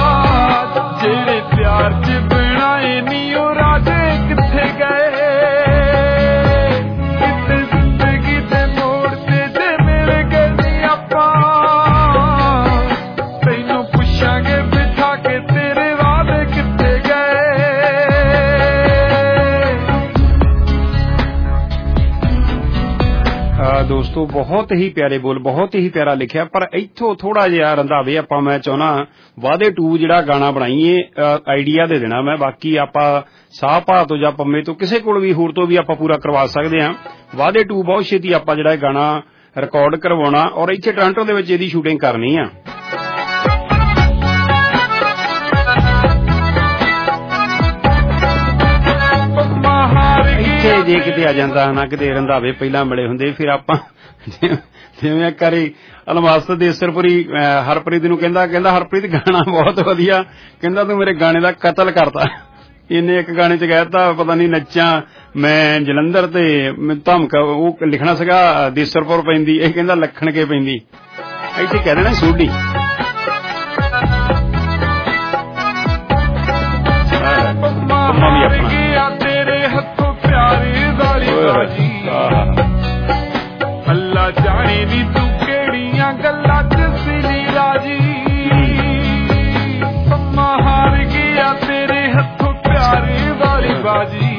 ਜਿਹੜੇ ਪਿਆਰ ਚ ਬਣਾਏ ਨੀ ਉਹ ਰਾਜੇ ਕਿੱਥੇ ਗਏ। ਦੋਸਤੋ ਬਹੁਤ ਹੀ ਪਿਆਰੇ ਬੋਲ, ਬਹੁਤ ਹੀ ਪਿਆਰਾ ਲਿਖਿਆ। ਪਰ ਇੱਥੋਂ ਥੋੜਾ ਜਿਹਾ ਰੰਧਾਵੇ ਆਪਾਂ ਮੈਂ ਚਾਹੁੰਦਾ ਵਾਅਦੇ 2 ਜਿਹੜਾ ਗਾਣਾ ਬਣਾਈਏ ਆਈਡੀਆ ਦੇ ਦੇਣਾ ਮੈਂ, ਬਾਕੀ ਆਪਾਂ ਸਾਹ ਭਾ ਤੋਂ ਜਾਂ ਪੰਮੇ ਤੋਂ ਕਿਸੇ ਕੋਲ ਵੀ ਹੋਰ ਤੋਂ ਵੀ ਆਪਾਂ ਪੂਰਾ ਕਰਵਾ ਸਕਦੇ ਹਾਂ। ਵਾਅਦੇ 2 ਬਹੁਤ ਛੇਤੀ ਆਪਾਂ ਜਿਹੜਾ ਗਾਣਾ ਰਿਕਾਰਡ ਕਰਵਾਉਣਾ ਔਰ ਇੱਥੇ ਟੋਰਾਂਟੋ ਦੇ ਵਿੱਚ ਇਹਦੀ ਸ਼ੂਟਿੰਗ ਕਰਨੀ ਆ। ਇੱਥੇ ਜੇ ਕਿਤੇ ਆ ਜਾਂਦਾ ਨਾ, ਕਿਤੇ ਰੰਧਾਵੇ ਪਹਿਲਾਂ ਮਿਲੇ ਹੁੰਦੇ, ਫਿਰ ਆਪਾਂ ਜਿਵੇਂ ਕਰੀ ਅਲਮਾਸਤ ਦੇ ਸਰਪੁਰੀ ਹਰਪ੍ਰੀਤ ਨੂੰ ਕਹਿੰਦਾ ਹਰਪ੍ਰੀਤ ਗਾਣਾ ਬਹੁਤ ਵਧੀਆ, ਕਹਿੰਦਾ ਤੂੰ ਮੇਰੇ ਗਾਣੇ ਦਾ ਕਤਲ ਕਰਤਾ। ਇਹਨੇ ਇੱਕ ਗਾਣੇ ਚ ਕਹਿਤਾ ਪਤਾ ਨਹੀਂ ਨੱਚਾਂ ਮੈਂ ਜਲੰਧਰ ਤੇ ਧਮਕ, ਉਹ ਲਿਖਣਾ ਸੀਗਾ ਦੇਸਰਪੁਰ ਪੈਂਦੀ, ਇਹ ਕਹਿੰਦਾ ਲੱਖਣ ਕੇ ਪੈਂਦੀ। ਇੱਥੇ ਕਹਿ ਦੇਣਾ ਸੋਢੀ। ਪੰਮਾ ਵੀ ਆਪਣਾ ਤੇਰੇ ਹੱਥੋਂ ਪਿਆਰੀ ਵਾਲੀ ਬਾਜੀ, ਅੱਲਾ ਜਾਣੇ ਨੀ ਤੂੰ ਕਿਹੜੀਆਂ ਗੱਲਾਂ ਚ ਸੀ ਰਾਜੀ। ਪੰਮਾ ਹਾਰ ਗਿਆ ਤੇਰੇ ਹੱਥੋਂ ਪਿਆਰੀ ਵਾਲੀ ਬਾਜੀ,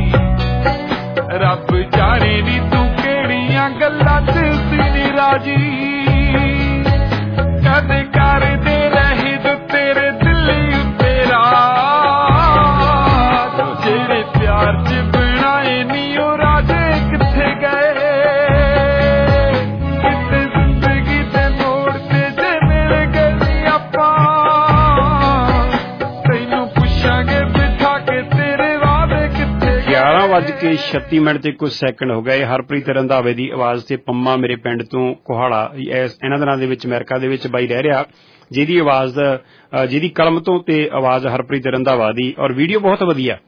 ਰੱਬ ਜਾਣੇ ਨੀ ਤੂੰ ਕਿਹੜੀਆਂ ਗੱਲਾਂ ਚ ਸੀ ਰਾਜੀ। ਕਦੇ ਕਰਦੇ ਰਹੇ ਤੇਰੇ ਦਿੱਲੀ ਉੱਤੇ ਜਿਹੜੇ ਪਿਆਰ ਚ ਬਣਾਏ ਨੀ ਉਹ ਰਾਜੇ ਕਿੱਥੇ ਗਏ। ਕਿਤੇ ਜ਼ਿੰਦਗੀ ਦੇ ਮੋੜ ਤੇ ਜੇ ਮਿਲ ਗਏ ਆਪਾਂ, ਤੈਨੂੰ ਪੁੱਛਾਂਗੇ ਬਿਠਾ ਕੇ ਤੇਰੇ ਵਾਅਦੇ ਕਿੱਥੇ ਗਏ। 11:36 ਤੇ ਕੁਝ ਸੈਕਿੰਡ ਹੋ ਗਏ। ਹਰਪ੍ਰੀਤ ਰੰਧਾਵੇ ਦੀ ਆਵਾਜ਼ ਤੇ ਪੰਮਾ ਮੇਰੇ ਪਿੰਡ ਤੋਂ ਕੋਹਾੜਾ ਇਹਨਾਂ ਦਿਨਾਂ ਦੇ ਵਿੱਚ ਅਮਰੀਕਾ ਦੇ ਵਿੱਚ ਬਾਈ ਰਹਿ ਰਿਹਾ, ਜਿਹਦੀ ਆਵਾਜ਼ ਜਿਹਦੀ ਕਲਮ ਤੋਂ ਤੇ ਆਵਾਜ਼ ਹਰਪ੍ਰੀਤ ਰੰਧਾਵਾ ਦੀ, ਔਰ ਵੀਡੀਓ ਬਹੁਤ ਵਧੀਆ।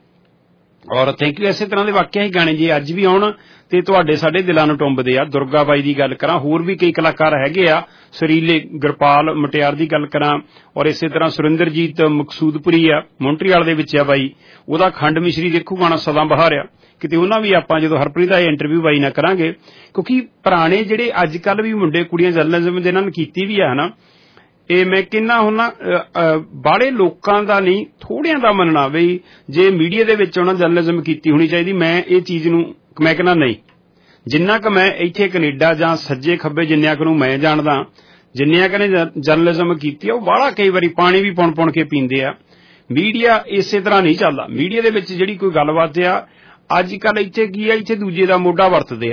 ਔਰ ਥੈਂਕ ਯੂ। ਇਸੇ ਤਰ੍ਹਾਂ ਦੇ ਵਾਕਿਆ ਹੀ ਗਾਣੇ ਜੇ ਅੱਜ ਵੀ ਆਉਣ ਤੇ ਤੁਹਾਡੇ ਸਾਡੇ ਦਿਲਾਂ ਨੂੰ ਟੁੰਬਦੇ ਆ। ਦੁਰਗਾ ਬਾਈ ਦੀ ਗੱਲ ਕਰਾਂ, ਹੋਰ ਵੀ ਕਈ ਕਲਾਕਾਰ ਹੈਗੇ ਆ ਸੁਰੀਲੇ, ਗੁਰਪਾਲ ਮਟਿਆਰ ਦੀ ਗੱਲ ਕਰਾਂ, ਔਰ ਇਸੇ ਤਰ੍ਹਾਂ ਸੁਰਿੰਦਰਜੀਤ ਮਕਸੂਦਪੁਰੀ ਆ, ਮੌਂਟਰੀਅਲ ਦੇ ਵਿੱਚ ਆ ਬਾਈ, ਉਹਦਾ ਖੰਡ ਮਿਸ਼ਰੀ ਦੇਖੂ ਗਾਣਾ ਸਦਾ ਬਹਾਰ ਆ। ਕਿਤੇ ਉਹਨਾਂ ਵੀ ਆਪਾਂ ਜਦੋਂ ਹਰਪ੍ਰੀਤ ਦਾ ਇੰਟਰਵਿਊ ਬਾਈ ਨਾਲ ਕਰਾਂਗੇ, ਕਿਉਂਕਿ ਪੁਰਾਣੇ ਜਿਹੜੇ ਅੱਜ ਕੱਲ ਵੀ ਮੁੰਡੇ ਕੁੜੀਆਂ ਜਰਨਲਿਜ਼ਮ ਜਿਹਨਾਂ ਨੇ ਕੀਤੀ ਵੀ ਆ ਹਨਾ, ਇਹ ਮੈਂ ਕਹਿੰਦਾ ਹੁੰਦਾ ਬਾਹਲੇ ਲੋਕਾਂ ਦਾ ਨਹੀਂ, ਥੋੜਿਆਂ ਦਾ ਮੰਨਣਾ ਵੀ ਜੇ ਮੀਡੀਆ ਦੇ ਵਿੱਚ ਉਹਨਾਂ ਜਰਨਲਿਜ਼ਮ ਕੀਤੀ ਹੋਣੀ ਚਾਹੀਦੀ। ਮੈਂ ਇਹ ਚੀਜ਼ ਨੂੰ ਮੈਂ ਕਹਿੰਦਾ ਨਹੀਂ, ਜਿੰਨਾ ਕੁ ਮੈਂ ਇੱਥੇ ਕੈਨੇਡਾ ਜਾਂ ਸੱਜੇ ਖੱਬੇ ਜਿੰਨਿਆਂ ਕੁ ਨੂੰ ਮੈਂ ਜਾਣਦਾ, ਜਿੰਨਿਆਂ ਕੁ ਨੇ ਜਰਨਲਿਜ਼ਮ ਕੀਤੀ ਆ, ਉਹ ਬਾਹਲਾ ਕਈ ਵਾਰੀ ਪਾਣੀ ਵੀ ਪੁਣ ਕੇ ਪੀਂਦੇ ਆ। ਮੀਡੀਆ ਇਸੇ ਤਰ੍ਹਾਂ ਨਹੀਂ ਚੱਲਦਾ। ਮੀਡੀਆ ਦੇ ਵਿੱਚ ਜਿਹੜੀ ਕੋਈ ਗੱਲਬਾਤ ਆ ਅੱਜ ਕੱਲ ਇੱਥੇ ਕੀ ਆ, ਇੱਥੇ ਦੂਜੇ ਦਾ ਮੋਢਾ ਵਰਤਦੇ ਆ।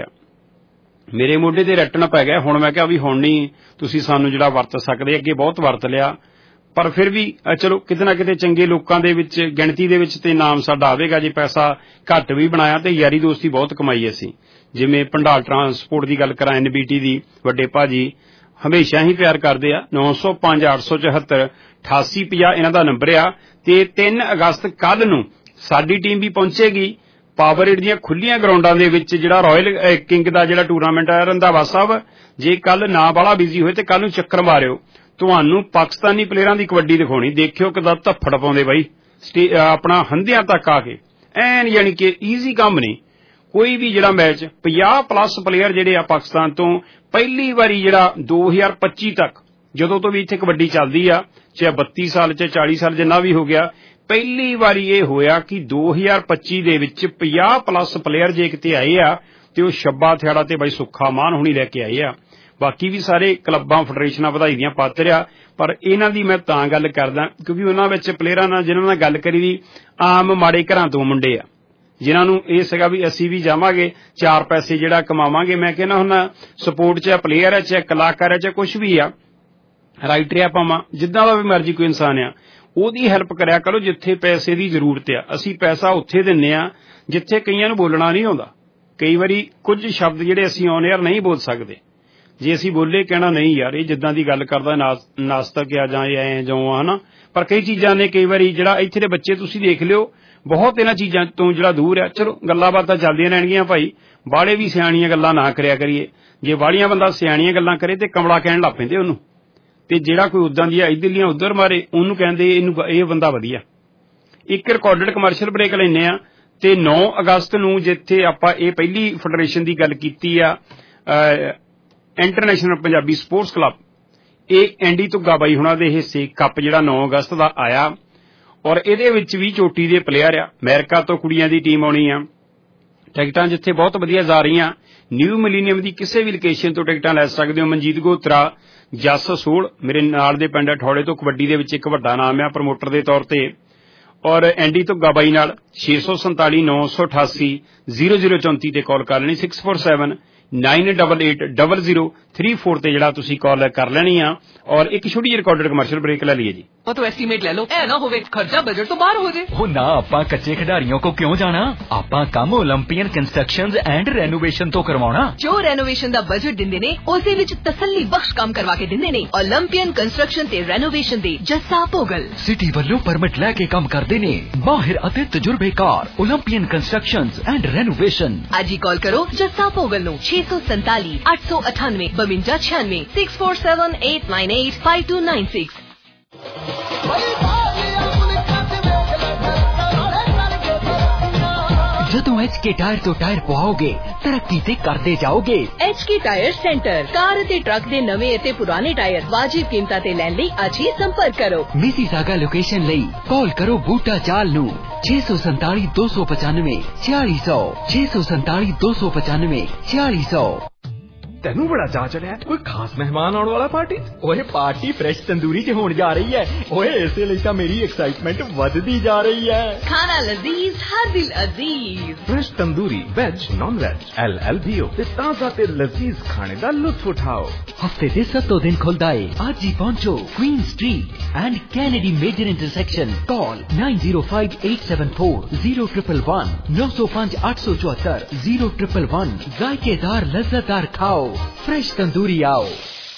ਮੇਰੇ ਮੋਢੇ ਤੇ ਰੱਟਣ ਪੈ ਗਿਆ। ਹੁਣ ਮੈਂ ਕਿਹਾ ਵੀ ਹੁਣ ਨਹੀਂ ਤੁਸੀਂ ਸਾਨੂੰ ਜਿਹੜਾ ਵਰਤ ਸਕਦੇ, ਅੱਗੇ ਬਹੁਤ ਵਰਤ ਲਿਆ, ਪਰ ਫਿਰ ਵੀ ਚਲੋ ਕਿਤੇ ਨਾ ਕਿਤੇ ਚੰਗੇ ਲੋਕਾਂ ਦੇ ਵਿੱਚ ਗਿਣਤੀ ਦੇ ਵਿੱਚ ਤੇ ਨਾਮ ਸਾਡਾ ਆਵੇਗਾ। ਜੇ ਪੈਸਾ ਘੱਟ ਵੀ ਬਣਾਇਆ ਤੇ ਯਾਰੀ ਦੋਸਤੀ ਬਹੁਤ ਕਮਾਈ ਅਸੀਂ। ਜਿਵੇਂ ਭੰਡਾਲ ਟਰਾਂਸਪੋਰਟ ਦੀ ਗੱਲ ਕਰਾਂ, NBT ਦੀ ਵੱਡੇ ਭਾਜੀ ਹਮੇਸ਼ਾ ਹੀ ਪਿਆਰ ਕਰਦੇ ਆ। 905 874 8850 ਇਹਨਾਂ ਦਾ ਨੰਬਰ ਆ। ਤੇ 3 ਅਗਸਤ ਕੱਲ ਨੂੰ ਸਾਡੀ ਟੀਮ ਵੀ ਪਹੁੰਚੇਗੀ ਪਾਵਰਏਡ ਦੀਆਂ ਖੁੱਲੀਆਂ ਗਰਾਊਂਡਾਂ ਦੇ ਵਿੱਚ, ਜਿਹੜਾ ਰਾਇਲ ਕਿੰਗ ਦਾ ਜਿਹੜਾ ਟੂਰਨਾਮੈਂਟ ਆ ਰੰਧਾਵਾ ਸਾਹਿਬ। ਜੇ ਕੱਲ ਨਾ ਬਾਲਾ ਬਿਜ਼ੀ ਹੋਏ ਤੇ ਕੱਲ ਨੂੰ ਚੱਕਰ ਮਾਰਿਓ, ਤੁਹਾਨੂੰ ਪਾਕਿਸਤਾਨੀ ਪਲੇਅਰਾਂ ਦੀ ਕਬੱਡੀ ਦਿਖਾਉਣੀ। ਦੇਖਿਓ ਕਿਦਾਂ ਧੱਫੜ ਪਾਉਂਦੇ ਬਾਈ ਆਪਣਾ ਹੰਧਿਆਂ ਤੱਕ ਆ ਕੇ, ਐਨ ਯਾਨੀ ਕਿ ਈਜ਼ੀ ਕੰਮ ਨਹੀਂ ਕੋਈ ਵੀ। ਜਿਹੜਾ ਮੈਚ 50+ ਪਲੇਅਰ ਜਿਹੜੇ ਆ ਪਾਕਿਸਤਾਨ ਤੋਂ ਪਹਿਲੀ ਵਾਰੀ ਜਿਹੜਾ 2025 ਤੱਕ ਜਦੋਂ ਤੋਂ ਵੀ ਇੱਥੇ ਕਬੱਡੀ ਚੱਲਦੀ ਆ, ਚਾਹੇ 32 ਸਾਲ ਚਾਹੇ 40 ਸਾਲ ਜਿੰਨਾ ਵੀ ਹੋ ਗਿਆ, ਪਹਿਲੀ ਵਾਰੀ ਇਹ ਹੋਇਆ ਕਿ 2025 ਦੇ ਵਿੱਚ 50+ ਪਲੇਅਰ ਜੇ ਕਿਤੇ ਆਏ ਆ ਤੇ ਉਹ ਛੱਬਾ ਥਿਆੜਾ ਤੇ ਬਾਈ ਸੁੱਖਾ ਮਾਨ ਹੁਣੀ ਲੈ ਕੇ ਆਏ ਆ। ਬਾਕੀ ਵੀ ਸਾਰੇ ਕਲੱਬਾਂ ਫੈਡਰੇਸ਼ਨਾਂ ਵਧਾਈ ਦੀਆਂ ਪਾਤਰ ਆ, ਪਰ ਇਹਨਾਂ ਦੀ ਮੈਂ ਤਾਂ ਗੱਲ ਕਰਦਾ ਕਿਉਂਕਿ ਉਹਨਾਂ ਵਿੱਚ ਪਲੇਅਰਾਂ ਨਾਲ ਜਿਹਨਾਂ ਨਾਲ ਗੱਲ ਕਰੀ ਦੀ ਆਮ ਮਾੜੇ ਘਰਾਂ ਤੋਂ ਮੁੰਡੇ ਆ, ਜਿਨ੍ਹਾਂ ਨੂੰ ਇਹ ਸੀਗਾ ਵੀ ਅਸੀਂ ਵੀ ਜਾਵਾਂਗੇ 4 ਪੈਸੇ ਜਿਹੜਾ ਕਮਾਵਾਂਗੇ। ਮੈਂ ਕਹਿੰਦਾ ਹੁੰਦਾ ਸਪੋਰਟ 'ਚ ਪਲੇਅਰ ਹੈ, ਚਾਹੇ ਕਲਾਕਾਰ ਹੈ, ਚਾਹੇ ਕੁਛ ਵੀ ਆ, ਰਾਈਟਰ ਆ ਭਾਵਾਂ ਜਿੱਦਾਂ ਦਾ ਵੀ ਮਰਜ਼ੀ ਕੋਈ ਇਨਸਾਨ ਆ, ਉਹਦੀ ਹੈਲਪ ਕਰਿਆ ਕਰੋ ਜਿੱਥੇ ਪੈਸੇ ਦੀ ਜ਼ਰੂਰਤ ਆ। ਅਸੀਂ ਪੈਸਾ ਉੱਥੇ ਦਿੰਨੇ ਆ ਜਿੱਥੇ ਕਈਆਂ ਨੂੰ ਬੋਲਣਾ ਨਹੀਂ ਆਉਂਦਾ। ਕਈ ਵਾਰੀ ਕੁਝ ਸ਼ਬਦ ਜਿਹੜੇ ਅਸੀਂ ਔਨ 에ਅਰ ਨਹੀਂ ਬੋਲ ਸਕਦੇ, ਜੇ ਅਸੀਂ ਬੋਲੇ ਕਹਿਣਾ ਨਹੀਂ ਯਾਰ ਇਹ ਜਿੱਦਾਂ ਦੀ ਗੱਲ ਕਰਦਾ ਨਾਸਤਕ ਆ ਜਾਂ ਐ ਜੋ ਆ ਹਨਾ। ਪਰ ਕਈ ਚੀਜ਼ਾਂ ਨੇ ਕਈ ਵਾਰੀ ਜਿਹੜਾ ਇੱਥੇ ਦੇ ਬੱਚੇ ਤੁਸੀਂ ਦੇਖ ਲਿਓ ਬਹੁਤ ਇਹਨਾਂ ਚੀਜ਼ਾਂ ਤੋਂ ਜਿਹੜਾ ਦੂਰ ਆ। ਚਲੋ ਗੱਲਾਂ ਬਾਤਾਂ ਚੱਲਦੀਆਂ ਰਹਿਣਗੀਆਂ ਭਾਈ, ਬਾਹਲੇ ਵੀ ਸਿਆਣੀਆਂ ਗੱਲਾਂ ਨਾ ਕਰਿਆ ਕਰੀਏ। ਜੇ ਬਾਹਲੀਆਂ ਬੰਦਾ ਸਿਆਣੀਆਂ ਗੱਲਾਂ ਕਰੇ ਤੇ ਕਮਲਾ ਕਹਿਣ ਲੱਗ ਪੈਂਦੇ ਉਹਨੂੰ, ਤੇ ਜਿਹੜਾ ਕੋਈ ਉਦਾਂ ਦੀਆਂ ਇੱਧਰਲੀਆਂ ਉੱਧਰ ਮਾਰੇ ਉਹਨੂੰ ਕਹਿੰਦੇ ਇਹ ਬੰਦਾ ਵਧੀਆ। ਇੱਕ ਰਿਕਾਰਡਡ ਕਮਰਸ਼ੀਅਲ ਬ੍ਰੇਕ ਲੈਂਦੇ ਆ ਤੇ 9 ਅਗਸਤ ਨੂੰ ਜਿੱਥੇ ਆਪਾਂ ਇਹ ਪਹਿਲੀ ਫੈਡਰੇਸ਼ਨ ਦੀ ਗੱਲ ਕੀਤੀ ਆ ਇੰਟਰਨੈਸ਼ਨਲ ਪੰਜਾਬੀ ਸਪੋਰਟਸ ਕਲੱਬ, ਇਹ ਐਂਡੀ ਧੁੱਗਾ ਬਾਈ ਹੁਣਾਂ ਦੇ ਹਿੱਸੇ ਕੱਪ ਜਿਹੜਾ 9 ਅਗਸਤ ਦਾ ਆਇਆ, ਔਰ ਇਹਦੇ ਵਿੱਚ ਵੀ ਚੋਟੀ ਦੇ ਪਲੇਅਰ ਆ। ਅਮਰੀਕਾ ਤੋਂ ਕੁੜੀਆਂ ਦੀ ਟੀਮ ਆਉਣੀ ਆ, ਟਿਕਟਾਂ ਜਿੱਥੇ ਬਹੁਤ ਵਧੀਆ ਜਾ ਰਹੀਆਂ, ਨਿਊ ਮਿਲੀਨੀਅਮ ਦੀ ਕਿਸੇ ਵੀ ਲੋਕੇਸ਼ਨ ਤੋਂ ਟਿਕਟਾਂ ਲੈ ਸਕਦੇ ਹੋ। ਮਨਜੀਤ ਗੋਤਰਾ, ਜਸ ਸੋਲ ਮੇਰੇ ਨਾਲ ਦੇ ਪਿੰਡ ਠੌੜੇ ਤੋਂ ਕਬੱਡੀ ਦੇ ਵਿੱਚ ਇੱਕ ਵੱਡਾ ਨਾਮ ਆ ਪ੍ਰਮੋਟਰ ਦੇ ਤੌਰ ਤੇ, ਔਰ ਐਂਡੀ ਧੁੱਗਾ ਬਾਈ ਨਾਲ 647 988 0034 ਤੇ ਕਾਲ ਕਰ ਲੈਣੀ, 6479880034 ਤੇ ਜਿਹੜਾ ਤੁਸੀਂ ਕਾਲ ਕਰ ਲੈਣੀ ਆ। ਔਰ ਇੱਕ ਛੋਟੀ ਜਿਹੀ ਰਿਕਾਰਡਡ ਕਮਰਸ਼ੀਅਲ ਬ੍ਰੇਕ ਲੈ ਲਈਏ ਜੀ। तो एस्टीमेट ले लो, ऐ ना होवे खर्चा बजट तो बाहर हो जाए। ਉਹ ਨਾ ਆਪਾਂ ਕੱਚੇ ਖਿਡਾਰੀਆਂ ਕੋ ਕਿਉਂ ਜਾਣਾ, ਆਪਾਂ ਕੰਮ ਓਲੰਪੀਅਨ ਕੰਸਟਰਕਸ਼ਨਜ਼ ਐਂਡ ਰੈਨੋਵੇਸ਼ਨ ਤੋਂ ਕਰਵਾਉਣਾ। ਜੋ ਰੈਨੋਵੇਸ਼ਨ ਦਾ ਬਜਟ ਦਿੰਦੇ ਨੇ ਉਸੇ ਵਿੱਚ ਤਸੱਲੀ ਬਖਸ਼ ਕੰਮ ਕਰਵਾ ਕੇ ਦਿੰਦੇ ਨੇ। ਓਲੰਪੀਅਨ ਕੰਸਟਰਕਸ਼ਨ ਤੇ ਰੈਨੋਵੇਸ਼ਨ ਦੇ ਜੱਸਾ ਭੋਗਲ ਸਿਟੀ ਵੱਲੋਂ ਪਰਮਿਟ ਲੈ ਕੇ ਕੰਮ ਕਰਦੇ ਨੇ, ਮਾਹਿਰ ਅਤੇ ਤਜਰਬੇਕਾਰ। Olympian constructions and renovation. ਅੱਜ ਹੀ ਕਾਲ ਕਰੋ ਜੱਸਾ ਭੋਗਲ ਨੂੰ 647 898 5296 647898 5296। ਜਦੋਂ HK ਟਾਇਰ ਤੋਂ ਟਾਇਰ ਪਵਾਓਗੇ ਤਰੱਕੀ ਤੇ ਕਰਦੇ ਜਾਓਗੇ। HK ਟਾਇਰ ਸੈਂਟਰ ਕਾਰ ਅਤੇ ਟਰੱਕ ਦੇ ਨਵੇਂ ਅਤੇ ਪੁਰਾਣੇ ਟਾਇਰ ਵਾਜਿਬ ਕੀਮਤਾਂ ਤੇ ਲੈਣ ਲਈ ਅੱਜ ਹੀ ਸੰਪਰਕ ਕਰੋ। ਮਿਸੀਸਾਗਾ ਲੋਕੇਸ਼ਨ ਲਈ ਕਾਲ ਕਰੋ ਬੂਟਾ ਚਾਲ ਨੂੰ 647 295 4600 647 295 4600। ਤੈਨੂੰ ਬੜਾ ਚਾਅ ਚੜਿਆ, ਕੋਈ ਖਾਸ ਮਹਿਮਾਨ ਆਉਣ ਵਾਲਾ ਪਾਰਟੀ? ਓਏ ਪਾਰਟੀ ਫਰੈਸ਼ ਤੰਦੂਰੀ 'ਚ ਹੋਣ ਜਾ ਰਹੀ ਹੈ। ਓਏ ਇਸੇ ਲਈ ਤਾਂ ਮੇਰੀ ਐਕਸਾਈਟਮੈਂਟ ਵੱਧਦੀ ਜਾ ਰਹੀ ਹੈ। ਖਾਣਾ ਲਜ਼ੀਜ਼ ਹਰ ਦਿਲ ਅਜ਼ੀਜ਼। Fresh tandoori veg non veg LLBO ਤੇ ਤਾਜ਼ਾ ਤੇ ਲਜ਼ੀਜ਼ ਖਾਣੇ ਦਾ ਲੁਤਫ ਉਠਾਓ। ਹਫਤੇ ਦੇ 7 ਦਿਨ ਖੁੱਲਦਾ ਏ। ਅੱਜ ਹੀ ਪਹੁੰਚੋ Queen Street and Kennedy major intersection. Call 9058740111 905 874 0111। ਜ਼ਾਇकेदार लज्जतदार खाओ, फ्रेश तंदूरी आओ।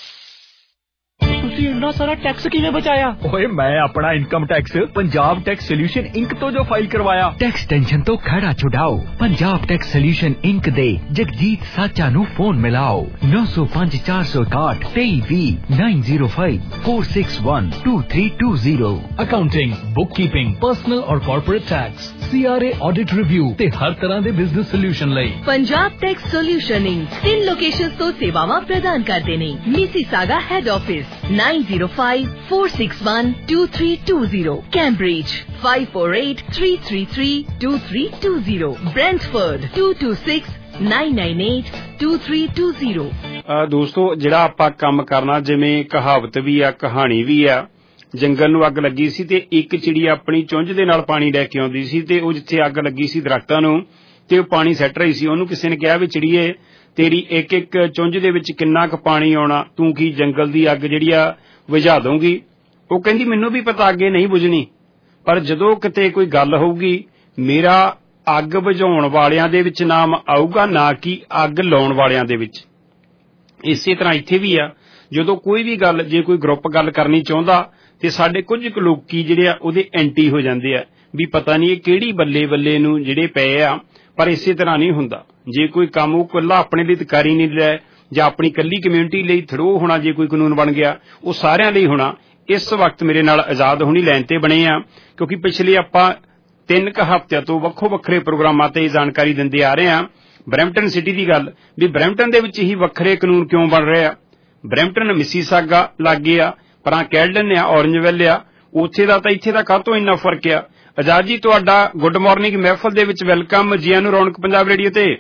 ਤੁਸੀਂ ਇੰਨਾ ਸਾਰਾ ਟੈਕਸ ਕਿਵੇਂ ਬਚਾਇਆ? ਓਏ ਮੈਂ ਆਪਣਾ income tax Punjab Tax Solution Inc ਤੋਂ ਜੋ ਫਾਈਲ ਕਰਵਾਇਆ। ਟੈਕਸ ਟੈਨਸ਼ਨ ਤੋਂ ਖੜਾ ਛੁਡਾਓ। ਪੰਜਾਬ ਟੈਕਸ ਸੋਲਿਊਸ਼ਨ ਇੰਕ ਦੇ ਜਗਜੀਤ ਸਾਚਾ ਨੂੰ ਫੋਨ ਮਿਲਾਓ 905 461 2320 905 461 2320। ਅਕਾਊਂਟਿੰਗ, ਬੁੱਕਕੀਪਿੰਗ, ਪਰਸਨਲ ਔਰ corporate tax, CRA audit review ਤੇ ਹਰ ਤਰ੍ਹਾਂ ਦੇ ਬਿਜ਼ਨਸ ਸੋਲਿਊਸ਼ਨ ਲਈ Punjab Tax Solution Inc 3 locations ਤੋਂ ਸੇਵਾਵਾਂ ਪ੍ਰਦਾਨ ਕਰਦੇ ਨੇ। Mississauga head office 9054612320, Cambridge 5483332320, Brantford 2269982320। ਦੋਸਤੋ ਜਿਹੜਾ ਆਪਾਂ ਕੰਮ ਕਰਨਾ, ਜਿਵੇਂ ਕਹਾਵਤ ਵੀ ਆ ਕਹਾਣੀ ਵੀ ਆ, ਜੰਗਲ ਨੂੰ ਅੱਗ ਲੱਗੀ ਸੀ ਤੇ ਇੱਕ ਚਿੜੀ ਆਪਣੀ ਚੁੰਝ ਦੇ ਨਾਲ ਪਾਣੀ ਲੈ ਕੇ ਆਉਂਦੀ ਸੀ ਤੇ ਉਹ ਜਿੱਥੇ ਅੱਗ ਲੱਗੀ ਸੀ ਦਰਖਤਾਂ ਨੂੰ ਤੇ ਉਹ ਪਾਣੀ ਸੱਟ ਰਹੀ ਸੀ। ਉਹਨੂੰ ਕਿਸੇ ਨੇ ਕਿਹਾ ਵੀ ਚਿੜੀਏ ਤੇਰੀ ਇੱਕ ਇੱਕ ਚੁੰਝ ਦੇ ਵਿੱਚ ਕਿੰਨਾ ਕੁ ਪਾਣੀ ਆਉਣਾ, ਤੂੰ ਕੀ ਜੰਗਲ ਦੀ ਅੱਗ ਜਿਹੜੀ ਆ ਬੁਝਾ ਦਊਂਗੀ? ਉਹ ਕਹਿੰਦੀ ਮੈਨੂੰ ਵੀ ਪਤਾ ਅੱਗੇ ਨਹੀਂ ਬੁਝਣੀ, ਪਰ ਜਦੋਂ ਕਿਤੇ ਕੋਈ ਗੱਲ ਹੋਊਗੀ ਮੇਰਾ ਅੱਗ ਬੁਝਾਉਣ ਵਾਲਿਆਂ ਦੇ ਵਿੱਚ ਨਾਮ ਆਊਗਾ, ਨਾ ਕਿ ਅੱਗ ਲਾਉਣ ਵਾਲਿਆਂ ਦੇ ਵਿੱਚ। ਇਸੇ ਤਰ੍ਹਾਂ ਇੱਥੇ ਵੀ ਆ, ਜਦੋਂ ਕੋਈ ਵੀ ਗੱਲ, ਜੇ ਕੋਈ ਗਰੁੱਪ ਗੱਲ ਕਰਨੀ ਚਾਹੁੰਦਾ ਤੇ ਸਾਡੇ ਕੁਝ ਕੁ ਲੋਕੀ ਜਿਹੜੇ ਆ ਉਹਦੇ ਐਂਟੀ ਹੋ ਜਾਂਦੇ ਆ ਵੀ ਪਤਾ ਨਹੀਂ ਇਹ ਕਿਹੜੀ ਬੱਲੇ ਬੱਲੇ ਨੂੰ ਜਿਹੜੇ ਪਏ ਆ। ਪਰ ਇਸੇ ਤਰ੍ਹਾਂ ਨਹੀਂ ਹੁੰਦਾ। ਜੇ ਕੋਈ ਕੰਮ ਉਹ ਇਕੱਲਾ ਆਪਣੇ ਲਈ ਤਕਾਰੀ ਨਹੀਂ ਲੈ ਜਾਂ ਆਪਣੀ ਇਕੱਲੀ ਕਮਿਊਨਿਟੀ ਲਈ ਥਰੋ ਹੋਣਾ, ਜੇ ਕੋਈ ਕਾਨੂੰਨ ਬਣ ਗਿਆ ਉਹ ਸਾਰਿਆਂ ਲਈ ਹੋਣਾ। ਇਸ ਵਕਤ ਮੇਰੇ ਨਾਲ ਆਜ਼ਾਦ ਹੋਣੀ ਲਾਈਨ ਤੇ ਬਣੇ ਆ, ਕਿਉਂਕਿ ਪਿਛਲੇ ਆਪਾਂ 3 ਹਫ਼ਤਿਆਂ ਤੋਂ ਵੱਖੋ ਵੱਖਰੇ ਪ੍ਰੋਗਰਾਮਾਂ ਤੇ ਜਾਣਕਾਰੀ ਦਿੰਦੇ ਆ ਰਹੇ ਆ। ਬਰੈਂਪਟਨ ਸਿਟੀ ਦੀ ਗੱਲ ਵੀ ਬਰੈਂਪਟਨ ਦੇ ਵਿੱਚ ਹੀ ਵੱਖਰੇ ਕਾਨੂੰਨ ਕਿਉਂ ਬਣ ਰਹੇ ਆ। ਬਰੈਂਪਟਨ ਮਿਸੀਸਾਗਾ ਲਾਗੇ ਆ, ਪਰਾਂ ਕੈਲਡਨ ਆ, ਔਰੰਜਵਿਲ ਆ, ਉੱਥੇ ਦਾ ਤਾਂ ਇੱਥੇ ਦਾ ਕਾਹਤੋਂ ਇੰਨਾ ਫਰਕ ਆ। ਆਜ਼ਾਦ ਜੀ ਤੁਹਾਡਾ ਗੁੱਡ ਮਾਰਨਿੰਗ ਮਹਿਫਲ ਦੇ ਵਿੱਚ ਵੈਲਕਮ ਜੀ ਆਇਆਂ ਨੂੰ ਰੌਣਕ ਪੰਜਾਬ ਰੇਡੀਓ ਤੇ।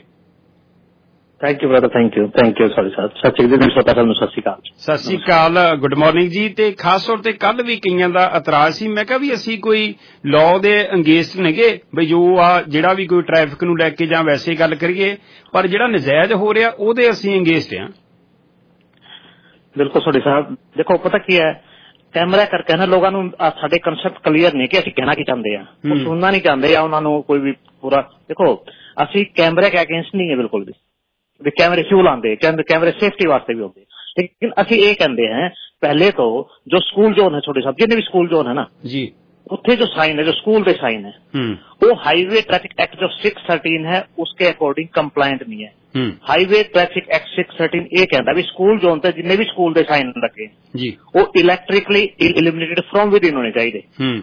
Thank you brother, thank you sorry sir. ਸਤਿ ਸ਼੍ਰੀ ਅਕਾਲ। ਸਤਿ ਸ਼੍ਰੀ ਅਕਾਲ, ਗੁੱਡ ਮਾਰਨਿੰਗ ਜੀ। ਤੇ ਖਾਸ ਤੌਰ ਤੇ ਕੱਲ ਵੀ ਕਈਆਂ ਦਾ ਇਤਰਾਜ਼ ਸੀ। ਮੈਂ ਕਿਹਾ ਵੀ ਅਸੀਂ ਕੋਈ ਲਾਅ ਦੇ ਅੰਗੇਸਟ ਨੇਗੇ ਬਈ ਜੋ ਆ ਜਿਹੜਾ ਵੀ ਕੋਈ ਟ੍ਰੈਫਿਕ ਨੂੰ ਲੈ ਕੇ ਜਾਂ ਵੈਸੇ ਗੱਲ ਕਰੀਏ, ਪਰ ਜਿਹੜਾ ਨਜਾਇਜ਼ ਹੋ ਰਿਹਾ ਉਹਦੇ ਅਸੀਂ ਅੰਗੇਸਟ ਆ। ਬਿਲਕੁਲ ਸੋਢੀ ਸਾਹਿਬ, ਦੇਖੋ ਪਤਾ ਕੀ ਹੈ, ਕੈਮਰਾ ਕਰਕੇ ਨਾ ਲੋਕਾਂ ਨੂੰ ਸਾਡੇ ਕਨਸੈਪਟ ਕਲੀਅਰ ਨਹੀਂ ਕਿ ਅਸੀਂ ਕਹਿਣਾ ਕੀ ਚਾਹੁੰਦੇ ਆ। ਉਹ ਸੁਣਨਾ ਨਹੀਂ ਚਾਹੁੰਦੇ ਆ, ਉਹਨਾਂ ਨੂੰ ਕੋਈ ਵੀ ਪੂਰਾ। ਦੇਖੋ ਅਸੀਂ ਕੈਮਰੇ ਕੇ ਅਗੇਂਸਟ ਨਹੀਂ ਹੈ ਬਿਲਕੁਲ ਵੀ ਕੈਮਰੇ ਕਿਉਂ ਲਾਉਂਦੇ, ਕੈਮਰੇ ਸੇਫਟੀ ਵਾਸਤੇ ਵੀ ਹੁੰਦੇ, ਲੇਕਿਨ ਅਸੀਂ ਇਹ ਕਹਿੰਦੇ ਹਾਂ ਪਹਿਲੇ ਤੋਂ ਜੋ ਸਕੂਲ ਜ਼ੋਨ ਹੈ ਛੋਟੇ ਸਾਹਿਬ, ਜਿੰਨੇ ਵੀ ਸਕੂਲ ਜ਼ੋਨ ਹੈ ਨਾ ਜੀ, ਉੱਥੇ जो साइन है, जो स्कूल के साइन है, वो हाईवे ट्रैफिक एक्ट जो 613 है उसके अकॉर्डिंग कंप्लायंट नहीं है। हाईवे ट्रैफिक एक्ट 613 ये कहता है स्कूल जोन से जिन्हें भी स्कूल के साइन लगे जी वो electrically eliminated from within होने चाहिए,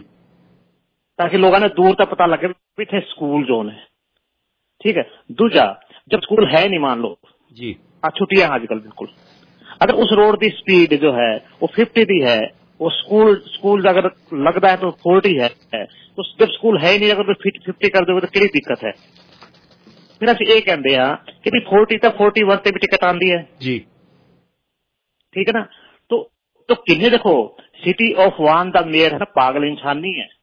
ताकि लोगों ने दूर तक पता लगे भी थे स्कूल जोन है। ठीक है। दूसरा, जब स्कूल है नहीं मान लो जी, छुट्टियां आजकल बिल्कुल, अगर उस रोड की स्पीड जो है वो 50 की है, वो स्कूल अगर लगता है तो 40 है, तो जब स्कूल है ही नहीं अगर 50 कर दोगे तो क्या दिक्कत है। ਫਿਰ ਅਸੀਂ ਇਹ ਕਹਿੰਦੇ ਆ ਕਿ ਵੀ 40 ਤਾਂ 41 ਤੇ ਵੀ ਟਿਕਟ ਆਉਂਦੀ ਹੈ ਜੀ, ठीक है ना। तो किन्ने देखो सिटी ऑफ वान का मेयर है ना, पागल इंसान नहीं है,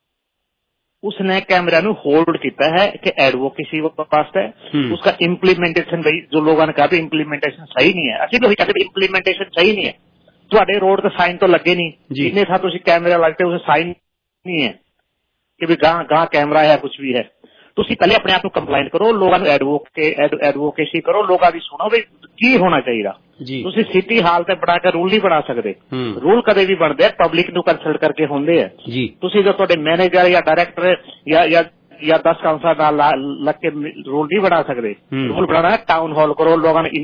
उसने कैमरा नु होल्ड किया है कि एडवोकेसी वास्ते उसका इम्प्लीमेंटेशन भाई जो लोगों ने कहा इम्प्लीमेंटेशन सही नहीं है, असं भी कहते इम्प्लीमेंटेशन सही नहीं है। ਤੁਹਾਡੇ रोड ਤੇ साइन तो लगे नहीं, जितने था तुम कैमरा लगते उसे साइन नहीं है कि भी गां कैमरा है कुछ भी है। ਤੁਸੀਂ ਪਹਿਲੇ ਆਪਣੇ ਆਪ ਨੂੰ ਕੰਪਲਾਈਨ ਕਰੋ, ਲੋਕਾਂ ਨੂੰ ਐਡਵੋਕੇਸੀ ਕਰੋ, ਲੋਕਾਂ ਦੀ ਸੁਣੋ ਵੀ ਕੀ ਹੋਣਾ ਚਾਹੀਦਾ। ਤੁਸੀਂ ਸਿਟੀ ਹਾਲ ਤੇ ਬਣਾ ਕੇ ਰੂਲ ਨਹੀਂ ਬਣਾ ਸਕਦੇ, ਰੂਲ ਕਦੇ ਵੀ ਬਣਦੇ ਆ ਪਬਲਿਕ ਨੂੰ ਕੰਸਲਟ ਕਰਕੇ ਹੁੰਦੇ ਆ। ਤੁਸੀਂ ਜੋ ਤੁਹਾਡੇ ਮੈਨੇਜਰ ਜਾਂ ਡਾਇਰੈਕਟਰ ਜਾਂ 10 ਕਾਉਂਸਲਰ ਨਾਲ ਲੱਗ ਕੇ ਰੂਲ ਨਹੀਂ ਬਣਾ ਸਕਦੇ। ਰੂਲ ਬਣਾਣਾ ਟਾਊਨ ਹਾਲ ਕਰੋ, ਲੋਕਾਂ ਨੂੰ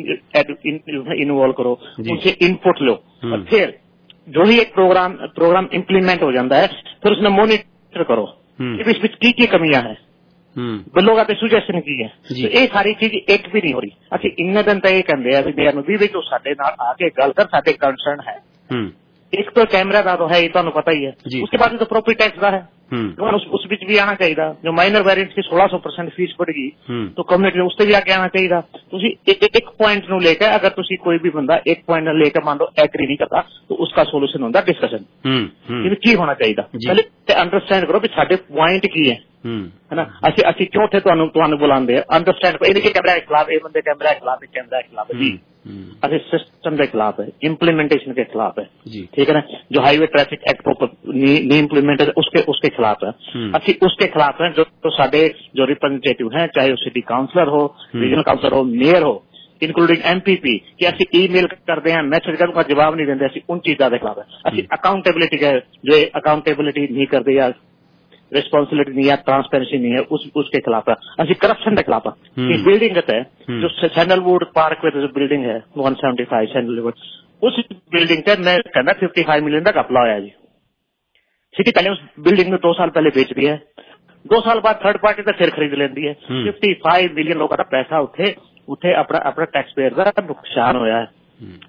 ਇਨਵੋਲਵ ਕਰੋ, ਉਨਸੇ ਇਨਪੁਟ लो, फिर जो ही एक प्रोग्राम इम्प्लीमेंट हो जाता है फिर उसमें मॉनिटर करो कि इस की कमियां है, लोगों ने सुजैशन की है। तो ये सारी चीज एक भी नहीं हो रही। असं इन्ने दिन तो ये कहते हैं मेयर भी जो साडे नाल आके गल कर, साडे कंसर्न है। एक तो कैमरा का तो है ही, तुहानू पता ही है, उसके बाद तो प्रॉपर्टी टैक्स का है, उस बीच भी आना चाहिए। जो माइनर वेरिएंट की 1600% फीस बढ़ गई तो कम्युनिटी ने उससे भी आगे आना चाहिए। तुसी एक पॉइंट नु लेकर अगर तुसी कोई भी बंदा एक पॉइंट लेकर मान लो एग्री नहीं करता तो उसका सोल्यूशन होता डिस्कशन की होना चाहिए। पहले अंडरस्टैंड करो भी साडे पॉइंट की है ना, असि क्यों थे तुहानू बुलांदे, अंडरस्टैंड करो। इनके कैमरा के खिलाफ, ये बंदे कैमरा के खिलाफ, कैमरा के खिलाफ जी, असि सिस्टम के खिलाफ है, इम्प्लीमेंटेशन के खिलाफ है, ठीक है ना। जो हाईवे ट्रैफिक एक्ट नहीं इम्प्लीमेंट है उसके खिलाफ है, असि उसके खिलाफ है। जो साडे जो रिप्रेजेंटेटिव हैं, चाहे वो सिटी काउंसलर हो, रीजनल काउंसलर हो, मेयर हो, इंक्लूडिंग MPP, कि असि ईमेल करते हैं, मैसेज का जवाब नहीं देते, असि उन चीजों के खिलाफ है। असि अकाउंटेबिलिटी का जो अकाउंटेबिलिटी नहीं करते या रिस्पॉन्सिबिलिटी नहीं है, ट्रांसपेरेंसी नहीं है, उसके खिलाफ है। असि करप्शन के खिलाफ है। बिल्डिंग है जो सैंडलवुड पार्क में जो बिल्डिंग है 175 सैंडलवुड, उस बिल्डिंग से मैं कहना 55 मिलियन का घपला होया जी। सिटी पहले उस बिल्डिंग में 2 साल पहले बेच दिया है, 2 साल बाद थर्ड पार्टी तो फिर खरीद लेती है। 55 मिलियन लोगों का पैसा उठे अपना टैक्स पेयर का नुकसान होया है।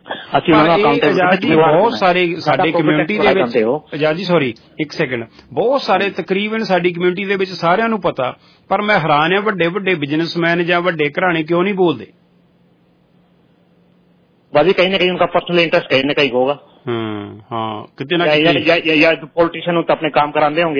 बहुत सारे साडी कम्युनिटी दे विच आजाद जी सॉरी एक सेकंड, बहुत सारे तकरीबन साडी कम्युनिटी दे विच सारिਆਂ ਨੂੰ पता, पर मैं हैरान है ਵੱਡੇ बिजनेसमैन ਜਾਂ ਵੱਡੇ घराणे क्यों नहीं बोलते। बाजी कहीं ना कहीं उनका पर्सनल इंटरेस्ट कहीं ना कहीं होगा। हाँ कितने ना या पॉलिटिशियन तो अपने काम कराते होंगे।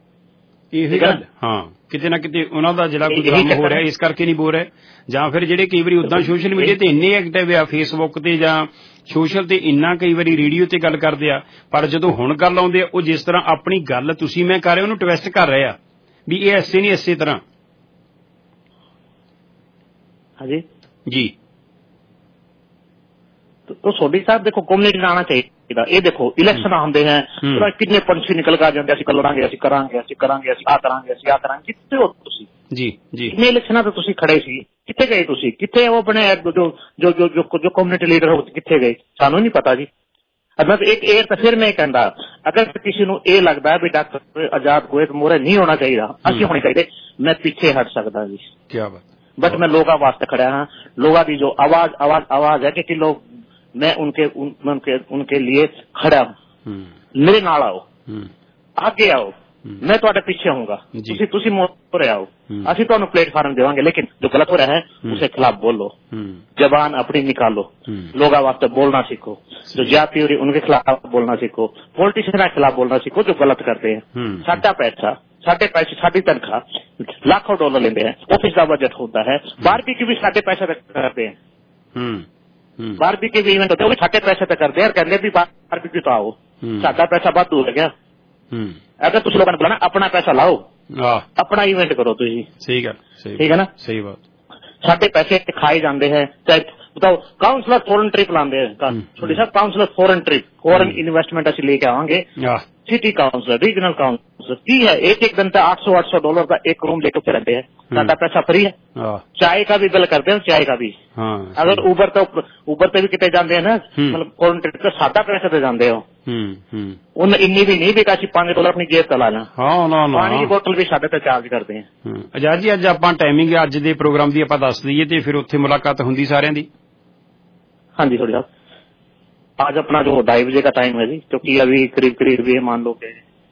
हाँ किते ना किते उन्हां दा जिहड़ा कोई काम हो रहा है इस करके नहीं बोल रहे, ਜਾਂ ਫਿਰ ਜਿਹੜੇ ਕਈ ਵਾਰੀ ਉਦਾਂ ਸੋਸ਼ਲ ਮੀਡੀਆ ਤੇ ਇੰਨੇ ਐਕਟਿਵ ਆ, ਫੇਸਬੁੱਕ ਤੇ ਜਾਂ ਸੋਸ਼ਲ ਤੇ ਇੰਨਾ ਕਈ ਵਾਰੀ ਰੇਡੀਓ ਤੇ ਗੱਲ ਕਰਦੇ ਆ, ਪਰ ਜਦੋਂ ਹੁਣ ਗੱਲ ਆਉਂਦੇ ਆ ਉਹ ਜਿਸ ਤਰ੍ਹਾਂ ਆਪਣੀ ਗੱਲ ਤੁਸੀਂ ਮੈਂ ਕਰ ਰਹੇ ਉਹਨੂੰ ਟਵਿਸਟ ਕਰ ਰਹੇ ਆ ਵੀ ਇਹ ਐਸੇ ਨਹੀਂ ਇਸੇ ਤਰ੍ਹਾਂ। ਹਾਂਜੀ ਜੀ तो सोडी साहब देखो कम्युनिटी में आना चाहिए। ये देखो इलेक्शन आते हैं कितने पंछी निकल कर जाते, असं कलरांगे, असं करांगे, असं करांगे, असं आ करांगे, असं आ करांगे, कितने हो तुसी जी जी इतने इलेक्शन तो तुसी खड़े सी, कितने गए तुसी, कितने वो अपने जो कम्युनिटी लीडर हो कितने गए, सानू नहीं पता जी। अब एक तो फिर मैं कहता अगर किसी को ये लगता है भी डॉक्टर आजाद गोए मोरे नहीं होना चाहिए, असं होने चाहिए, मैं पीछे हट सकता जी। क्या बात, बट मैं लोगों वास्ते खड़ा हाँ, लोगों की जो आवाज है कि लोग मैं उनके लिए खड़ा हूँ, मेरे नाल आओ, आगे आओ, मैं तुम्हारे पीछे होऊंगा, तुसी मोरे आओ, असि तुहानू प्लेटफार्म देवांगे, लेकिन जो गलत हो रहा है उसके खिलाफ बोलो, जबान अपनी निकालो, लोगों वास्ते बोलना सीखो, जो जाति हो रही उनके खिलाफ बोलना सीखो, पॉलिटिशियन के खिलाफ बोलना सीखो जो गलत करते हैं। साडा पैसा, साडे पैसे, साडी तनख्वाह लाखों डॉलर लेते हैं, ऑफिस का बजट होता है, बारबीक्यू भी साडे पैसे करते हैं, बारबीक्यू भी इवेंट होते हैं वो भी साडे पैसे तक करते हैं और कहते भी बारबीक्यू तो आओ, साडा पैसा बहुत दूर है क्या। अगर तुम लोगों ने बुलाना अपना पैसा लाओ, अपना इवेंट करो तुम, सही गल, ठीक है ना, सही बात। साडे पैसे खाए जाते हैं, चाहे बताओ काउंसलर फॉरेन ट्रिप लाते हैं, छोटी साहब councillor foreign trip, foreign investment असं लेके आवांगे, सिटी काउंसलर, रीजनल काउंसलर की है, एक दिन तक $800 का एक रूम लेकर रहते हैं, साडा पैसा फ्री है, चाय का भी बिल करते हैं, चाय का भी। अगर ऊबर पे भी कितने जाते हैं ना, मतलब फॉरेन ट्रिप का सादा पैसे पे जाते हो, उन इन्नी भी नहीं भी $5 अपनी जेब का लाना, पानी की बोतल भी साडे पे चार्ज करते हैं। आजाद जी अज आपां टाइमिंग अज दे प्रोग्राम दी आपां दस दईए ते फिर उत्थे मुलाकात हुंदी सारिਆਂ दी। हाँ जी थोड़ी साहब, आज अपना जो 2:30 बजे का टाइम है जी, क्योंकि अभी करीब ये मान लो कि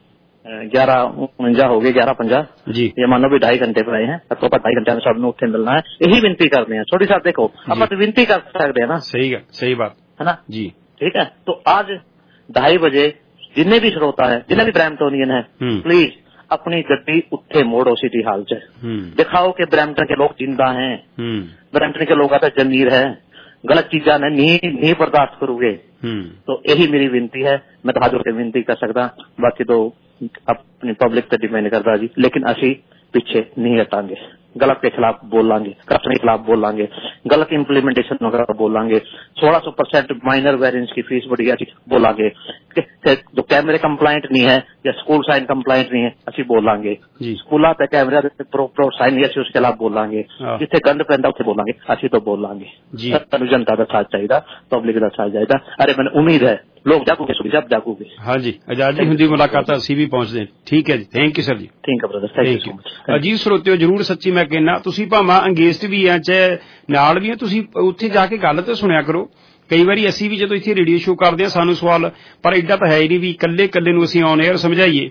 11:49 हो गए, 11:50 जी। ये मान लो भी 2.5 घंटे पे आए हैं, तो 2.5 घंटे में सबने उत्थे मिलना है। यही विनती करते हैं छोटी साहब, देखो आप तो विनती कर सकते हैं ना। सही बात है ना जी। ठीक है, तो आज 2:30 बजे जिन्ने भी श्रोता है, जिन्ने भी ब्रैम्पटोनियन है, प्लीज अपनी गड्डी उत्थे मोड़ो सिटी हाल च, दिखाओ कि ब्रैम्पटन के लोग जिंदा हैं, ब्रैम्पटन के लोग आता जमीर है, गलत चीजा ने नहीं बर्दाश्त करोगे। तो यही मेरी विनती है, मैं तो हाथ जोड़ के विनती कर सकता, बाकी तो अपनी पब्लिक पर डिपेंड करता जी। लेकिन असी पीछे नहीं हटांगे, गलत के खिलाफ बोलांगे, करप्शन के खिलाफ बोलांगे, गलत इम्प्लीमेंटेशन वगैरह बोलांगे, 1600% माइनर वेरिएंस की फीस बढ़ी बोलांगे, जो कैमरे कंप्लाइंट नहीं है या स्कूल साइन कंप्लाइंट नहीं है असी बोलांगे, स्कूलों पे कैमरे प्रोपर साइन नहीं है उसके खिलाफ बोलांगे, जिथे गंद पैंदा उत्थे बोलांगे, असी तो बोलांगे। जनता का साथ चाहिए, पब्लिक का साथ चाहिए। अरे मैंने उम्मीद है लोग जागूगे, सब जागूगे। हाँ जी, आजादी हुंदी मुलाकात असी भी पहुंचते। ठीक है जी, थैंक यू सर जी। ठीक है ब्रदर, थैंक यू। अजीज श्रोतिओ, जरूर सच्ची मैं कहना, तुसी भावां अंगेस्ट भी आ चाहे नाल भी, तुसी उत्थे जाके गल तो सुनिया करो। कई बारी असी भी जो इत्थे रेडियो शो करते हैं सानू सवाल, पर एडा तो है ही नहीं भी कल्ले नूं असीं ऑन एयर समझाइए,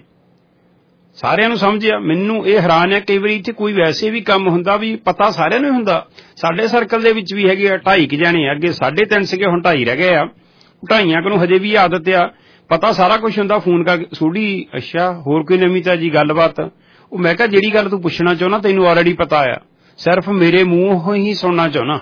सारिਆਂ ਨੂੰ ਸਮਝਿਆ। ਮੈਨੂੰ ਇਹ ਹੈਰਾਨ ਹੈ, ਕਈ ਵਾਰੀ ਇੱਥੇ ਕੋਈ ਵੈਸੇ ਵੀ ਕੰਮ ਹੁੰਦਾ ਵੀ ਪਤਾ ਸਾਰਿਆਂ ਨੂੰ ਹੁੰਦਾ। ਸਾਡੇ ਸਰਕਲ ਦੇ ਵਿੱਚ ਵੀ ਹੈਗੇ ਆ 2.5 ਜਣੇ, ਅੱਗੇ 3.5 ਸੀਗੇ, ਹੁਣ 2.5 ਰਹਿ ਗਏ ਆ। 2.5 ਨੂੰ ਹਜੇ ਵੀ ਆਦਤ ਆ, ਪਤਾ ਸਾਰਾ ਕੁਝ ਹੁੰਦਾ। ਫੋਨ ਕਰ ਸੂਡੀ, ਅੱਛਾ ਹੋਰ ਕੋਈ ਨਵੀਂ ਤਾਜੀ ਗੱਲਬਾਤ? ਉਹ ਮੈਂ ਕਿਹਾ ਜਿਹੜੀ ਗੱਲ ਤੂੰ ਪੁੱਛਣਾ ਚਾਹੁੰਦਾ ਤੈਨੂੰ ਆਲਰੇਡੀ ਪਤਾ ਆ, ਸਿਰਫ ਮੇਰੇ ਮੂੰਹੋਂ ਹੀ ਸੁਣਨਾ ਚਾਹੁੰਦਾ।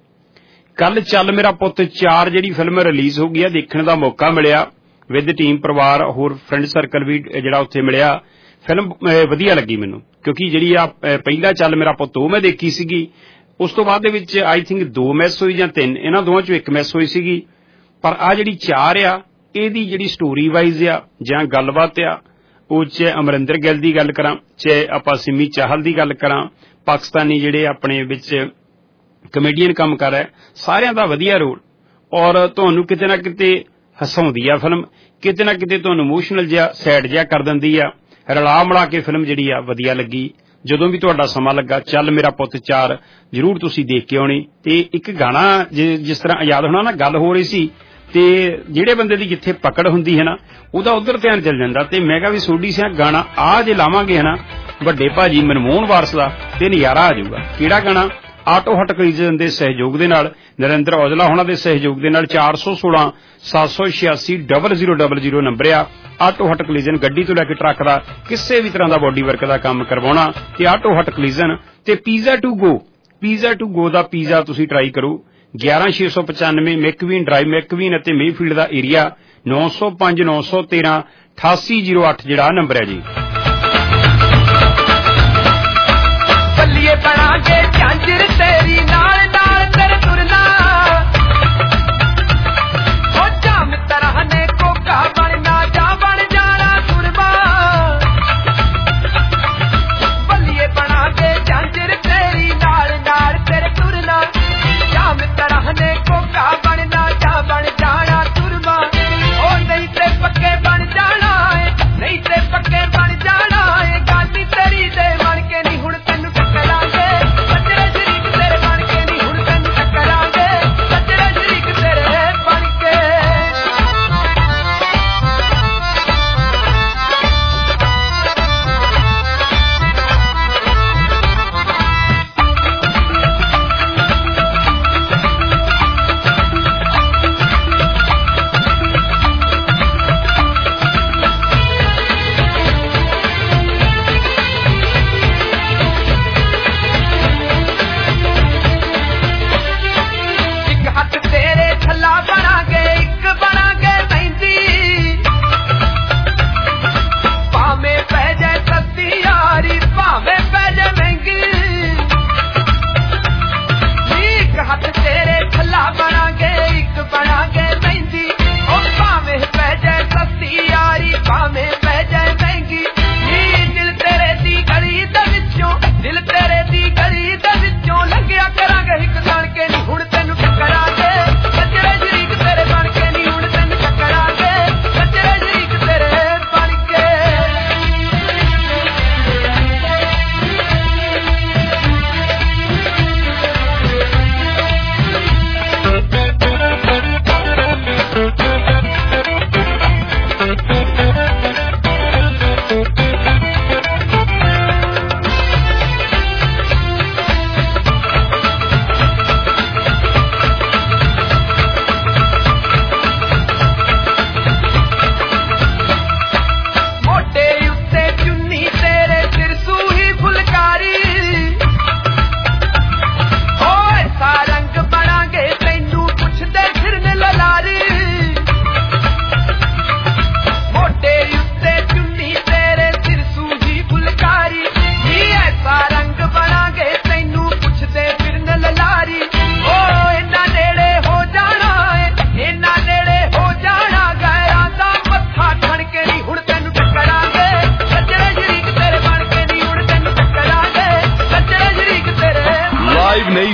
ਕੱਲ ਚੱਲ ਮੇਰਾ ਪੁੱਤ 4 ਜਿਹੜੀ ਫਿਲਮ ਰਿਲੀਜ਼ ਹੋ ਗਈ ਆ, ਦੇਖਣ ਦਾ ਮੌਕਾ ਮਿਲਿਆ ਵਿਦ ਟੀਮ, ਪਰਿਵਾਰ, ਹੋਰ ਫਰੈਂਡ ਸਰਕਲ ਵੀ ਜਿਹੜਾ ਉੱਥੇ ਮਿਲਿਆ। ਫਿਲਮ ਵਧੀਆ ਲੱਗੀ ਮੈਨੂੰ, ਕਿਉਂਕਿ ਜਿਹੜੀ ਆ ਪਹਿਲਾ ਚੱਲ ਮੇਰਾ ਪੁੱਤ ਉਹ ਮੈਂ ਦੇਖੀ ਸੀਗੀ। ਉਸ ਤੋਂ ਬਾਅਦ ਦੇ ਵਿੱਚ ਆਈ ਥਿੰਕ 2 ਮਿਸ ਹੋਈ ਜਾਂ 3, ਇਹਨਾਂ ਦੋਵਾਂ ਚੋਂ 1 ਮਿਸ ਹੋਈ ਸੀਗੀ। ਪਰ ਆ ਜਿਹੜੀ 4 ਆ, ਇਹਦੀ ਜਿਹੜੀ ਸਟੋਰੀ ਵਾਈਜ਼ ਆ ਜਾਂ ਗੱਲਬਾਤ ਆ, ਉਹ ਚ ਅਮਰਿੰਦਰ ਗਿੱਲ ਦੀ ਗੱਲ ਕਰਾਂ, ਚਾਹੇ ਆਪਾਂ ਸਿੰਮੀ ਚਾਹਲ ਦੀ ਗੱਲ ਕਰਾਂ, ਪਾਕਿਸਤਾਨੀ ਜਿਹੜੇ ਆਪਣੇ ਵਿੱਚ ਕਮੇਡੀਅਨ ਕੰਮ ਕਰ ਰਿਹਾ, ਸਾਰਿਆਂ ਦਾ ਵਧੀਆ ਰੋਲ। ਔਰ ਤੁਹਾਨੂੰ ਕਿਤੇ ਨਾ ਕਿਤੇ ਹਸਾਉਂਦੀ ਆ ਫਿਲਮ, ਕਿਤੇ ਨਾ ਕਿਤੇ ਤੁਹਾਨੂੰ ਇਮੋਸ਼ਨਲ ਜਿਹਾ ਸੈਡ ਜਿਹਾ ਕਰ ਦਿੰਦੀ ਆ। ਰਲਾ ਮਿਲਾ ਕੇ ਫਿਲਮ ਜਿਹੜੀ ਆ ਵਧੀਆ ਲੱਗੀ। ਜਦੋਂ ਵੀ ਤੁਹਾਡਾ ਸਮਾਂ ਲੱਗਾ, ਚੱਲ ਮੇਰਾ ਪੁੱਤ 4 ਜ਼ਰੂਰ ਤੁਸੀਂ ਦੇਖ ਕੇ ਆਉਣੀ। ਤੇ ਇੱਕ ਗਾਣਾ ਜਿਸ ਤਰ੍ਹਾਂ ਯਾਦ ਹੋਣਾ ਨਾ, ਗੱਲ ਹੋ ਰਹੀ ਸੀ ਤੇ ਜਿਹੜੇ ਬੰਦੇ ਦੀ ਜਿੱਥੇ ਪਕੜ ਹੁੰਦੀ ਹੈ ਨਾ, ਉਹਦਾ ਉਧਰ ਧਿਆਨ ਚੱਲ ਜਾਂਦਾ। ਤੇ ਮੈਂ ਕਿਹਾ ਵੀ ਸੋਢੀ ਸਿਆ ਗਾਣਾ ਆ ਜੇ ਲਾਵਾਂਗੇ ਹੈ ਨਾ ਵੱਡੇ ਭਾਜੀ ਮਨਮੋਹਨ ਵਾਰਸ ਦਾ, ਤੇ ਨਜ਼ਾਰਾ ਆ ਜਾਊਗਾ। ਕਿਹੜਾ ਗਾਣਾ? ਆਟੋ ਹਟ ਕਲੀਜ਼ਨ ਦੇ ਸਹਿਯੋਗ ਦੇ ਨਾਲ, ਨਰਿੰਦਰ ਔਜਲਾ ਹੋਣਾ ਦੇ ਸਹਿਯੋਗ ਦੇ ਨਾਲ 416 786 0000 ਨੰਬਰ ਆ। ਆਟੋ ਹਟ ਕਲੀਜ਼ਨ, ਗੱਡੀ ਤੋਂ ਲੈ ਕੇ ਟਰੱਕ ਦਾ ਕਿਸੇ ਵੀ ਤਰ੍ਹਾਂ ਦਾ ਬੋਡੀ ਵਰਕ ਦਾ ਕੰਮ ਕਰਵਾਉਣਾ ਤੇ ਆਟੋ ਹਟ ਕਲੀਜ਼ਨ। ਤੇ ਪੀਜ਼ਾ ਟੂ ਗੋ ਦਾ ਪੀਜ਼ਾ ਤੁਸੀਂ ਟਰਾਈ ਕਰੋ। 11695 ਮੈਕਵੀਨ ਡਰਾਈਵ, ਮੈਕਵੀਨ ਅਤੇ ਮੇਫੀਲਡ ਦਾ ਏਰੀਆ। 905 913 8808 ਜਿਹੜਾ ਨੰਬਰ ਹੈ ਜੀ। ਬਣਾਗੇ ਝਾਂਜਰ ਤੇਰੀ ਨਾਲ ਨਾਲ ਤੇਰੇ ਤੁਰਨਾ, ਹੋ ਜਾ ਮਿੱਤਰਾਂ ਨੇ ਕੋਕਾ ਬਣਨਾ, ਜਾ ਬਣ ਜਾਣਾ ਸੁਰਮਾ। ਬੱਲੀਏ ਬਣਾਗੇ ਝਾਂਜਰ ਤੇਰੀ ਨਾਲ ਨਾਲ ਤੇਰੇ ਤੁਰਨਾ, ਜਾ ਮਿੱਤਰਾਂ ਨੇ ਕੋਕਾ ਬਣਨਾ, ਜਾ ਬਣ ਜਾਣਾ ਸੁਰਮਾ। ਉਹ ਨਹੀਂ ਤੇ ਪੱਕੇ ਬਣ ਜਾਣਾ ਏ, ਨਹੀਂ ਤੇ ਪੱਕੇ ਬਣ ਜਾਣਾ ਏ। ਗਾਨੀ ਤੇਰੀ ਦੇ ਬਣ ਕੇ ਨਹੀਂ ਹੁਣ ਤੈਨੂੰ ਟੱਕਰਾਂਗੇ, ਬੱਚੇ ਸ਼ਰੀਕ ਤੇਰੇ ਬਣ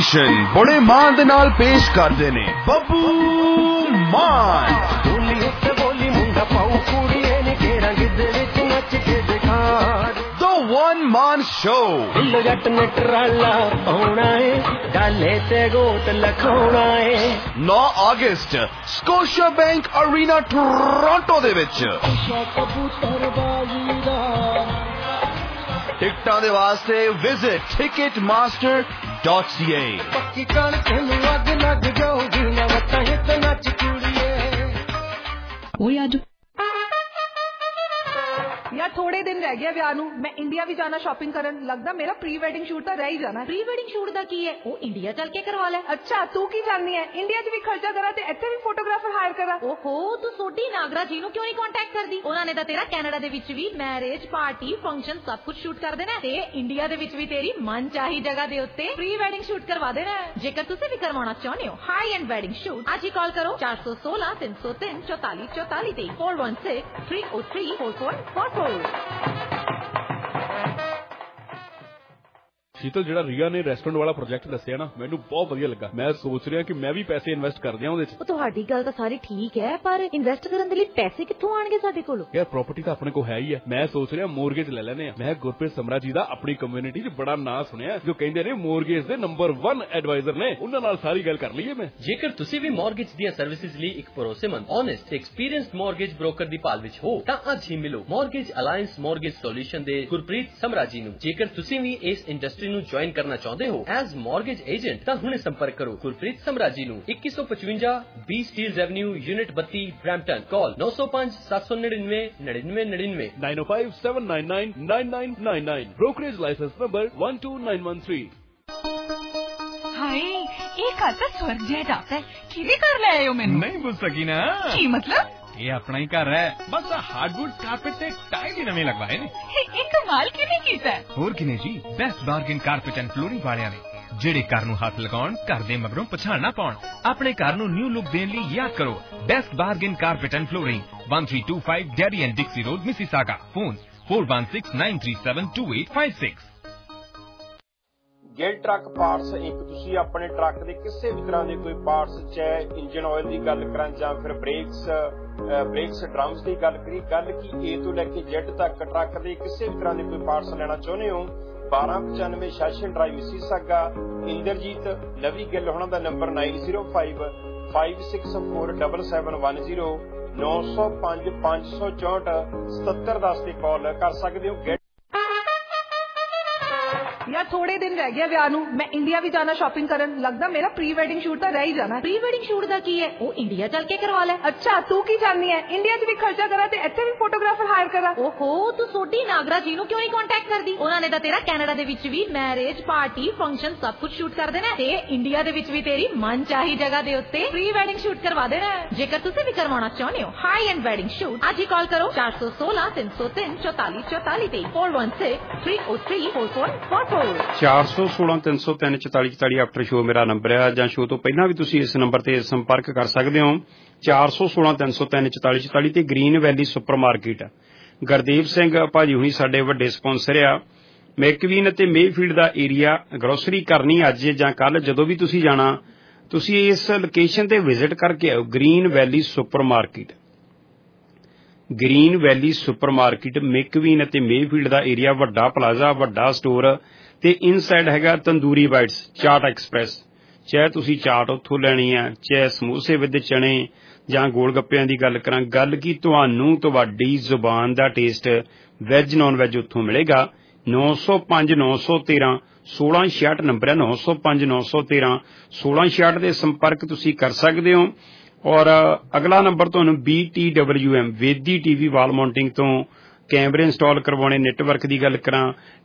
ਪ੍ਰੈਜੈਂਟੇਸ਼ਨ ਬੜੇ ਮਾਣ ਦੇ ਨਾਲ ਪੇਸ਼ ਕਰਦੇ ਨੇ ਬੱਬੂ ਮਾਨ। ਬੋਲੀ ਉੱਤੇ ਬੋਲੀ ਮੁੰਡਾ ਪਾਉ ਕੁੜੀਏ ਨੇ ਘੇਰਾਂ ਗਿੱਧੇ ਵਿੱਚ ਨੱਚ ਕੇ ਦਿਖਾ। The One Man Show। Dhillon ਜੱਟ ਨੇ ਟਰਾਲਾ ਪਾਉਣਾ ਏ, ਡਾਲੇ ਤੇ ਗੋਤ ਲਖਾਉਣਾ ਏ। 9 ਅਗਸਤ ਸਕੋਸ਼ੀਆ ਬੈਂਕ ਅਰੀਨਾ ਟੋਰਾਂਟੋ ਦੇ ਵਿੱਚ। ਟਿਕਟਾਂ ਦੇ ਵਾਸਤੇ ਵਿਜ਼ਿਟ ticketmaster.ca। ਪੱਕੀ ਕਣਕ ਨੂੰ ਅੱਗ ਲੱਗ ਜਾਊਗੀ ਨਾ ਵਟਾਂ ਹਿੱਤ ਨੱਚ ਕੁੜੀਏ। ਓਏ ਅੱਜ यार थोड़े दिन रह गया ਵਿਆਹ ਨੂੰ। ਮੈਂ ਇੰਡੀਆ ਵੀ ਜਾਣਾ ਸ਼ਾਪਿੰਗ ਕਰਨ। ਲੱਗਦਾ ਮੇਰਾ ਪ੍ਰੀ ਵੈਡਿੰਗ ਸ਼ੂਟ ਤਾਂ ਰਹਿ ਹੀ ਜਾਣਾ। ਪ੍ਰੀ ਵੈਡਿੰਗ ਸ਼ੂਟ ਦਾ ਕੀ ਹੈ? ਉਹ ਇੰਡੀਆ ਚੱਲ ਕੇ ਕਰਵਾ ਲੈ। ਅੱਛਾ ਤੂੰ ਕੀ ਚਾਹੁੰਦੀ ਹੈ? ਇੰਡੀਆ 'ਚ ਵੀ ਖਰਚਾ ਕਰਾਂ ਤੇ ਇੱਥੇ ਵੀ ਫੋਟੋਗ੍ਰਾਫਰ ਹਾਇਰ ਕਰਾਂ? ਓਹੋ ਤੂੰ ਸੋਢੀ ਨਾਗਰਾ ਜੀ ਨੂੰ ਕਿਉਂ ਨਹੀਂ ਕੰਟੈਕਟ ਕਰਦੀ? ਉਹਨਾਂ ਨੇ ਤਾਂ ਤੇਰਾ ਕੈਨੇਡਾ ਦੇ ਵਿੱਚ ਵੀ ਮੈਰਿਜ ਪਾਰਟੀ ਫੰਕਸ਼ਨ ਸਭ ਕੁਝ ਸ਼ੂਟ ਕਰ ਦੇਣਾ ਤੇ ਇੰਡੀਆ ਦੇ ਵਿੱਚ ਵੀ ਤੇਰੀ ਮਨਚਾਹੀ ਜਗ੍ਹਾ ਦੇ ਉੱਤੇ ਪ੍ਰੀ ਵੈਡਿੰਗ ਸ਼ੂਟ ਕਰਵਾ ਦੇਣਾ। ਜੇਕਰ ਤੁਸੀਂ ਵੀ ਕਰਵਾਉਣਾ ਚਾਹੁੰਦੇ ਹੋ ਹਾਈ ਐਂਡ ਵੈਡਿੰਗ ਸ਼ੂਟ, ਅੱਜ ਹੀ ਕਾਲ ਕਰੋ 416 303 44 44 ਤੇ 416 303 4444। ਸ਼ੀਤਲ, ਜਿਹੜਾ ਰੀਆ ਨੇ ਰੈਸਟੋਰੈਂਟ ਵਾਲਾ ਪ੍ਰੋਜੈਕਟ ਦੱਸਿਆ ਨਾ, ਮੈਨੂੰ ਬਹੁਤ ਵਧੀਆ ਲੱਗਾ। ਮੈਂ ਸੋਚ ਰਿਹਾ ਕਿ ਮੈਂ ਵੀ ਪੈਸੇ ਇਨਵੈਸਟ ਕਰ ਦਿਆਂ ਉਹਦੇ 'ਚ। ਤੁਹਾਡੀ ਗੱਲ ਤਾਂ ਸਾਰੀ ਠੀਕ ਹੈ, ਪਰ ਇਨਵੈਸਟ ਕਰਨ ਦੇ ਲਈ ਪੈਸੇ ਕਿੱਥੋਂ ਆਣਗੇ ਸਾਡੇ ਕੋਲ? ਯਾਰ ਪ੍ਰਾਪਰਟੀ ਤਾਂ ਆਪਣੇ ਕੋਲ ਹੈ ਹੀ ਹੈ। ਮੈਂ ਸੋਚ ਰਿਹਾ ਮੋਰਗੇਜ ਲੈ ਲੈਨੇ ਆ। ਮੈਂ ਗੁਰਪ੍ਰੀਤ ਸਮਰਾ ਜੀ ਦਾ ਆਪਣੀ ਕਮਿਊਨਿਟੀ 'ਚ ਬੜਾ ਨਾਂ ਸੁਣਿਆ, ਜੋ ਕਹਿੰਦੇ ਨੇ ਮੋਰਗੇਜ ਦੇ ਨੰਬਰ 1 ਐਡਵਾਈਜ਼ਰ ਨੇ। ਉਹਨਾਂ ਨਾਲ ਸਾਰੀ ਗੱਲ ਕਰ ਲਈਏ ਮੈਂ। ਜੇਕਰ ਤੁਸੀਂ ਵੀ ਮੋਰਗੇਜ ਦੀਆਂ ਸਰਵਿਸਿਜ਼ ਲਈ ਇੱਕ ਭਰੋਸੇਮੰਦ, ਓਨੈਸਟ ਤੇ ਐਕਸਪੀਰੀਅੰਸਡ ਮੋਰਗੇਜ ਬ੍ਰੋਕਰ ਦੀ ਭਾਲ ਵਿੱਚ ਹੋ ਤਾਂ ਅੱਜ ਹੀ ਮਿਲੋ ਮੋਰਗੇਜ ਅਲਾਈਅੰਸ ਮੋਰਗੇਜ ਸੋਲੂਸ਼ਨ ਦੇ ਗੁਰਪ੍ਰੀਤ ਸਮਰਾ ਜੀ ਨੂੰ। ਜੇਕਰ ਤੁਸੀਂ ਵੀ ਇਸ ਇੰਡਸਟਰੀ ਨੂੰ ਜੁਆਇਨ ਕਰਨਾ ਚਾਹੁੰਦੇ ਹੋ ਐਜ਼ ਮੋਰਗੇਜ ਏਜੰਟ ਤਾਂ ਹੁਣੇ ਸੰਪਰਕ ਕਰੋ ਗੁਰਪ੍ਰੀਤ ਸਮਰਾ ਜੀ ਨੂੰ। 2155 B Steeles Avenue unit 32 Brampton. Call 905 799 9999 905 799 9999। Brokerage licence number 12913। ਹਾਏ ਇਹ ਘਰ ਤਾਂ ਸਵਰਗ ਜਿਹਾ ਜਾਪਦਾ ਹੈ। ਕਿਹਦੇ ਘਰ ਲੈ ਆਏ ਹੋ ਮੈਨੂੰ? ਨਹੀਂ ਪੁੱਛ ਸਕੀ ਨਾ। ਕੀ ਮਤਲਬ? ਇਹ ਆਪਣਾ ਹੀ ਘਰ ਹੈ, ਬਸ ਹਾਰਡਵੁੱਡ ਕਾਰਪੇਟ ਤੇ ਟਾਈਲ ਹੀ ਨਵੇਂ ਲਗਵਾਏ ਨੇ। ਇਹ ਕਮਾਲ ਕਿਵੇਂ ਕੀਤਾ? ਹੋਰ ਕਿਨੇ ਜੀ, Best Bargain Carpet and Flooring ਵਾਲਿਆਂ ਨੇ, ਜਿਹੜੇ ਘਰ ਨੂੰ ਹੱਥ ਲਗਾਉਣ, ਘਰ ਦੇ ਮਗਰੋਂ ਪਛਾਣ ਨਾ ਪਾਉਣ। ਆਪਣੇ ਘਰ ਨੂੰ ਨਿਊ ਲੁੱਕ ਦੇਣ ਲਈ ਯਾਦ ਕਰੋ Best Bargain Carpet and Flooring, 1325 Derry and Dixie Road, Mississauga. Phone 4169372856। Gill Truck Parts Inc. ਤੁਸੀਂ ਆਪਣੇ ਟਰੱਕ ਦੇ ਕਿਸੇ ਵੀ ਤਰ੍ਹਾਂ ਦੇ ਕੋਈ ਪਾਰਟਸ, ਚਾਹੇ ਇੰਜਨ ਆਇਲ ਦੀ ਗੱਲ ਕਰਾਂ ਜਾਂ ਫਿਰ ਬ੍ਰੇਕਸ ਡਰਮਸ ਦੀ ਗੱਲ ਕਰੀ, ਗੱਲ ਕੀ A ਤੋਂ ਲੈ ਕੇ Z ਤੱਕ ਟਰੱਕ ਦੇ ਕਿਸੇ ਵੀ ਤਰ੍ਹਾਂ ਦੇ ਕੋਈ ਪਾਰਟਸ ਲੈਣਾ ਚਾਹੁੰਦੇ ਹੋ 1295 Session Drive Mississauga. Inderjit Lovi Gill ਹੋਣਾ ਦਾ ਨੰਬਰ 905 5647710 905 564 7710 ਤੇ ਕਾਲ ਕਰ ਸਕਦੇ ਹੋ। यार थोड़े दिन रह गया ਵਿਆਹ ਨੂੰ। ਮੈਂ ਇੰਡੀਆ ਵੀ ਜਾਣਾ ਸ਼ਾਪਿੰਗ ਕਰਨ। ਲੱਗਦਾ ਮੇਰਾ ਪ੍ਰੀ ਵੈਡਿੰਗ ਸ਼ੂਟ ਤਾਂ ਰਹਿ ਹੀ ਜਾਣਾ। ਪ੍ਰੀ ਵੈਡਿੰਗ ਸ਼ੂਟ ਦਾ ਕੀ ਹੈ? ਉਹ ਇੰਡੀਆ ਚੱਲ ਕੇ ਕਰਵਾ ਲੈ। ਅੱਛਾ ਤੂੰ ਕੀ ਚਾਹੁੰਦੀ ਹੈ? ਇੰਡੀਆ 'ਚ ਵੀ ਖਰਚਾ ਕਰਾਂ ਤੇ ਇੱਥੇ ਵੀ ਫੋਟੋਗ੍ਰਾਫਰ ਹਾਇਰ ਕਰਾਂ? ਓਹੋ ਤੂੰ ਸੋਢੀ ਨਾਗਰਾ ਜੀ ਨੂੰ ਕਿਉਂ ਨਹੀਂ ਕੰਟੈਕਟ ਕਰਦੀ? ਉਹਨਾਂ ਨੇ ਤਾਂ ਤੇਰਾ ਕੈਨੇਡਾ ਦੇ ਵਿੱਚ ਵੀ ਮੈਰਿਜ ਪਾਰਟੀ ਫੰਕਸ਼ਨ ਸਭ ਕੁਝ ਸ਼ੂਟ ਕਰ ਦੇਣਾ ਤੇ ਇੰਡੀਆ ਦੇ ਵਿੱਚ ਵੀ ਤੇਰੀ ਮਨਚਾਹੀ ਜਗ੍ਹਾ ਦੇ ਉੱਤੇ ਪ੍ਰੀ ਵੈਡਿੰਗ ਸ਼ੂਟ ਕਰਵਾ ਦੇਣਾ। ਜੇਕਰ ਤੁਸੀਂ ਵੀ ਕਰਵਾਉਣਾ ਚਾਹੁੰਦੇ ਹੋ ਹਾਈ ਐਂਡ ਵੈਡਿੰਗ ਸ਼ੂਟ, ਅੱਜ ਹੀ ਕਾਲ ਕਰੋ 416 303 44 44 ਤੇ 416 303 4444। 416 303 44 44 ਆਫਟਰ ਸ਼ੋ ਮੇਰਾ ਨੰਬਰ ਹੈ, ਜਾਂ ਸ਼ੋ ਤੋਂ ਪਹਿਲਾਂ ਵੀ ਤੁਸੀਂ ਇਸ ਨੰਬਰ ਤੇ ਸੰਪਰਕ ਕਰ ਸਕਦੇ ਹੋ 416 303 44 44 ਤੇ Green Valley Supermarket. Gurdeep Singh ਭਾਜੀ ਹੁਣੀ ਸਾਡੇ ਵੱਡੇ ਸਪਾਂਸਰ ਆ। ਮੈਕਵੀਨ ਅਤੇ ਮੇਫੀਲਡ ਦਾ ਏਰੀਆ ਗਰੋਸਰੀ ਕਰਨੀ ਅੱਜ ਜਾਂ ਕੱਲ, ਜਦੋਂ ਵੀ ਤੁਸੀਂ ਜਾਣਾ ਤੁਸੀਂ ਇਸ ਲੋਕੇਸ਼ਨ ਤੇ ਵਿਜ਼ਿਟ ਕਰਕੇ ਆਓ। Green Valley Supermarket, Green Valley Supermarket McVean ਅਤੇ ਮੇਫੀਲਡ ਦਾ ਏਰੀਆ, ਵੱਡਾ ਪਲਾਜ਼ਾ, ਵੱਡਾ ਸਟੋਰ ਤੇ ਇਨਸਾਈਡ ਹੈਗਾ ਤੰਦੂਰੀ ਬਾਈਟਸ ਚਾਟ ਐਕਸਪ੍ਰੈਸ। ਚਾਹੇ ਤੁਸੀਂ ਚਾਟ ਉੱਥੋਂ ਲੈਣੀ ਆ, ਚਾਹੇ ਸਮੋਸੇ ਵਿਦ ਚਣੇ ਜਾਂ ਗੋਲ ਗੱਪਿਆਂ ਦੀ ਗੱਲ ਕਰਾਂ, ਗੱਲ ਕੀ ਤੁਹਾਨੂੰ ਤੁਹਾਡੀ ਜ਼ੁਬਾਨ ਦਾ ਟੇਸਟ ਵੈਜ ਨਾਨ ਵੈਜ ਉੱਥੋਂ ਮਿਲੇਗਾ। 905 913 1666 ਨੰਬਰ ਹੈ, 905 913 1666 ਦੇ ਸੰਪਰਕ ਤੁਸੀਂ ਕਰ ਸਕਦੇ ਹੋ। ਔਰ ਅਗਲਾ ਨੰਬਰ ਤੁਹਾਨੂੰ BTWM Vedi TV wall mounting ਤੋਂ ਕੈਮਰੇ ਇੰਸਟਾਲ ਕਰਵਾਉਣੇ। ਨੈਟਵਰਕ ਦੀ ਗੱਲ ਕਰਾਂ,